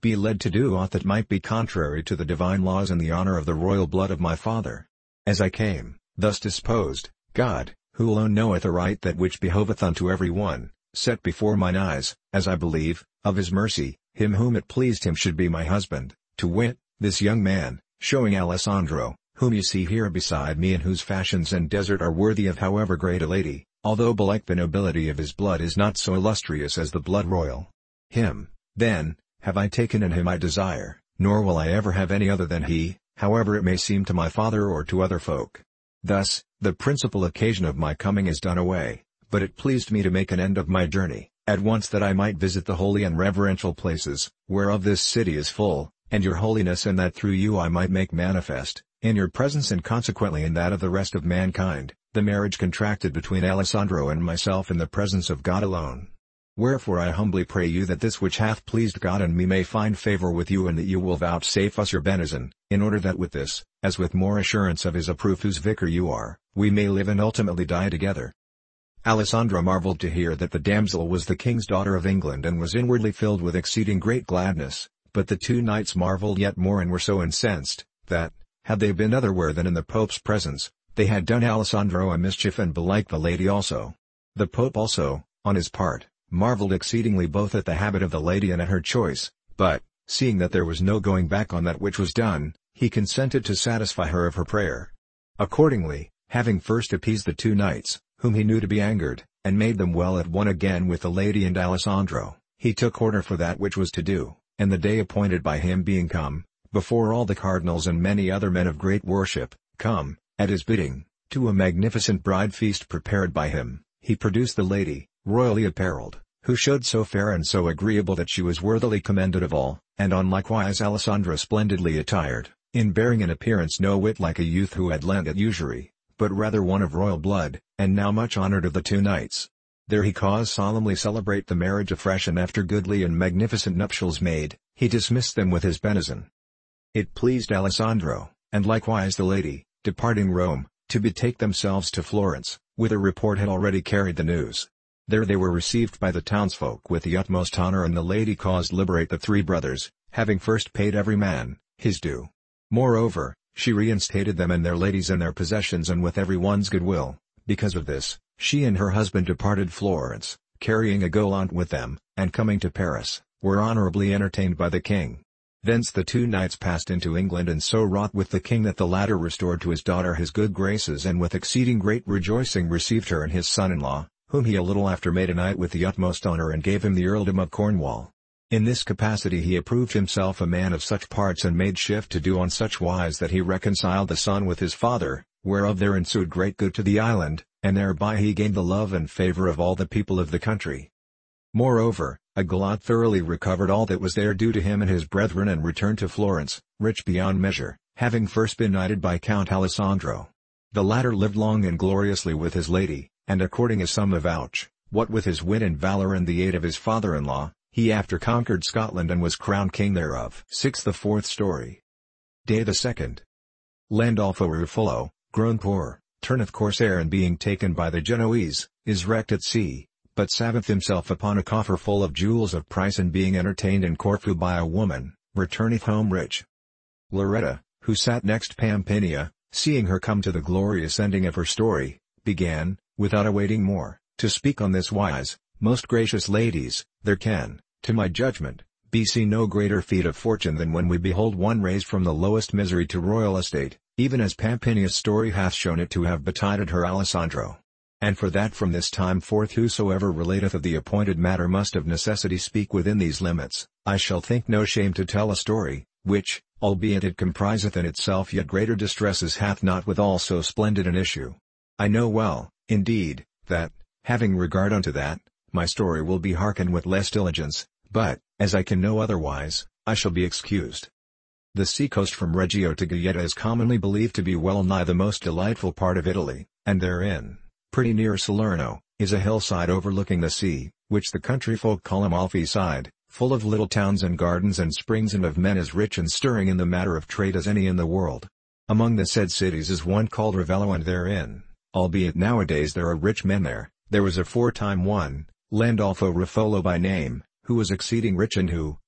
be led to do aught that might be contrary to the divine laws and the honor of the royal blood of my father. As I came, thus disposed, God, who alone knoweth aright that which behoveth unto every one, set before mine eyes, as I believe, of his mercy, him whom it pleased him should be my husband, to wit, this young man, showing Alessandro, whom you see here beside me and whose fashions and desert are worthy of however great a lady, although belike the nobility of his blood is not so illustrious as the blood royal. Him, then, have I taken and him I desire, nor will I ever have any other than he, however it may seem to my father or to other folk. Thus, the principal occasion of my coming is done away, but it pleased me to make an end of my journey, at once that I might visit the holy and reverential places, whereof this city is full, and your holiness and that through you I might make manifest, in your presence and consequently in that of the rest of mankind, the marriage contracted between Alessandro and myself in the presence of God alone. Wherefore I humbly pray you that this which hath pleased God and me may find favor with you and that you will vouchsafe us your benison, in order that with this, as with more assurance of his approve whose vicar you are, we may live and ultimately die together. Alessandro marveled to hear that the damsel was the king's daughter of England and was inwardly filled with exceeding great gladness, but the two knights marveled yet more and were so incensed, that, had they been otherwhere than in the Pope's presence, they had done Alessandro a mischief and belike the lady also. The Pope also, on his part, marveled exceedingly both at the habit of the lady and at her choice, but, seeing that there was no going back on that which was done, he consented to satisfy her of her prayer. Accordingly, having first appeased the two knights, whom he knew to be angered, and made them well at one again with the lady and Alessandro, he took order for that which was to do, and the day appointed by him being come, before all the cardinals and many other men of great worship, come, at his bidding, to a magnificent bride feast prepared by him, he produced the lady, royally apparelled, who showed so fair and so agreeable that she was worthily commended of all, and on likewise Alessandro splendidly attired, in bearing and appearance no whit like a youth who had lent at usury, but rather one of royal blood, and now much honored of the two knights. There he caused solemnly celebrate the marriage afresh, and after goodly and magnificent nuptials made, he dismissed them with his benison. It pleased Alessandro, and likewise the lady, departing Rome, to betake themselves to Florence, whither report had already carried the news. There they were received by the townsfolk with the utmost honor, and the lady caused liberate the three brothers, having first paid every man his due. Moreover, she reinstated them and their ladies and their possessions and with every one's goodwill. Because of this, she and her husband departed Florence, carrying a gallant with them, and coming to Paris, were honorably entertained by the king. Thence the two knights passed into England, and so wrought with the king that the latter restored to his daughter his good graces, and with exceeding great rejoicing received her and his son-in-law, whom he a little after made a knight with the utmost honor, and gave him the earldom of Cornwall. In this capacity he approved himself a man of such parts, and made shift to do on such wise that he reconciled the son with his father, whereof there ensued great good to the island, and thereby he gained the love and favor of all the people of the country. Moreover, a gallant thoroughly recovered all that was there due to him and his brethren, and returned to Florence, rich beyond measure, having first been knighted by Count Alessandro. The latter lived long and gloriously with his lady, and according as some avouch, what with his wit and valor and the aid of his father-in-law, he after conquered Scotland and was crowned king thereof. six The fourth story. Day the second. Landolfo Ruffolo, grown poor, turneth corsair, and being taken by the Genoese, is wrecked at sea, but salveth himself upon a coffer full of jewels of price, and being entertained in Corfu by a woman, returneth home rich. Loretta, who sat next Pampinea, seeing her come to the glorious ending of her story, began, without awaiting more, to speak on this wise: Most gracious ladies, there can, to my judgment, be seen no greater feat of fortune than when we behold one raised from the lowest misery to royal estate, even as Pampinea's story hath shown it to have betided her Alessandro. And for that from this time forth whosoever relateth of the appointed matter must of necessity speak within these limits, I shall think no shame to tell a story, which, albeit it compriseth in itself yet greater distresses, hath not withal so splendid an issue. I know well, indeed, that, having regard unto that, my story will be hearkened with less diligence, but, as I can no otherwise, I shall be excused. The seacoast from Reggio to Gaeta is commonly believed to be well nigh the most delightful part of Italy, and therein, pretty near Salerno, is a hillside overlooking the sea, which the country folk call Amalfi side, full of little towns and gardens and springs, and of men as rich and stirring in the matter of trade as any in the world. Among the said cities is one called Ravello, and therein, albeit nowadays there are rich men there, there was aforetime one, Landolfo Ruffolo by name, who was exceeding rich, and who,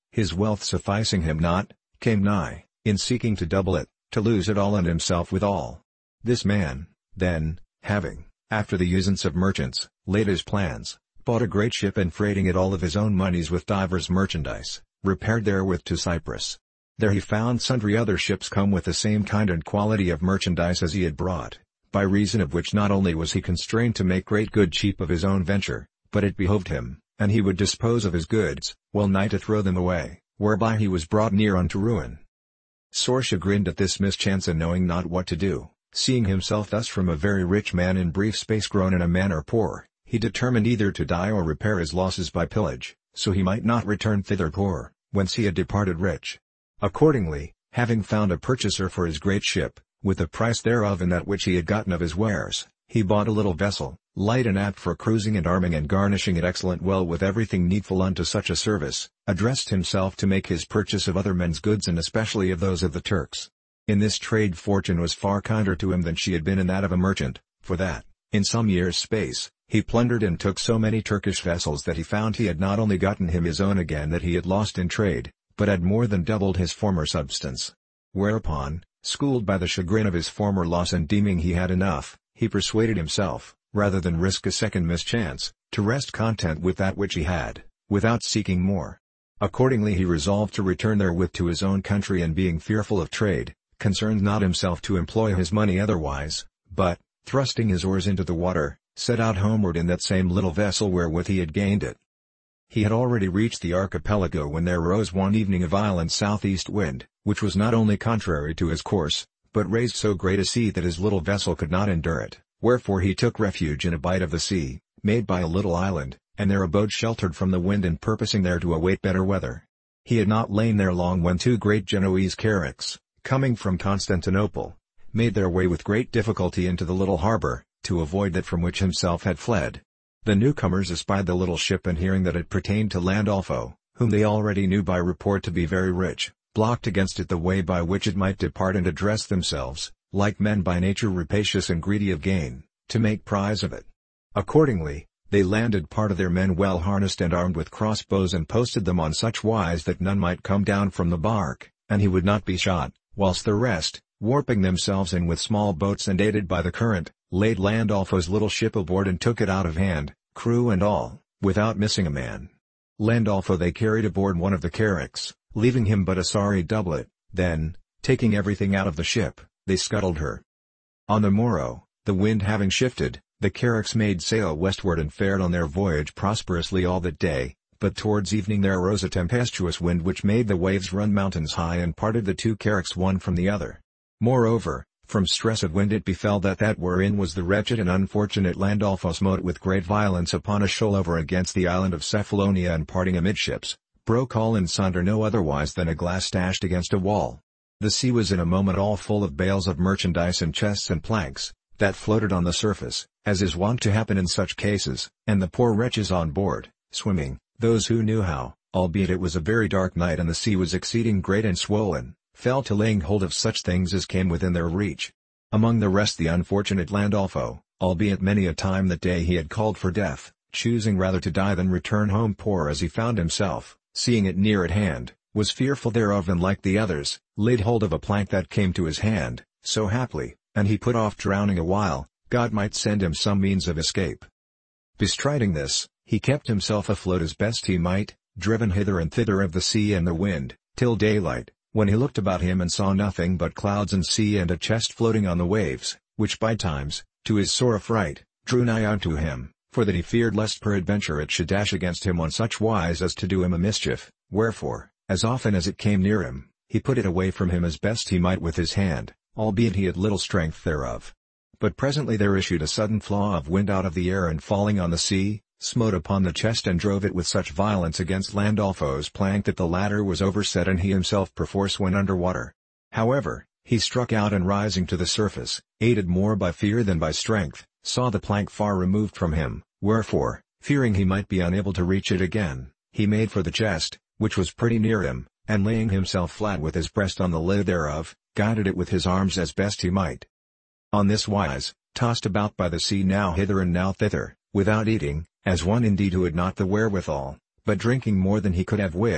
his wealth sufficing him not, came nigh, in seeking to double it, to lose it all and himself withal. This man, then, having, after the usance of merchants, laid his plans, bought a great ship and freighting it all of his own monies with divers merchandise, repaired therewith to Cyprus. There he found sundry other ships come with the same kind and quality of merchandise as he had brought, by reason of which not only was he constrained to make great good cheap of his own venture, but it behoved him, and he would dispose of his goods, well nigh to throw them away, whereby he was brought near unto ruin. Sore chagrined at this mischance and knowing not what to do, seeing himself thus from a very rich man in brief space grown in a manner poor, he determined either to die or repair his losses by pillage, so he might not return thither poor, whence he had departed rich. Accordingly, having found a purchaser for his great ship, with the price thereof and that which he had gotten of his wares, he bought a little vessel, light and apt for cruising and arming and garnishing it excellent well with everything needful unto such a service, addressed himself to make his purchase of other men's goods and especially of those of the Turks. In this trade fortune was far kinder to him than she had been in that of a merchant, for that, in some years' space, he plundered and took so many Turkish vessels that he found he had not only gotten him his own again that he had lost in trade, but had more than doubled his former substance. Whereupon, schooled by the chagrin of his former loss and deeming he had enough, he persuaded himself, rather than risk a second mischance, to rest content with that which he had, without seeking more. Accordingly he resolved to return therewith to his own country and being fearful of trade, concerned not himself to employ his money otherwise, but, thrusting his oars into the water, set out homeward in that same little vessel wherewith he had gained it. He had already reached the archipelago when there rose one evening a violent southeast wind, which was not only contrary to his course, but raised so great a sea that his little vessel could not endure it, wherefore he took refuge in a bight of the sea, made by a little island, and there abode sheltered from the wind and purposing there to await better weather. He had not lain there long when two great Genoese carracks, coming from Constantinople, made their way with great difficulty into the little harbor, to avoid that from which himself had fled. The newcomers espied the little ship and hearing that it pertained to Landolfo, whom they already knew by report to be very rich, blocked against it the way by which it might depart and address themselves, like men by nature rapacious and greedy of gain, to make prize of it. Accordingly, they landed part of their men well harnessed and armed with crossbows and posted them on such wise that none might come down from the bark, and he would not be shot, whilst the rest, warping themselves in with small boats and aided by the current, laid Landolfo's little ship aboard and took it out of hand, crew and all, without missing a man. Landolfo they carried aboard one of the carracks, leaving him but a sorry doublet. Then, taking everything out of the ship, they scuttled her. On the morrow, the wind having shifted, the carracks made sail westward and fared on their voyage prosperously all that day, but towards evening there arose a tempestuous wind which made the waves run mountains high and parted the two carracks one from the other. Moreover, from stress of wind it befell that that wherein was the wretched and unfortunate Landolfo smote with great violence upon a shoal over against the island of Cephalonia and parting amidships, broke all in sunder no otherwise than a glass dashed against a wall. The sea was in a moment all full of bales of merchandise and chests and planks, that floated on the surface, as is wont to happen in such cases, and the poor wretches on board, swimming, those who knew how, albeit it was a very dark night and the sea was exceeding great and swollen, fell to laying hold of such things as came within their reach. Among the rest the unfortunate Landolfo, albeit many a time that day he had called for death, choosing rather to die than return home poor as he found himself, seeing it near at hand, was fearful thereof and like the others, laid hold of a plank that came to his hand, so haply, and he put off drowning a while, God might send him some means of escape. Bestriding this, he kept himself afloat as best he might, driven hither and thither of the sea and the wind, till daylight, when he looked about him and saw nothing but clouds and sea and a chest floating on the waves, which by times, to his sore affright, drew nigh unto him, for that he feared lest peradventure it should dash against him on such wise as to do him a mischief, wherefore, as often as it came near him, he put it away from him as best he might with his hand, albeit he had little strength thereof. But presently there issued a sudden flaw of wind out of the air and falling on the sea, smote upon the chest and drove it with such violence against Landolfo's plank that the latter was overset and he himself perforce went under water. However, he struck out and rising to the surface, aided more by fear than by strength, saw the plank far removed from him, wherefore, fearing he might be unable to reach it again, he made for the chest, which was pretty near him, and laying himself flat with his breast on the lid thereof, guided it with his arms as best he might. On this wise, tossed about by the sea now hither and now thither, without eating, as one indeed who had not the wherewithal, but drinking more than he could have wished,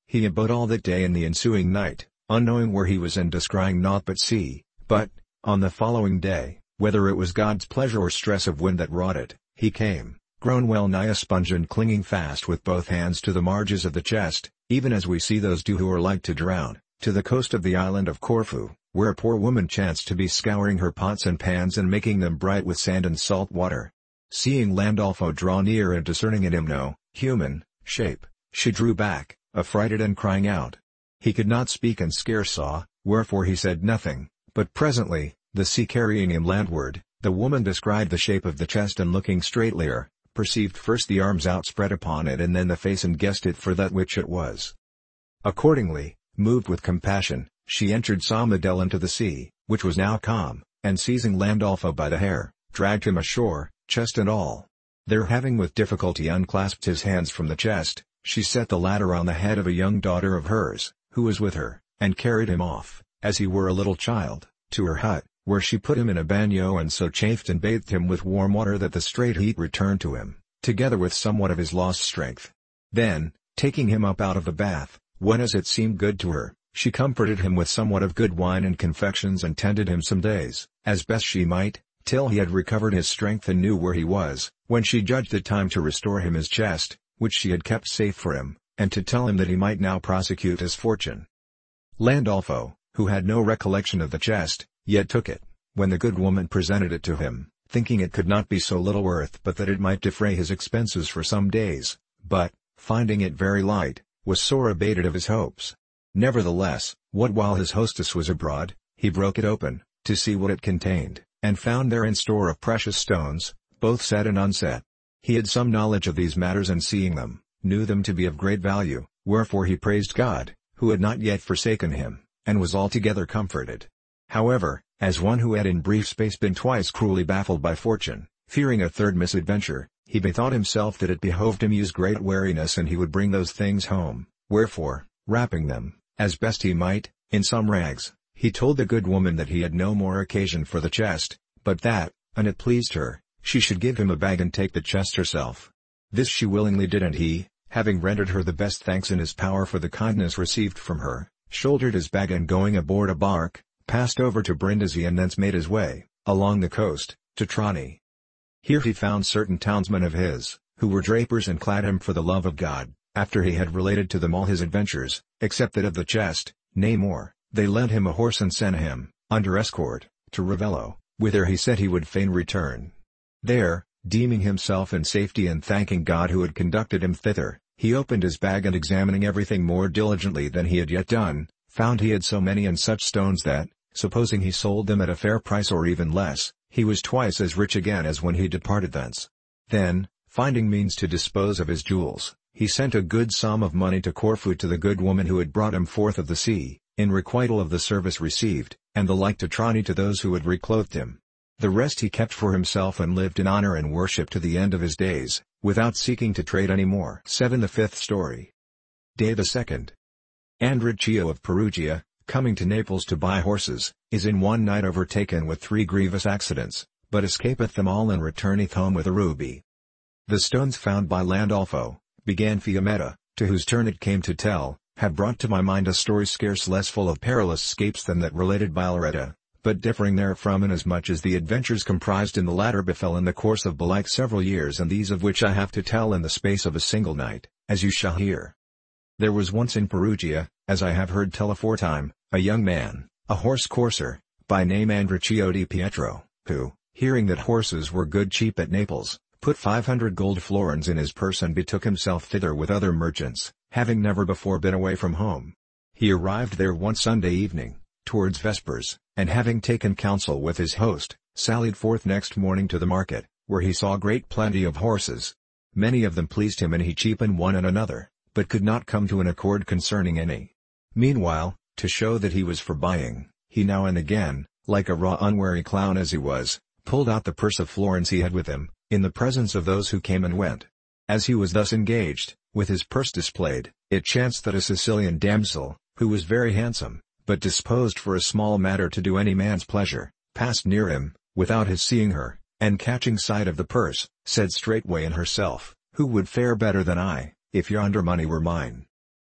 He abode all that day and the ensuing night, unknowing where he was and descrying naught but sea, but, on the following day, whether it was God's pleasure or stress of wind that wrought it, he came, grown well nigh a sponge and clinging fast with both hands to the marges of the chest, even as we see those do who are like to drown, to the coast of the island of Corfu, where a poor woman chanced to be scouring her pots and pans and making them bright with sand and salt water. Seeing Landolfo draw near and discerning in him no human shape, she drew back, affrighted and crying out. He could not speak and scarce saw, wherefore he said nothing, but presently, the sea carrying him landward, the woman descried the shape of the chest and looking straightlier, perceived first the arms outspread upon it and then the face and guessed it for that which it was. Accordingly, moved with compassion, she entered Samadel into the sea, which was now calm, and seizing Landolfo by the hair, dragged him ashore, chest and all. There having with difficulty unclasped his hands from the chest, she set the latter on the head of a young daughter of hers, who was with her, and carried him off, as he were a little child, to her hut, where she put him in a bagnio and so chafed and bathed him with warm water that the straight heat returned to him, together with somewhat of his lost strength. Then, taking him up out of the bath, when as it seemed good to her, she comforted him with somewhat of good wine and confections and tended him some days, as best she might, till he had recovered his strength and knew where he was, when she judged it time to restore him his chest, which she had kept safe for him, and to tell him that he might now prosecute his fortune. Landolfo, who had no recollection of the chest, yet took it, when the good woman presented it to him, thinking it could not be so little worth but that it might defray his expenses for some days, but, finding it very light, was sore abated of his hopes. Nevertheless, what while his hostess was abroad, he broke it open, to see what it contained, and found therein store of precious stones, both set and unset. He had some knowledge of these matters and seeing them, knew them to be of great value, wherefore he praised God, who had not yet forsaken him, and was altogether comforted. However, as one who had in brief space been twice cruelly baffled by fortune, fearing a third misadventure, he bethought himself that it behoved him use great wariness and he would bring those things home, wherefore, wrapping them, as best he might, in some rags, he told the good woman that he had no more occasion for the chest, but that, an it pleased her, she should give him a bag and take the chest herself. This she willingly did and he, having rendered her the best thanks in his power for the kindness received from her, shouldered his bag and going aboard a bark, passed over to Brindisi and thence made his way, along the coast, to Trani. Here he found certain townsmen of his, who were drapers and clad him for the love of God, after he had related to them all his adventures, except that of the chest, nay more, they lent him a horse and sent him, under escort, to Ravello, whither he said he would fain return. There, deeming himself in safety and thanking God who had conducted him thither, he opened his bag and examining everything more diligently than he had yet done, found he had so many and such stones that, supposing he sold them at a fair price or even less, he was twice as rich again as when he departed thence. Then, finding means to dispose of his jewels, he sent a good sum of money to Corfu to the good woman who had brought him forth of the sea, in requital of the service received, and the like to Trani to those who had reclothed him. The rest he kept for himself and lived in honor and worship to the end of his days, without seeking to trade any more. seven The fifth story. Day the second. Andricchio of Perugia, coming to Naples to buy horses, is in one night overtaken with three grievous accidents, but escapeth them all and returneth home with a ruby. The stones found by Landolfo, began Fiammetta, to whose turn it came to tell, have brought to my mind a story scarce less full of perilous escapes than that related by Loretta, but differing therefrom inasmuch as the adventures comprised in the latter befell in the course of belike several years and these of which I have to tell in the space of a single night, as you shall hear. There was once in Perugia, as I have heard tell aforetime, a young man, a horse courser, by name Andricchio di Pietro, who, hearing that horses were good cheap at Naples, put five hundred gold florins in his purse and betook himself thither with other merchants, having never before been away from home. He arrived there one Sunday evening, towards vespers, and having taken counsel with his host, sallied forth next morning to the market, where he saw great plenty of horses. Many of them pleased him and he cheapened one and another, but could not come to an accord concerning any. Meanwhile, to show that he was for buying, he now and again, like a raw unwary clown as he was, pulled out the purse of florins he had with him, in the presence of those who came and went. As he was thus engaged, with his purse displayed, it chanced that a Sicilian damsel, who was very handsome, but disposed for a small matter to do any man's pleasure, passed near him, without his seeing her, and catching sight of the purse, said straightway in herself, "Who would fare better than I, if yonder money were mine?"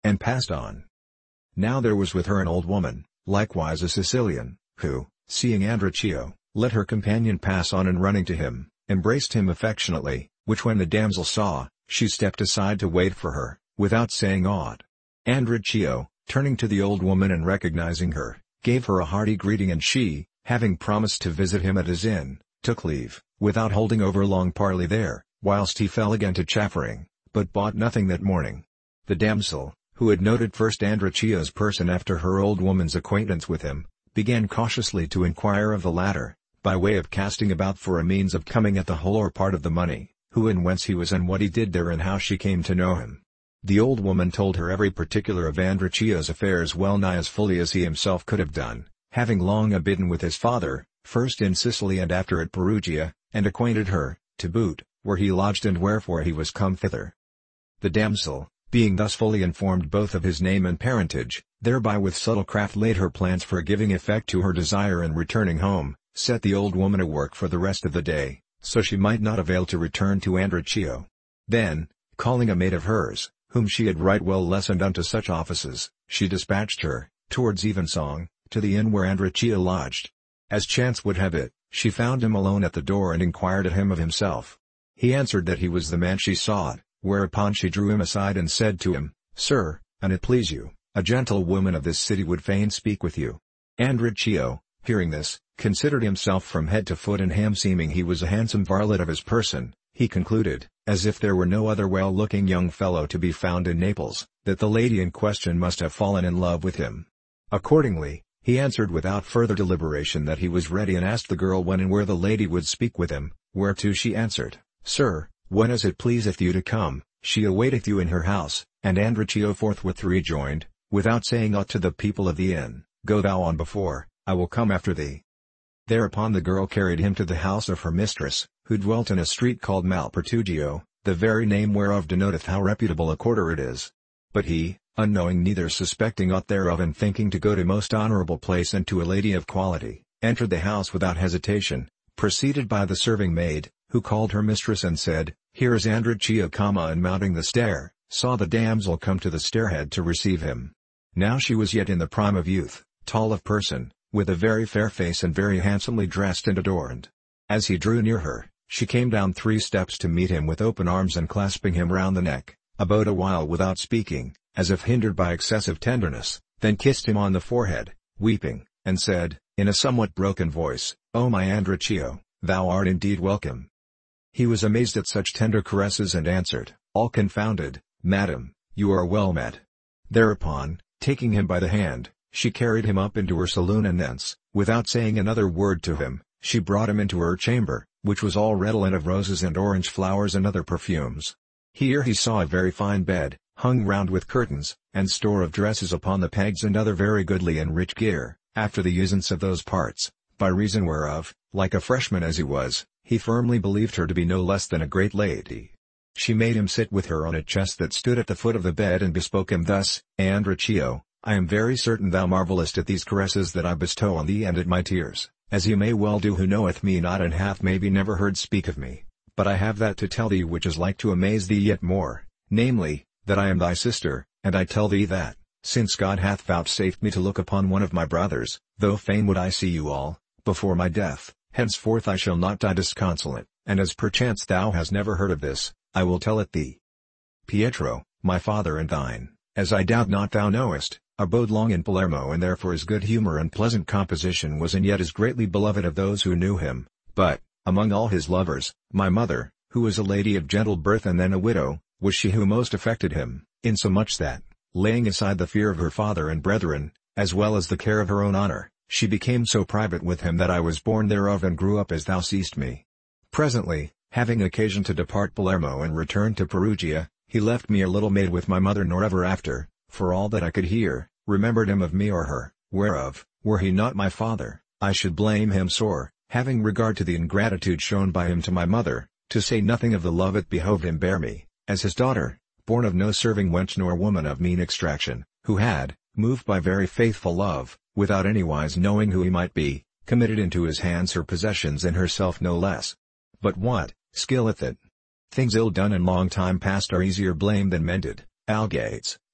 and passed on. Now there was with her an old woman, likewise a Sicilian, who, seeing Androcchio, let her companion pass on and running to him, embraced him affectionately, which when the damsel saw, she stepped aside to wait for her, without saying aught. Androcchio, turning to the old woman and recognizing her, gave her a hearty greeting, and she, having promised to visit him at his inn, took leave, without holding over long parley there, whilst he fell again to chaffering, but bought nothing that morning. The damsel, who had noted first Androcchio's person after her old woman's acquaintance with him, began cautiously to inquire of the latter, by way of casting about for a means of coming at the whole or part of the money, who and whence he was and what he did there and how she came to know him. The old woman told her every particular of Androcchio's affairs well nigh as fully as he himself could have done, having long abidden with his father, first in Sicily and after at Perugia, and acquainted her, to boot, where he lodged and wherefore he was come thither. The damsel, being thus fully informed both of his name and parentage, thereby with subtle craft laid her plans for giving effect to her desire and returning home, set the old woman at work for the rest of the day, so she might not avail to return to Androcchio. Then, calling a maid of hers, whom she had right well lessoned unto such offices, she dispatched her, towards evensong, to the inn where Androcchio lodged. As chance would have it, she found him alone at the door and inquired of him of himself. He answered that he was the man she sought, whereupon she drew him aside and said to him, "Sir, an it please you, a gentlewoman of this city would fain speak with you." Androcchio, hearing this, considered himself from head to foot, and ham-seeming he was a handsome varlet of his person, he concluded, as if there were no other well-looking young fellow to be found in Naples, that the lady in question must have fallen in love with him. Accordingly, he answered without further deliberation that he was ready, and asked the girl when and where the lady would speak with him, whereto she answered, "Sir, when as it pleaseth you to come, she awaiteth you in her house." And Androcchio forthwith rejoined, without saying aught to the people of the inn, "Go thou on before, I will come after thee." Thereupon the girl carried him to the house of her mistress, who dwelt in a street called Malpertugio, the very name whereof denoteth how reputable a quarter it is. But he, unknowing neither suspecting aught thereof, and thinking to go to most honorable place and to a lady of quality, entered the house without hesitation, preceded by the serving maid, who called her mistress and said, "Here is Androcchio," and mounting the stair, saw the damsel come to the stairhead to receive him. Now she was yet in the prime of youth, tall of person, with a very fair face and very handsomely dressed and adorned. As he drew near her, she came down three steps to meet him with open arms, and clasping him round the neck, abode a while without speaking, as if hindered by excessive tenderness, then kissed him on the forehead, weeping, and said, in a somewhat broken voice, "O my Androcchio, thou art indeed welcome." He was amazed at such tender caresses, and answered, all confounded, "Madam, you are well met." Thereupon, taking him by the hand, she carried him up into her saloon, and thence, without saying another word to him, she brought him into her chamber, which was all redolent of roses and orange flowers and other perfumes. Here he saw a very fine bed, hung round with curtains, and store of dresses upon the pegs, and other very goodly and rich gear, after the usance of those parts, by reason whereof, like a freshman as he was, he firmly believed her to be no less than a great lady. She made him sit with her on a chest that stood at the foot of the bed, and bespoke him thus, "Androcchio, I am very certain thou marvellest at these caresses that I bestow on thee and at my tears, as he may well do who knoweth me not and hath maybe never heard speak of me, but I have that to tell thee which is like to amaze thee yet more, namely, that I am thy sister, and I tell thee that, since God hath vouchsafed me to look upon one of my brothers, though fain would I see you all, before my death, henceforth I shall not die disconsolate, and as perchance thou hast never heard of this, I will tell it thee. Pietro, my father and thine, as I doubt not thou knowest, abode long in Palermo, and therefore his good humor and pleasant composition was and yet is greatly beloved of those who knew him, but, among all his lovers, my mother, who was a lady of gentle birth and then a widow, was she who most affected him, insomuch that, laying aside the fear of her father and brethren, as well as the care of her own honor, she became so private with him that I was born thereof and grew up as thou seest me. Presently, having occasion to depart Palermo and return to Perugia, he left me a little maid with my mother, nor ever after, for all that I could hear, remembered him of me or her, whereof, were he not my father, I should blame him sore, having regard to the ingratitude shown by him to my mother, to say nothing of the love it behoved him bear me, as his daughter, born of no serving wench nor woman of mean extraction, who had, moved by very faithful love, without anywise knowing who he might be, committed into his hands her possessions and herself no less. But what, skilleth it? Things ill done in long time past are easier blamed than mended. Algates,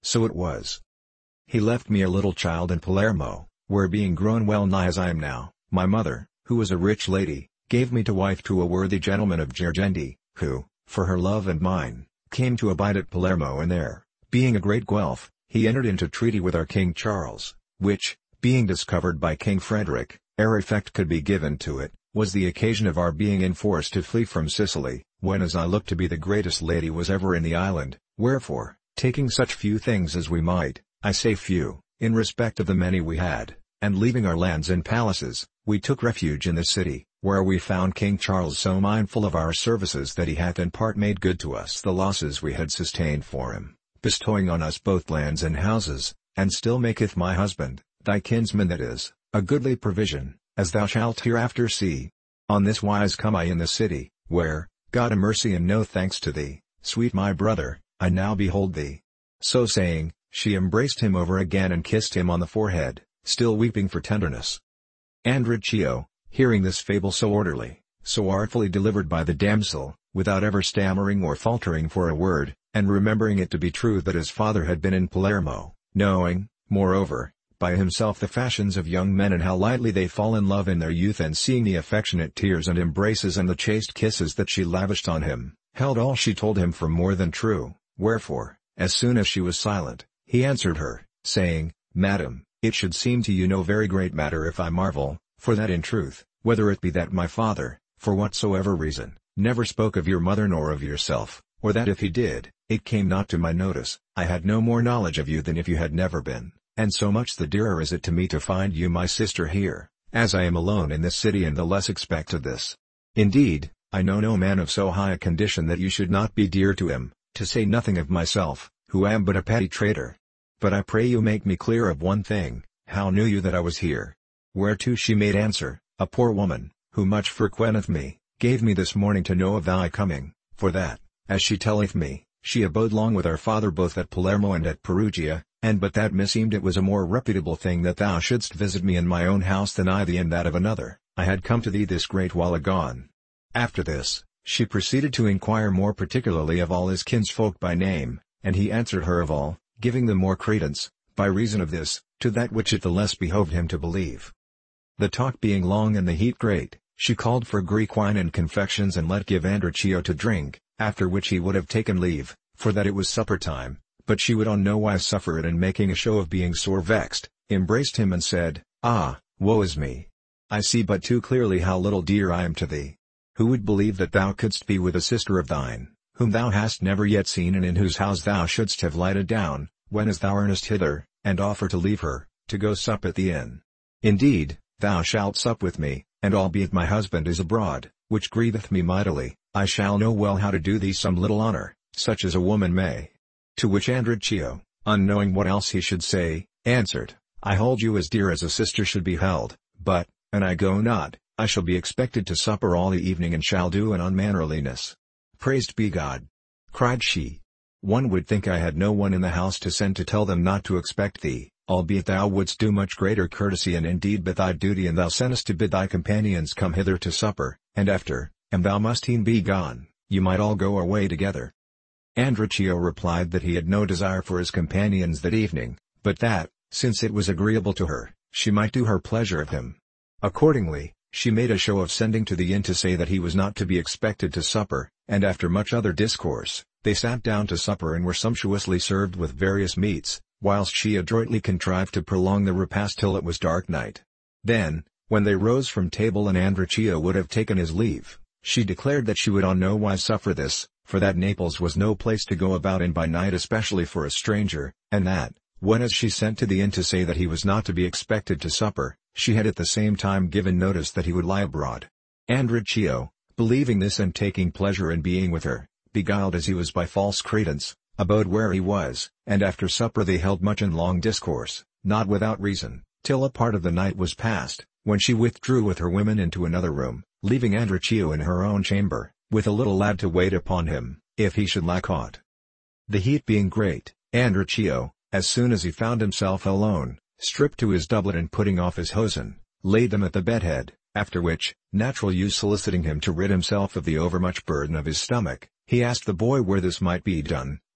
So it was. He left me a little child in Palermo, where being grown well nigh as I am now, my mother, who was a rich lady, gave me to wife to a worthy gentleman of Girgenti, who, for her love and mine, came to abide at Palermo, and there, being a great Guelph, he entered into treaty with our King Charles, which, being discovered by King Frederick, ere effect could be given to it, was the occasion of our being enforced to flee from Sicily, when as I looked to be the greatest lady was ever in the island, wherefore, taking such few things as we might, I say few, in respect of the many we had, and leaving our lands and palaces, we took refuge in the city, where we found King Charles so mindful of our services that he hath in part made good to us the losses we had sustained for him, bestowing on us both lands and houses, and still maketh my husband, thy kinsman that is, a goodly provision, as thou shalt hereafter see. On this wise come I in the city, where, God a mercy and no thanks to thee, sweet my brother, I now behold thee. So saying, she embraced him over again and kissed him on the forehead, still weeping for tenderness. And Riccio, hearing this fable so orderly, so artfully delivered by the damsel, without ever stammering or faltering for a word, and remembering it to be true that his father had been in Palermo, knowing, moreover, by himself the fashions of young men and how lightly they fall in love in their youth, and seeing the affectionate tears and embraces and the chaste kisses that she lavished on him, held all she told him for more than true, wherefore, as soon as she was silent, he answered her, saying, Madam, it should seem to you no very great matter if I marvel, for that in truth, whether it be that my father, for whatsoever reason, never spoke of your mother nor of yourself, or that if he did, it came not to my notice, I had no more knowledge of you than if you had never been. And so much the dearer is it to me to find you my sister here, as I am alone in this city and the less expected this. Indeed, I know no man of so high a condition that you should not be dear to him, to say nothing of myself, who am but a petty trader. But I pray you make me clear of one thing, how knew you that I was here? Whereto she made answer, a poor woman, who much frequenteth me, gave me this morning to know of thy coming, for that, as she telleth me, she abode long with our father both at Palermo and at Perugia, and but that meseemed it was a more reputable thing that thou shouldst visit me in my own house than I thee in that of another, I had come to thee this great while agone. After this, she proceeded to inquire more particularly of all his kinsfolk by name, and he answered her of all, giving the more credence, by reason of this, to that which it the less behoved him to believe. The talk being long and the heat great, she called for Greek wine and confections and let give Androcchio to drink, after which he would have taken leave, for that it was supper time. But she would on no wise suffer it, and making a show of being sore vexed, embraced him and said, Ah, woe is me! I see but too clearly how little dear I am to thee. Who would believe that thou couldst be with a sister of thine, whom thou hast never yet seen and in whose house thou shouldst have lighted down, when as thou earnest hither, and offer to leave her, to go sup at the inn? Indeed, thou shalt sup with me, and albeit my husband is abroad, which grieveth me mightily, I shall know well how to do thee some little honor, such as a woman may. To which Androcchio, unknowing what else he should say, answered, I hold you as dear as a sister should be held, but, an I go not, I shall be expected to supper all the evening and shall do an unmannerliness. Praised be God! Cried she. One would think I had no one in the house to send to tell them not to expect thee, albeit thou wouldst do much greater courtesy and indeed but thy duty, and thou sendest to bid thy companions come hither to supper, and after, and thou must e'en be gone, you might all go away together. Androcchio replied that he had no desire for his companions that evening, but that, since it was agreeable to her, she might do her pleasure of him. Accordingly, she made a show of sending to the inn to say that he was not to be expected to supper, and after much other discourse, they sat down to supper and were sumptuously served with various meats, whilst she adroitly contrived to prolong the repast till it was dark night. Then, when they rose from table and Androcchio would have taken his leave, she declared that she would on no wise suffer this, for that Naples was no place to go about in by night, especially for a stranger, and that, whenas she sent to the inn to say that he was not to be expected to supper, she had at the same time given notice that he would lie abroad. Androcchio, believing this and taking pleasure in being with her, beguiled as he was by false credence, abode where he was, and after supper they held much and long discourse, not without reason, till a part of the night was past, when she withdrew with her women into another room, leaving Androcchio in her own chamber, with a little lad to wait upon him, if he should lack aught. The heat being great, Androcchio, as soon as he found himself alone, stripped to his doublet and putting off his hosen, laid them at the bedhead, after which, natural use soliciting him to rid himself of the overmuch burden of his stomach, he asked the boy where this might be done,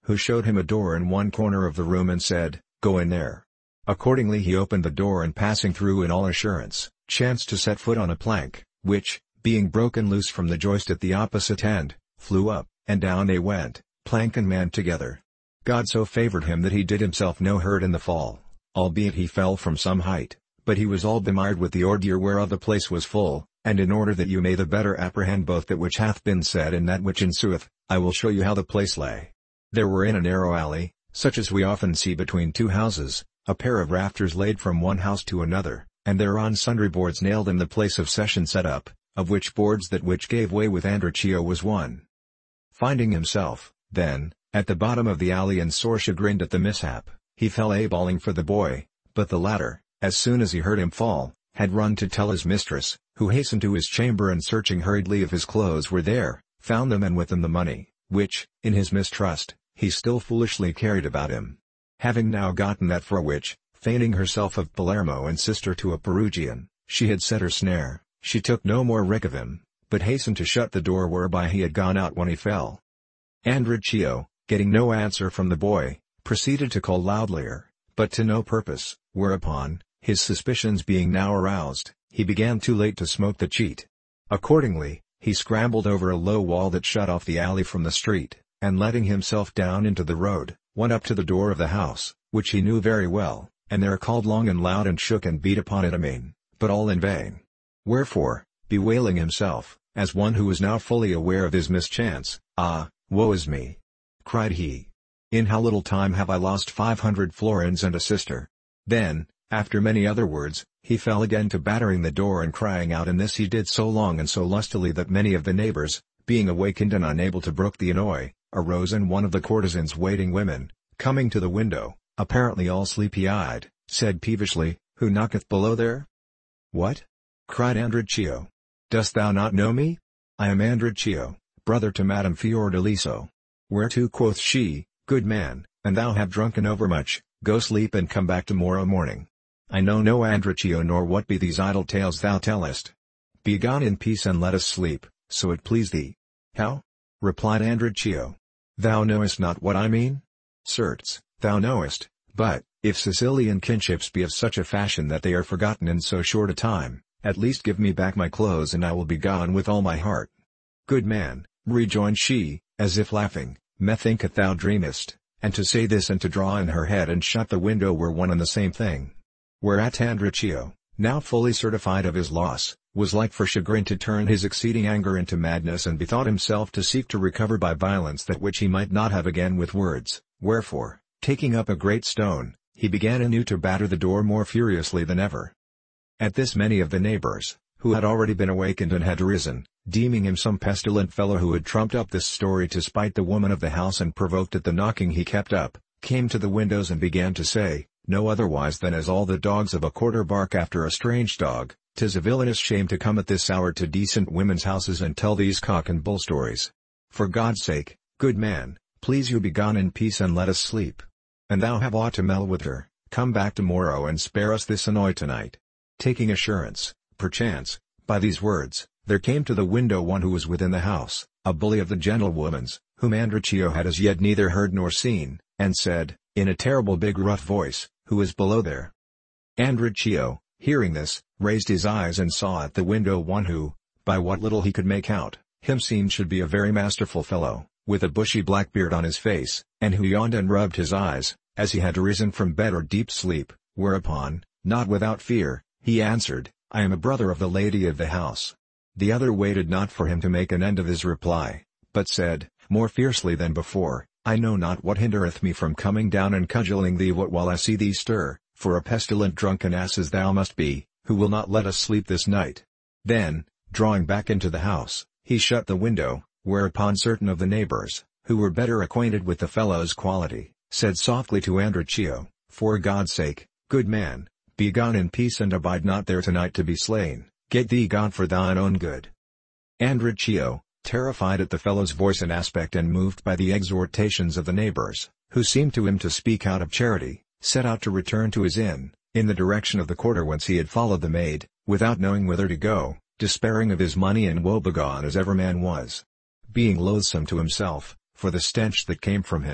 who showed him a door in one corner of the room and said, "Go in there." Accordingly he opened the door and passing through in all assurance, chanced to set foot on a plank, which, being broken loose from the joist at the opposite end, flew up, and down they went, plank and man together. God so favored him that he did himself no hurt in the fall, albeit he fell from some height, but he was all bemired with the ordure whereof the place was full, and in order that you may the better apprehend both that which hath been said and that which ensueth, I will show you how the place lay. There were in a narrow alley, such as we often see between two houses, a pair of rafters laid from one house to another, and thereon sundry boards nailed in the place of session set up, of which boards that which gave way with Androcchio was one. Finding himself, then, at the bottom of the alley and sore chagrined at the mishap, he fell a-bawling for the boy, but the latter, as soon as he heard him fall, had run to tell his mistress, who hastened to his chamber and searching hurriedly if his clothes were there, found them and with them the money, which, in his mistrust, he still foolishly carried about him. Having now gotten that for which, feigning herself of Palermo and sister to a Perugian, she had set her snare, she took no more reck of him, but hastened to shut the door whereby he had gone out when he fell. Androcchio, getting no answer from the boy, proceeded to call loudlier, but to no purpose, whereupon, his suspicions being now aroused, he began too late to smoke the cheat. Accordingly, he scrambled over a low wall that shut off the alley from the street, and letting himself down into the road, went up to the door of the house, which he knew very well, and there called long and loud and shook and beat upon it amain, but all in vain. Wherefore, bewailing himself, as one who was now fully aware of his mischance, "Ah, woe is me!" cried he. "In how little time have I lost five hundred florins and a sister!" Then, after many other words, he fell again to battering the door and crying out, and this he did so long and so lustily that many of the neighbors, being awakened and unable to brook the annoy, arose, and one of the courtesans' waiting women, coming to the window, apparently all sleepy-eyed, said peevishly, "Who knocketh below there?" "What?" cried Androcchio. "Dost thou not know me? I am Androcchio, brother to Madame Fiordaliso." Whereto quoth she, "Good man, and thou have drunken overmuch, go sleep and come back tomorrow morning. I know no Androcchio, nor what be these idle tales thou tellest. Be gone in peace and let us sleep, so it please thee." "How?" replied Androcchio. "Thou knowest not what I mean?" "Certes, thou knowest, but, if Sicilian kinships be of such a fashion that they are forgotten in so short a time, at least give me back my clothes and I will be gone with all my heart." "Good man," rejoined she, as if laughing, "methinketh thou dreamest," and to say this and to draw in her head and shut the window were one and the same thing. Whereat Androcchio, now fully certified of his loss, was like for chagrin to turn his exceeding anger into madness, and bethought himself to seek to recover by violence that which he might not have again with words, wherefore, taking up a great stone, he began anew to batter the door more furiously than ever. At this many of the neighbors, who had already been awakened and had risen, deeming him some pestilent fellow who had trumped up this story to spite the woman of the house and provoked at the knocking he kept up, came to the windows and began to say, no otherwise than as all the dogs of a quarter bark after a strange dog, "'Tis a villainous shame to come at this hour to decent women's houses and tell these cock and bull stories. For God's sake, good man, please you be gone in peace and let us sleep. And thou have aught to mell with her, come back tomorrow and spare us this annoy tonight." Taking assurance, perchance, by these words, there came to the window one who was within the house, a bully of the gentlewoman's, whom Androcchio had as yet neither heard nor seen, and said, in a terrible big rough voice, "Who is below there?" Androcchio, hearing this, raised his eyes and saw at the window one who, by what little he could make out, him seemed should be a very masterful fellow, with a bushy black beard on his face, and who yawned and rubbed his eyes, as he had arisen from bed or deep sleep, whereupon, not without fear, he answered, "I am a brother of the lady of the house." The other waited not for him to make an end of his reply, but said, more fiercely than before, "I know not what hindereth me from coming down and cudgelling thee what while I see thee stir, for a pestilent drunken ass as thou must be, who will not let us sleep this night." Then, drawing back into the house, he shut the window, whereupon certain of the neighbors, who were better acquainted with the fellow's quality, said softly to Androcchio, "For God's sake, good man, be gone in peace and abide not there tonight to be slain, get thee gone for thine own good." Androcchio, terrified at the fellow's voice and aspect and moved by the exhortations of the neighbors, who seemed to him to speak out of charity, set out to return to his inn, in the direction of the quarter whence he had followed the maid, without knowing whither to go, despairing of his money and woebegone as ever man was. Being loathsome to himself, for the stench that came from him,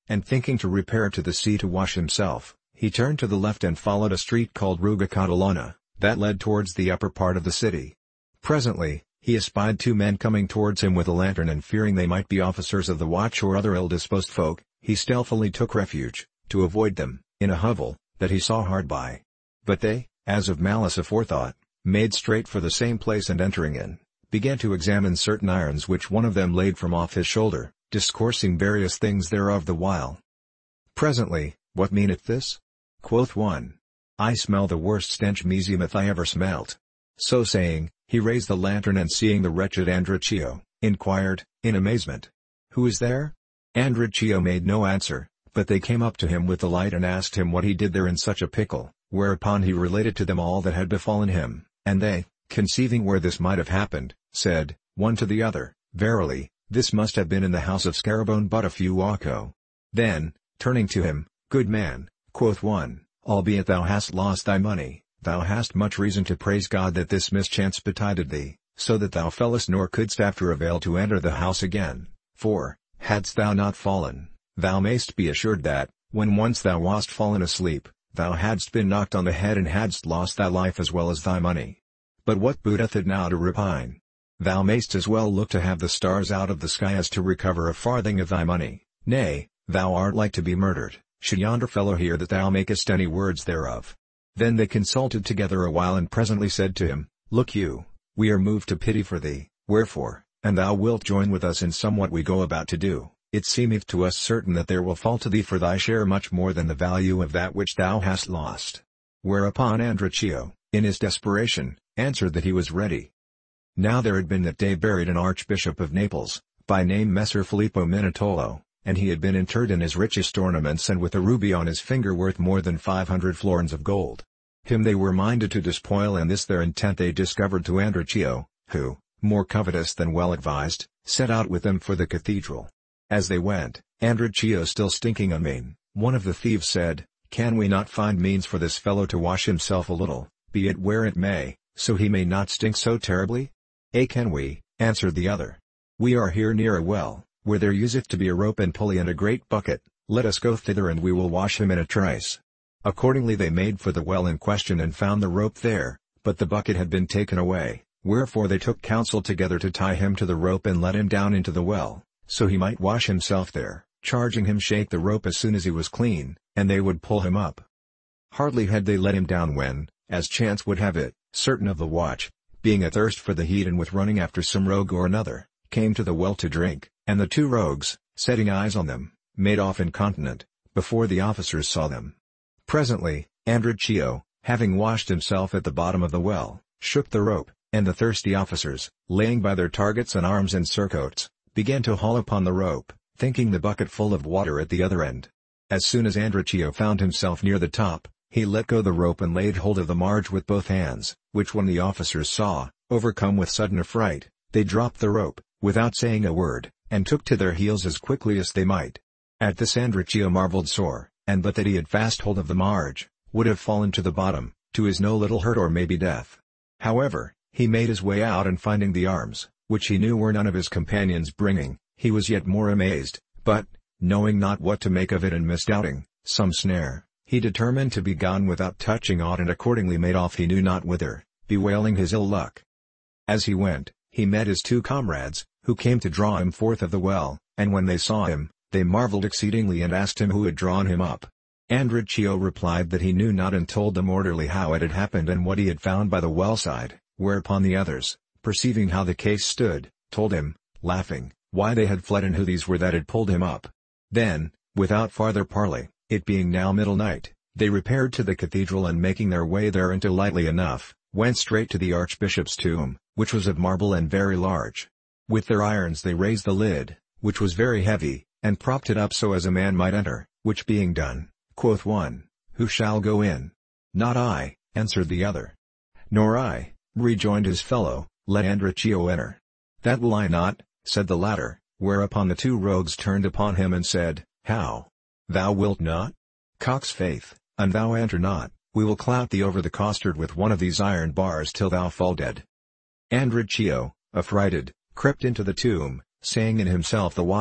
and thinking to repair to the sea to wash himself, he turned to the left and followed a street called Ruga Catalana, that led towards the upper part of the city. Presently, he espied two men coming towards him with a lantern, and fearing they might be officers of the watch or other ill-disposed folk, he stealthily took refuge, to avoid them, in a hovel, that he saw hard by. But they, as of malice aforethought, made straight for the same place, and entering in, began to examine certain irons which one of them laid from off his shoulder, discoursing various things thereof the while. Presently, "What meaneth this?" quoth one. "I smell the worst stench meseemeth I ever smelt." So saying, he raised the lantern, and seeing the wretched Androcchio, inquired, in amazement, "Who is there?" Androcchio made no answer, but they came up to him with the light and asked him what he did there in such a pickle, whereupon he related to them all that had befallen him, and they, conceiving where this might have happened, said, one to the other, "Verily, this must have been in the house of Scarabone but a few walco." Then, turning to him, "Good man," quoth one, "albeit thou hast lost thy money, thou hast much reason to praise God that this mischance betided thee, so that thou fellest nor couldst after avail to enter the house again, for, hadst thou not fallen, thou mayst be assured that, when once thou wast fallen asleep, thou hadst been knocked on the head and hadst lost thy life as well as thy money. But what booteth it now to repine? Thou mayst as well look to have the stars out of the sky as to recover a farthing of thy money. Nay, thou art like to be murdered, should yonder fellow hear that thou makest any words thereof." Then they consulted together a while, and presently said to him, "Look you, we are moved to pity for thee, wherefore, and thou wilt join with us in somewhat we go about to do, it seemeth to us certain that there will fall to thee for thy share much more than the value of that which thou hast lost." Whereupon Androcchio, in his desperation, answered that he was ready. Now there had been that day buried an Archbishop of Naples, by name Messer Filippo Minutolo, and he had been interred in his richest ornaments and with a ruby on his finger worth more than five hundred florins of gold. Him they were minded to despoil, and this their intent they discovered to Androcchio, who, more covetous than well advised, set out with them for the cathedral. As they went, Androcchio still stinking unmean, one of the thieves said, "Can we not find means for this fellow to wash himself a little, be it where it may, so he may not stink so terribly?" "Eh, can we," answered the other. "We are here near a well, where there useth to be a rope and pulley and a great bucket, let us go thither and we will wash him in a trice." Accordingly they made for the well in question and found the rope there, but the bucket had been taken away, wherefore they took counsel together to tie him to the rope and let him down into the well, so he might wash himself there, charging him shake the rope as soon as he was clean, and they would pull him up. Hardly had they let him down when, as chance would have it, certain of the watch, being athirst for the heat and with running after some rogue or another, came to the well to drink, and the two rogues, setting eyes on them, made off incontinent, before the officers saw them. Presently, Androcchio, having washed himself at the bottom of the well, shook the rope, and the thirsty officers, laying by their targets and arms and surcoats, began to haul upon the rope, thinking the bucket full of water at the other end. As soon as Androcchio found himself near the top, he let go the rope and laid hold of the marge with both hands, which when the officers saw, overcome with sudden affright, they dropped the rope, without saying a word, and took to their heels as quickly as they might. At this Androcchio marvelled sore, and but that he had fast hold of the marge, would have fallen to the bottom, to his no little hurt or maybe death. However, he made his way out, and finding the arms, which he knew were none of his companions bringing, he was yet more amazed, but, knowing not what to make of it and misdoubting some snare, he determined to be gone without touching aught, and accordingly made off he knew not whither, bewailing his ill luck. As he went, he met his two comrades, who came to draw him forth of the well, and when they saw him, they marveled exceedingly and asked him who had drawn him up. Androcchio replied that he knew not, and told them orderly how it had happened and what he had found by the well side, whereupon the others, perceiving how the case stood, told him, laughing, why they had fled and who these were that had pulled him up. Then, without farther parley, it being now middle night, they repaired to the cathedral, and making their way thereinto lightly enough, went straight to the archbishop's tomb, which was of marble and very large. With their irons they raised the lid, which was very heavy, and propped it up so as a man might enter, which being done, quoth one, "Who shall go in?" "Not I," answered the other. "Nor I," rejoined his fellow, "let Androcchio enter." "That will I not," said the latter, whereupon the two rogues turned upon him and said, "How? Thou wilt not? Cock's faith, an thou enter not, we will clout thee over the costard with one of these iron bars till thou fall dead." Androcchio, affrighted, crept into the tomb, saying in himself the while,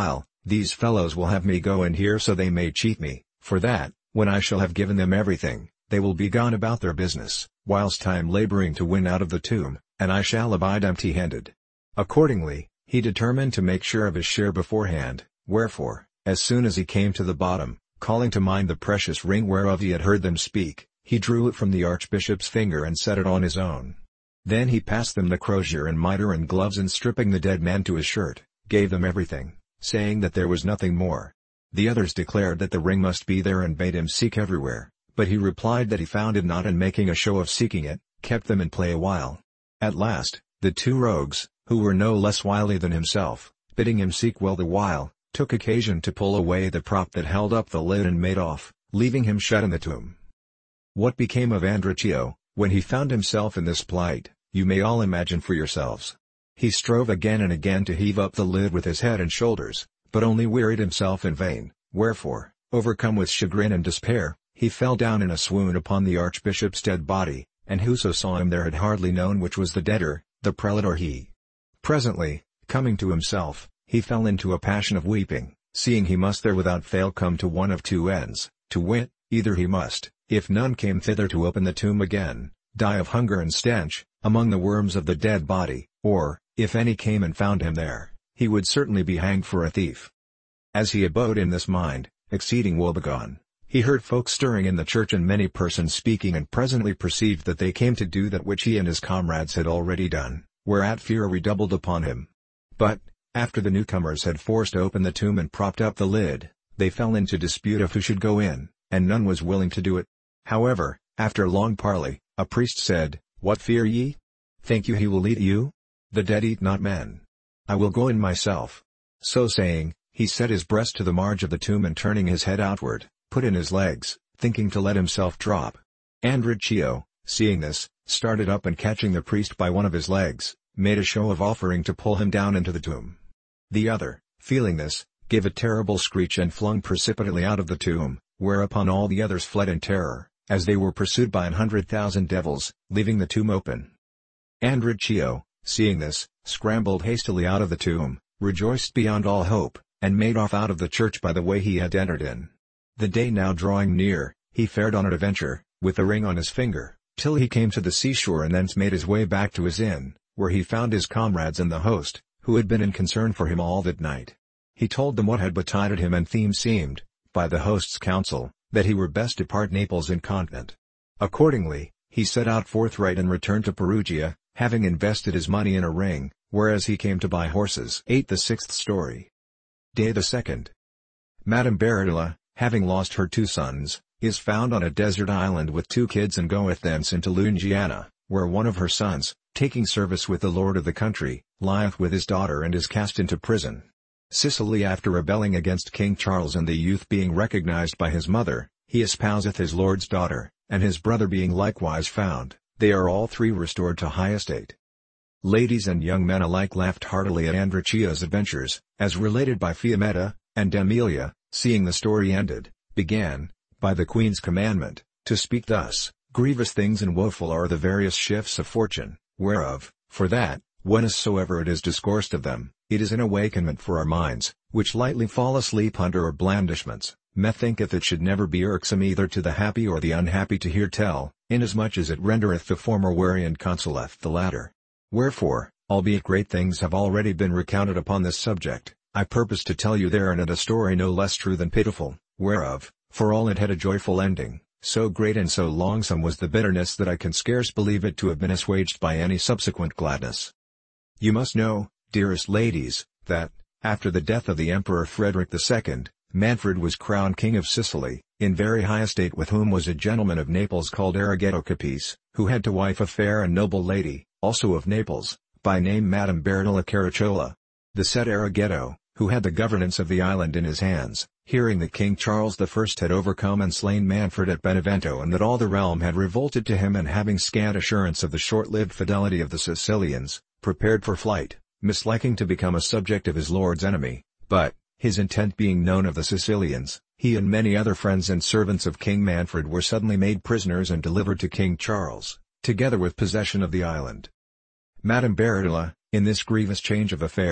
These fellows will have me go in here so they may cheat me, for that, when I shall have given them everything, they will be gone about their business, whilst I am labouring to win out of the tomb, and I shall abide empty-handed." Accordingly, he determined to make sure of his share beforehand, wherefore, as soon as he came to the bottom, calling to mind the precious ring whereof he had heard them speak, he drew it from the archbishop's finger and set it on his own. Then he passed them the crosier and mitre and gloves, and stripping the dead man to his shirt, gave them everything, saying that there was nothing more. The others declared that the ring must be there and bade him seek everywhere, but he replied that he found it not, and making a show of seeking it, kept them in play a while. At last, the two rogues, who were no less wily than himself, bidding him seek well the while, took occasion to pull away the prop that held up the lid and made off, leaving him shut in the tomb. What became of Androcchio, when he found himself in this plight, you may all imagine for yourselves. He strove again and again to heave up the lid with his head and shoulders, but only wearied himself in vain, wherefore, overcome with chagrin and despair, he fell down in a swoon upon the archbishop's dead body, and whoso saw him there had hardly known which was the deader, the prelate or he. Presently, coming to himself, he fell into a passion of weeping, seeing he must there without fail come to one of two ends, to wit, either he must, if none came thither to open the tomb again, die of hunger and stench, among the worms of the dead body, or, if any came and found him there, he would certainly be hanged for a thief. As he abode in this mind, exceeding woebegone, he heard folk stirring in the church and many persons speaking, and presently perceived that they came to do that which he and his comrades had already done, whereat fear redoubled upon him. But, after the newcomers had forced open the tomb and propped up the lid, they fell into dispute of who should go in, and none was willing to do it. However, after long parley, a priest said, "What fear ye? Think you he will eat you? The dead eat not men. I will go in myself." So saying, he set his breast to the marge of the tomb, and turning his head outward, put in his legs, thinking to let himself drop. Androcchio, seeing this, started up, and catching the priest by one of his legs, made a show of offering to pull him down into the tomb. The other, feeling this, gave a terrible screech and flung precipitately out of the tomb, whereupon all the others fled in terror, as they were pursued by an hundred thousand devils, leaving the tomb open. Androcchio, seeing this, scrambled hastily out of the tomb, rejoiced beyond all hope, and made off out of the church by the way he had entered in. The day now drawing near, he fared on at a venture, with the ring on his finger, till he came to the seashore, and thence made his way back to his inn, where he found his comrades and the host, who had been in concern for him all that night. He told them what had betided him, and theme seemed, by the host's counsel, that he were best depart Naples incontinent. Accordingly, he set out forthright and returned to Perugia, having invested his money in a ring, whereas he came to buy horses. eight The sixth story. Day the second. Madame Baratilla, having lost her two sons, is found on a desert island with two kids, and goeth thence into Lunigiana, where one of her sons, taking service with the lord of the country, lieth with his daughter and is cast into prison. Sicily, after rebelling against King Charles and the youth being recognized by his mother, he espouseth his lord's daughter, and his brother being likewise found, they are all three restored to high estate. Ladies and young men alike laughed heartily at Androcchio's adventures, as related by Fiammetta, and Emilia, seeing the story ended, began, by the Queen's commandment, to speak thus: "Grievous things and woeful are the various shifts of fortune, whereof, for that, whensoever it is discoursed of them, it is an awakenment for our minds, which lightly fall asleep under our blandishments. Methinketh it should never be irksome either to the happy or the unhappy to hear tell, inasmuch as it rendereth the former wary and consoleth the latter. Wherefore, albeit great things have already been recounted upon this subject, I purpose to tell you therein a story no less true than pitiful, whereof, for all it had a joyful ending, so great and so longsome was the bitterness that I can scarce believe it to have been assuaged by any subsequent gladness. You must know, dearest ladies, that, after the death of the Emperor Frederick the Second, Manfred was crowned King of Sicily, in very high estate, with whom was a gentleman of Naples called Arrighetto Capice, who had to wife a fair and noble lady, also of Naples, by name Madame Baratilla Caracciolo. The said Arrighetto, who had the governance of the island in his hands, hearing that King Charles the First had overcome and slain Manfred at Benevento, and that all the realm had revolted to him, and having scant assurance of the short-lived fidelity of the Sicilians, prepared for flight, misliking to become a subject of his lord's enemy, but, his intent being known of the Sicilians, he and many other friends and servants of King Manfred were suddenly made prisoners and delivered to King Charles, together with possession of the island. Madame Baratilla, in this grievous change of affairs,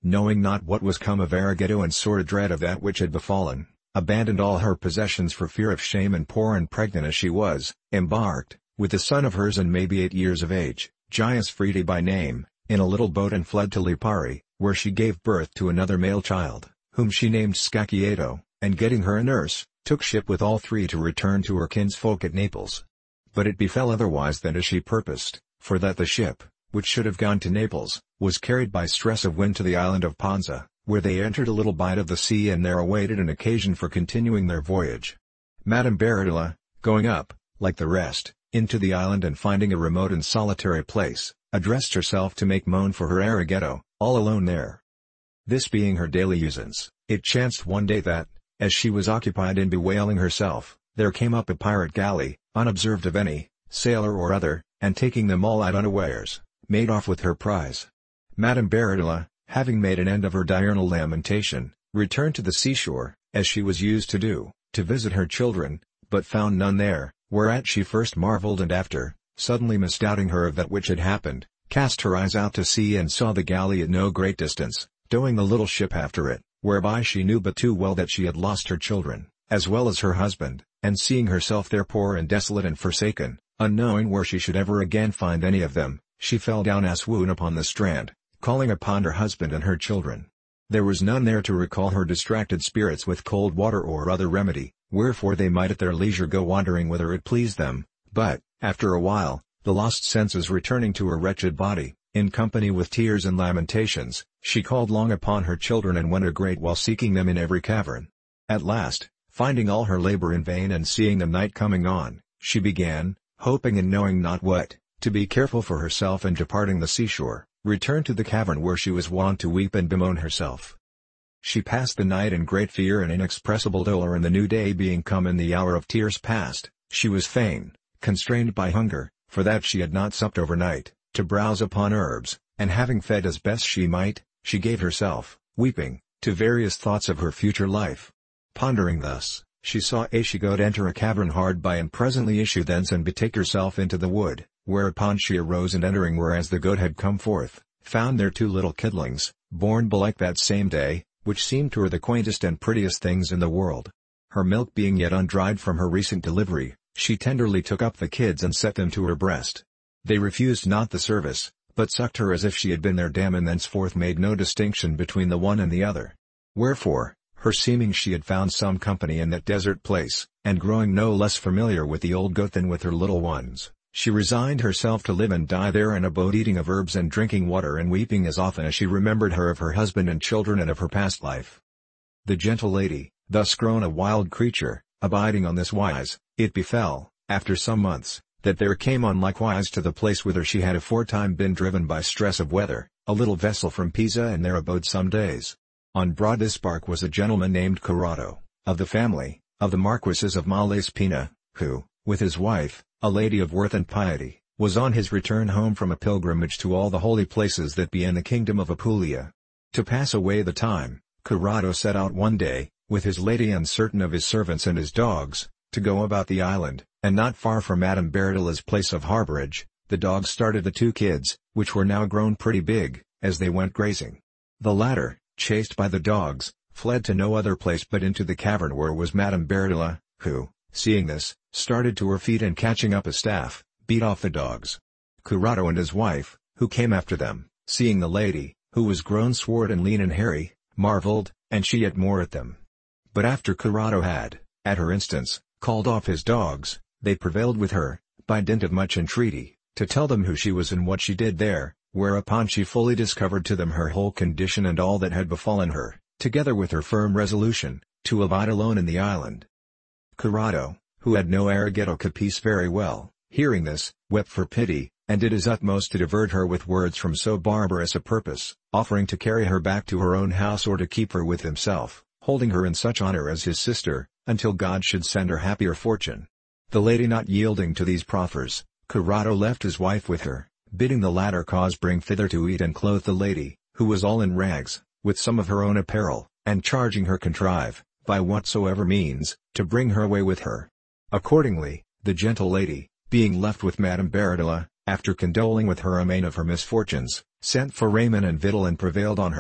knowing not what was come of Arigetto and sore dread of that which had befallen, abandoned all her possessions for fear of shame, and poor and pregnant as she was, embarked, with a son of hers and maybe eight years of age, Gaius Friedi by name, in a little boat and fled to Lipari, where she gave birth to another male child, whom she named Scacciato, and getting her a nurse, took ship with all three to return to her kinsfolk at Naples. But it befell otherwise than as she purposed, for that the ship, which should have gone to Naples, was carried by stress of wind to the island of Ponza, where they entered a little bight of the sea and there awaited an occasion for continuing their voyage. Madame Baradilla, going up, like the rest, into the island and finding a remote and solitary place, addressed herself to make moan for her Arigetto, all alone there. This being her daily usance, it chanced one day that, as she was occupied in bewailing herself, there came up a pirate galley, unobserved of any sailor or other, and taking them all out unawares, made off with her prize. Madame Baradilla, having made an end of her diurnal lamentation, returned to the seashore, as she was used to do, to visit her children, but found none there, whereat she first marveled and after, suddenly misdoubting her of that which had happened, cast her eyes out to sea and saw the galley at no great distance, towing the little ship after it, whereby she knew but too well that she had lost her children, as well as her husband, and seeing herself there poor and desolate and forsaken, unknowing where she should ever again find any of them, she fell down a swoon upon the strand, calling upon her husband and her children. There was none there to recall her distracted spirits with cold water or other remedy, wherefore they might at their leisure go wandering whither it pleased them, but, after a while, the lost senses returning to her wretched body, in company with tears and lamentations, she called long upon her children and went a great while seeking them in every cavern. At last, finding all her labor in vain and seeing the night coming on, she began, hoping and knowing not what, to be careful for herself, and departing the seashore, returned to the cavern where she was wont to weep and bemoan herself. She passed the night in great fear and inexpressible dolour, and the new day being come and the hour of tears past, she was fain, constrained by hunger, for that she had not supped overnight, to browse upon herbs, and having fed as best she might, she gave herself, weeping, to various thoughts of her future life. Pondering thus, she saw Aeschygoat enter a cavern hard by and presently issue thence and betake herself into the wood, whereupon she arose and entering whereas the goat had come forth, found there two little kidlings, born belike that same day, which seemed to her the quaintest and prettiest things in the world. Her milk being yet undried from her recent delivery, she tenderly took up the kids and set them to her breast. They refused not the service, but sucked her as if she had been their dam, and thenceforth made no distinction between the one and the other. Wherefore, her seeming she had found some company in that desert place, and growing no less familiar with the old goat than with her little ones, she resigned herself to live and die there, and abode eating of herbs and drinking water and weeping as often as she remembered her of her husband and children and of her past life. The gentle lady, thus grown a wild creature, abiding on this wise, it befell, after some months, that there came on likewise to the place whither she had aforetime been driven by stress of weather, a little vessel from Pisa, and there abode some days. On board this bark was a gentleman named Corrado, of the family, of the Marquesses of Malespina, who, with his wife, a lady of worth and piety, was on his return home from a pilgrimage to all the holy places that be in the kingdom of Apulia. To pass away the time, Corrado set out one day, with his lady and certain of his servants and his dogs, to go about the island, and not far from Madame Baradilla's place of harborage, the dogs started the two kids, which were now grown pretty big, as they went grazing. The latter, chased by the dogs, fled to no other place but into the cavern where was Madame Baradilla, who, seeing this, started to her feet and catching up a staff, beat off the dogs. Corrado and his wife, who came after them, seeing the lady, who was grown swart and lean and hairy, marveled, and she yet more at them. But after Corrado had, at her instance, called off his dogs, they prevailed with her, by dint of much entreaty, to tell them who she was and what she did there, whereupon she fully discovered to them her whole condition and all that had befallen her, together with her firm resolution, to abide alone in the island. Corrado, who had no Arigetto capice very well, hearing this, wept for pity, and did his utmost to divert her with words from so barbarous a purpose, offering to carry her back to her own house or to keep her with himself, holding her in such honor as his sister, until God should send her happier fortune. The lady not yielding to these proffers, Corrado left his wife with her, bidding the latter cause bring thither to eat and clothe the lady, who was all in rags, with some of her own apparel, and charging her contrive, by whatsoever means, to bring her away with her. Accordingly, the gentle lady, being left with Madame Baradilla, after condoling with her amain of her misfortunes, sent for raiment and victual and prevailed on her,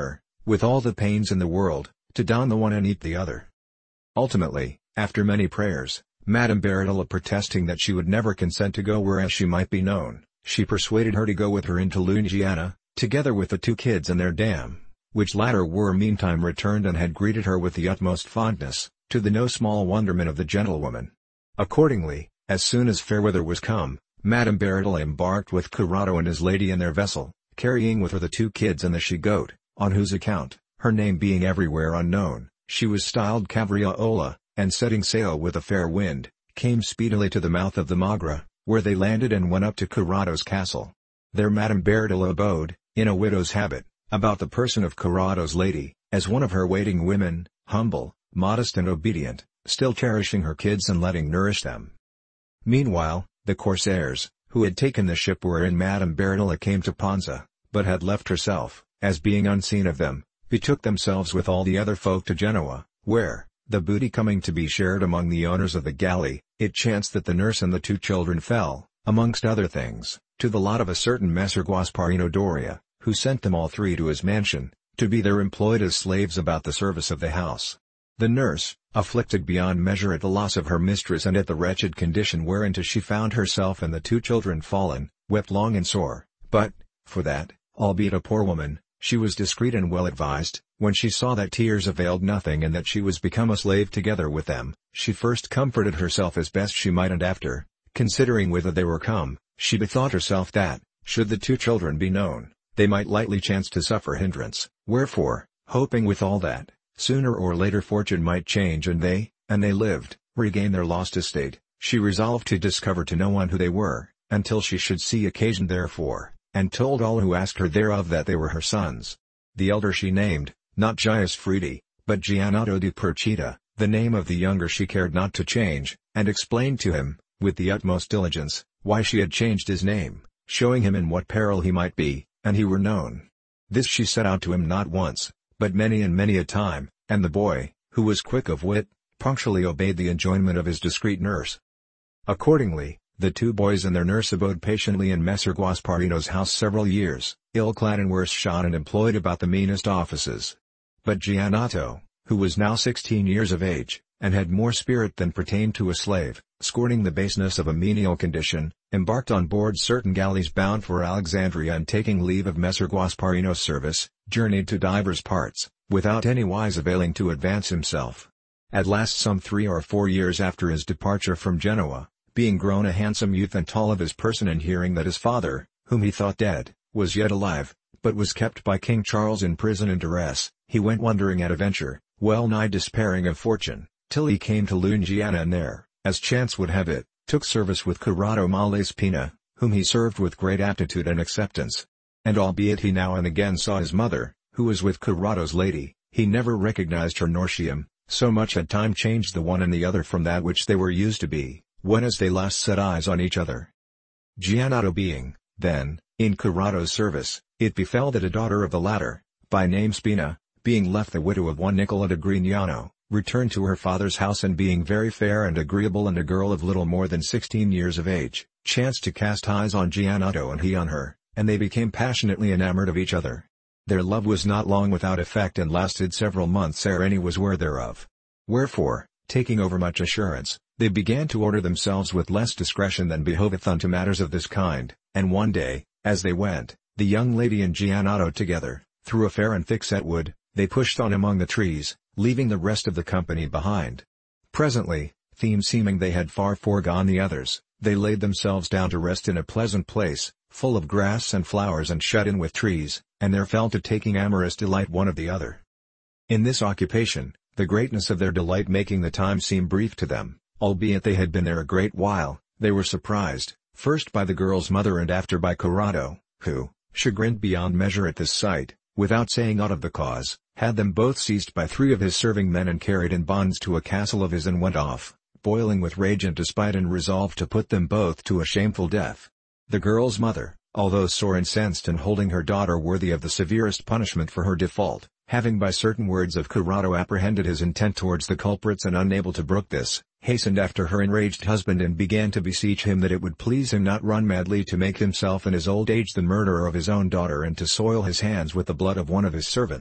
with all the pains in the world, to down the one and eat the other. Ultimately, after many prayers, Madame Baradilla protesting that she would never consent to go whereas she might be known, she persuaded her to go with her into Lungiana, together with the two kids and their dam, which latter were meantime returned and had greeted her with the utmost fondness, to the no small wonderment of the gentlewoman. Accordingly, as soon as fair weather was come, Madame Baradilla embarked with Corrado and his lady in their vessel, carrying with her the two kids and the she-goat, on whose account, her name being everywhere unknown, she was styled Cavriola, and setting sail with a fair wind, came speedily to the mouth of the Magra, where they landed and went up to Corrado's castle. There Madame Baradilla abode, in a widow's habit, about the person of Corrado's lady, as one of her waiting women, humble, modest and obedient, still cherishing her kids and letting nourish them. Meanwhile, the corsairs, who had taken the ship wherein Madame Baradilla came to Ponza, but had left herself, as being unseen of them, betook themselves with all the other folk to Genoa, where, the booty coming to be shared among the owners of the galley, it chanced that the nurse and the two children fell, amongst other things, to the lot of a certain Messer Gasparino Doria, who sent them all three to his mansion, to be there employed as slaves about the service of the house. The nurse, afflicted beyond measure at the loss of her mistress and at the wretched condition whereinto she found herself and the two children fallen, wept long and sore, but, for that, albeit a poor woman, she was discreet and well advised. When she saw that tears availed nothing and that she was become a slave together with them, she first comforted herself as best she might, and after, considering whither they were come, she bethought herself that, should the two children be known, they might lightly chance to suffer hindrance, wherefore, hoping withal that, sooner or later fortune might change and they, and they lived, regain their lost estate, she resolved to discover to no one who they were, until she should see occasion therefor, and told all who asked her thereof that they were her sons. The elder she named, not Gaius Fridi, but Gianotto di Percita, the name of the younger she cared not to change, and explained to him, with the utmost diligence, why she had changed his name, showing him in what peril he might be, and he were known. This she set out to him not once, but many and many a time, and the boy, who was quick of wit, punctually obeyed the enjoinment of his discreet nurse. Accordingly, the two boys and their nurse abode patiently in Messer Gasparino's house several years, ill-clad and worse shod and employed about the meanest offices. But Gianotto, who was now sixteen years of age, and had more spirit than pertained to a slave, scorning the baseness of a menial condition, embarked on board certain galleys bound for Alexandria, and taking leave of Messer Gasparino's service, journeyed to divers parts, without any wise availing to advance himself. At last, some three or four years after his departure from Genoa, being grown a handsome youth and tall of his person, and hearing that his father, whom he thought dead, was yet alive, but was kept by King Charles in prison and duress, he went wandering at a venture, well nigh despairing of fortune, till he came to Lungiana, and there, as chance would have it, took service with Corrado Malespina, whom he served with great aptitude and acceptance. And albeit he now and again saw his mother, who was with Corrado's lady, he never recognized her nor she him, so much had time changed the one and the other from that which they were used to be, when as they last set eyes on each other. Gianotto being, then, in Corrado's service, it befell that a daughter of the latter, by name Spina, being left the widow of one Nicola de Grignano, returned to her father's house, and being very fair and agreeable and a girl of little more than sixteen years of age, chanced to cast eyes on Gianotto and he on her, and they became passionately enamored of each other. Their love was not long without effect, and lasted several months ere any was ware thereof. Wherefore, taking over much assurance, they began to order themselves with less discretion than behoveth unto matters of this kind, and one day, as they went, the young lady and Gianotto together, through a fair and thick-set wood, they pushed on among the trees, leaving the rest of the company behind. Presently, theme seeming they had far foregone the others, they laid themselves down to rest in a pleasant place, full of grass and flowers and shut in with trees, and there fell to taking amorous delight one of the other. In this occupation, the greatness of their delight making the time seem brief to them, albeit they had been there a great while, they were surprised, first by the girl's mother and after by Corrado, who, chagrined beyond measure at this sight, without saying aught of the cause, had them both seized by three of his serving men and carried in bonds to a castle of his, and went off, boiling with rage and despite, and resolved to put them both to a shameful death. The girl's mother, although sore incensed and holding her daughter worthy of the severest punishment for her default, having by certain words of Corrado apprehended his intent towards the culprits and unable to brook this, hastened after her enraged husband and began to beseech him that it would please him not run madly to make himself in his old age the murderer of his own daughter, and to soil his hands with the blood of one of his servants,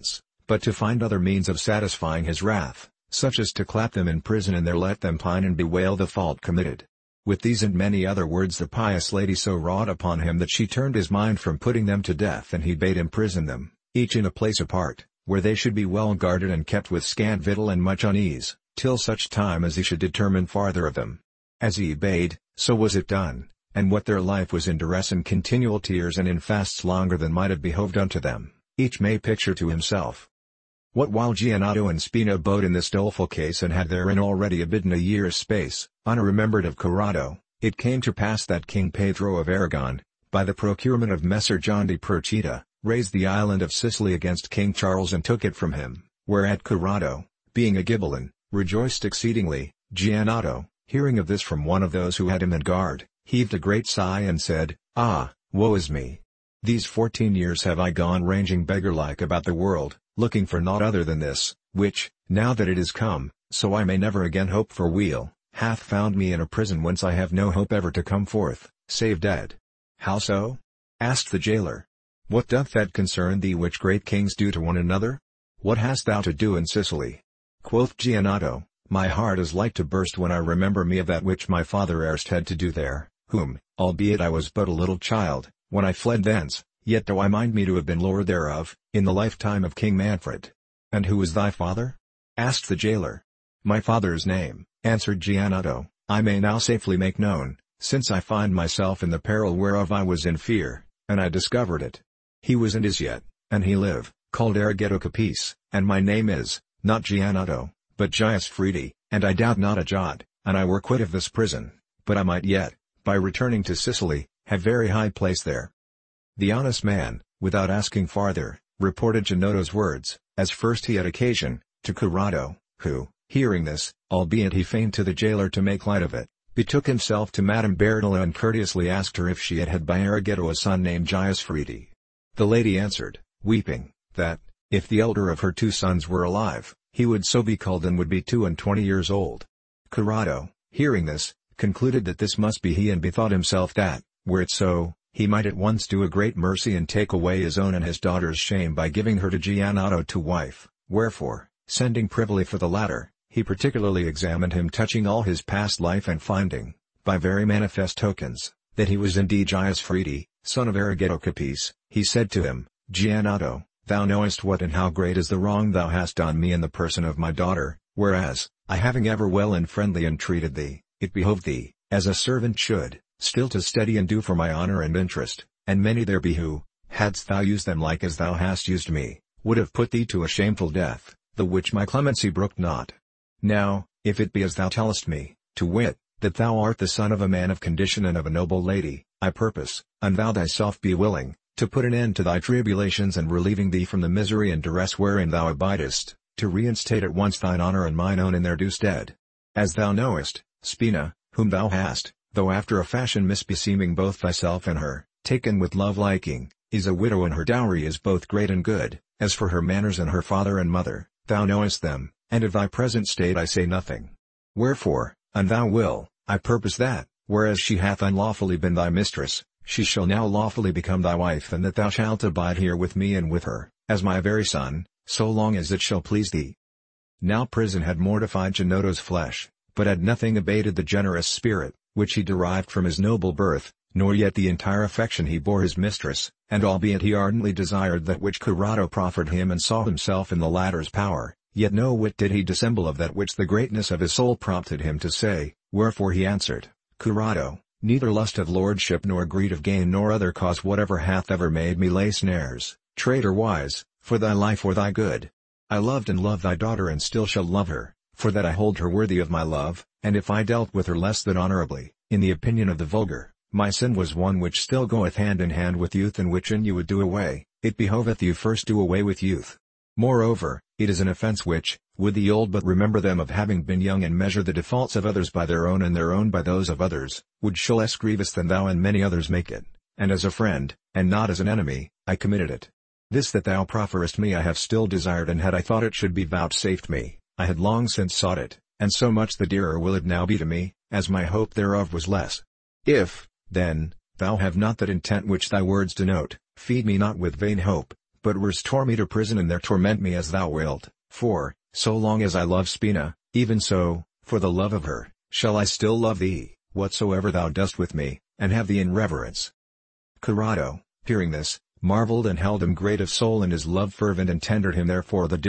but to find other means of satisfying his wrath, such as to clap them in prison and there let them pine and bewail the fault committed. With these and many other words the pious lady so wrought upon him that she turned his mind from putting them to death, and he bade imprison them, each in a place apart, where they should be well guarded and kept with scant victual and much unease, till such time as he should determine farther of them. As he bade, so was it done, and what their life was in duress and continual tears and in fasts longer than might have behoved unto them, each may picture to himself. What while Gianotto and Spina abode in this doleful case and had therein already abidden a year's space, unremembered of Corrado, it came to pass that King Pedro of Aragon, by the procurement of Messer John de Perchita, raised the island of Sicily against King Charles and took it from him, whereat Corrado, being a Ghibelline, rejoiced exceedingly. Gianotto, hearing of this from one of those who had him in guard, heaved a great sigh and said, "Ah, woe is me! These fourteen years have I gone ranging beggar-like about the world, looking for naught other than this, which, now that it is come, so I may never again hope for weal, hath found me in a prison whence I have no hope ever to come forth, save dead." "How so?" asked the jailer. "What doth that concern thee which great kings do to one another? What hast thou to do in Sicily?" Quoth Gianotto, "My heart is like to burst when I remember me of that which my father erst had to do there, whom, albeit I was but a little child, when I fled thence, yet do I mind me to have been lord thereof, in the lifetime of King Manfred." "And who is thy father?" asked the jailer. "My father's name," answered Gianotto, "I may now safely make known, since I find myself in the peril whereof I was in fear, and I discovered it. He was and is yet, and he live, called Arrighetto Capice, and my name is, not Gianotto, but Gaius Fridi, and I doubt not a jot, and I were quit of this prison, but I might yet, by returning to Sicily, have very high place there." The honest man, without asking farther, reported Gianotto's words, as first he had occasion, to Corrado, who, hearing this, albeit he feigned to the jailer to make light of it, betook himself to Madame Bertola and courteously asked her if she had had by Arrighetto a son named Gaius Fridi. The lady answered, weeping, that, if the elder of her two sons were alive, he would so be called and would be two and twenty years old. Corrado, hearing this, concluded that this must be he and bethought himself that, were it so, he might at once do a great mercy and take away his own and his daughter's shame by giving her to Gianotto to wife, wherefore, sending privily for the latter, he particularly examined him touching all his past life and finding, by very manifest tokens, that he was indeed Gaius Fridi, son of Arrighetto Capice, he said to him, "Gianotto, thou knowest what and how great is the wrong thou hast done me in the person of my daughter, whereas, I having ever well and friendly entreated thee, it behoved thee, as a servant should, still to steady and do for my honor and interest, and many there be who, hadst thou used them like as thou hast used me, would have put thee to a shameful death, the which my clemency brooked not. Now, if it be as thou tellest me, to wit, that thou art the son of a man of condition and of a noble lady, I purpose, and thou thyself be willing, to put an end to thy tribulations and relieving thee from the misery and duress wherein thou abidest, to reinstate at once thine honor and mine own in their due stead. As thou knowest, Spina, whom thou hast, though after a fashion misbeseeming both thyself and her, taken with love-liking, is a widow and her dowry is both great and good. As for her manners and her father and mother, thou knowest them, and of thy present state I say nothing. Wherefore, and thou will, I purpose that, whereas she hath unlawfully been thy mistress, she shall now lawfully become thy wife, and that thou shalt abide here with me and with her, as my very son, so long as it shall please thee." Now prison had mortified Gianotto's flesh, but had nothing abated the generous spirit, which he derived from his noble birth, nor yet the entire affection he bore his mistress, and albeit he ardently desired that which Corrado proffered him and saw himself in the latter's power, yet no whit did he dissemble of that which the greatness of his soul prompted him to say, wherefore he answered, "Corrado, neither lust of lordship nor greed of gain nor other cause whatever hath ever made me lay snares, trade or wise, for thy life or thy good. I loved and love thy daughter and still shall love her, for that I hold her worthy of my love, and if I dealt with her less than honorably, in the opinion of the vulgar, my sin was one which still goeth hand in hand with youth and which in you would do away, it behoveth you first do away with youth. Moreover, it is an offense which, would the old but remember them of having been young and measure the defaults of others by their own and their own by those of others, would show less grievous than thou and many others make it, and as a friend, and not as an enemy, I committed it. This that thou profferest me I have still desired, and had I thought it should be vouchsafed me, I had long since sought it, and so much the dearer will it now be to me, as my hope thereof was less. If, then, thou have not that intent which thy words denote, feed me not with vain hope, but restore me to prison and there torment me as thou wilt, for, so long as I love Spina, even so, for the love of her, shall I still love thee, whatsoever thou dost with me, and have thee in reverence." Corrado, hearing this, marveled and held him great of soul and his love fervent and tendered him therefore the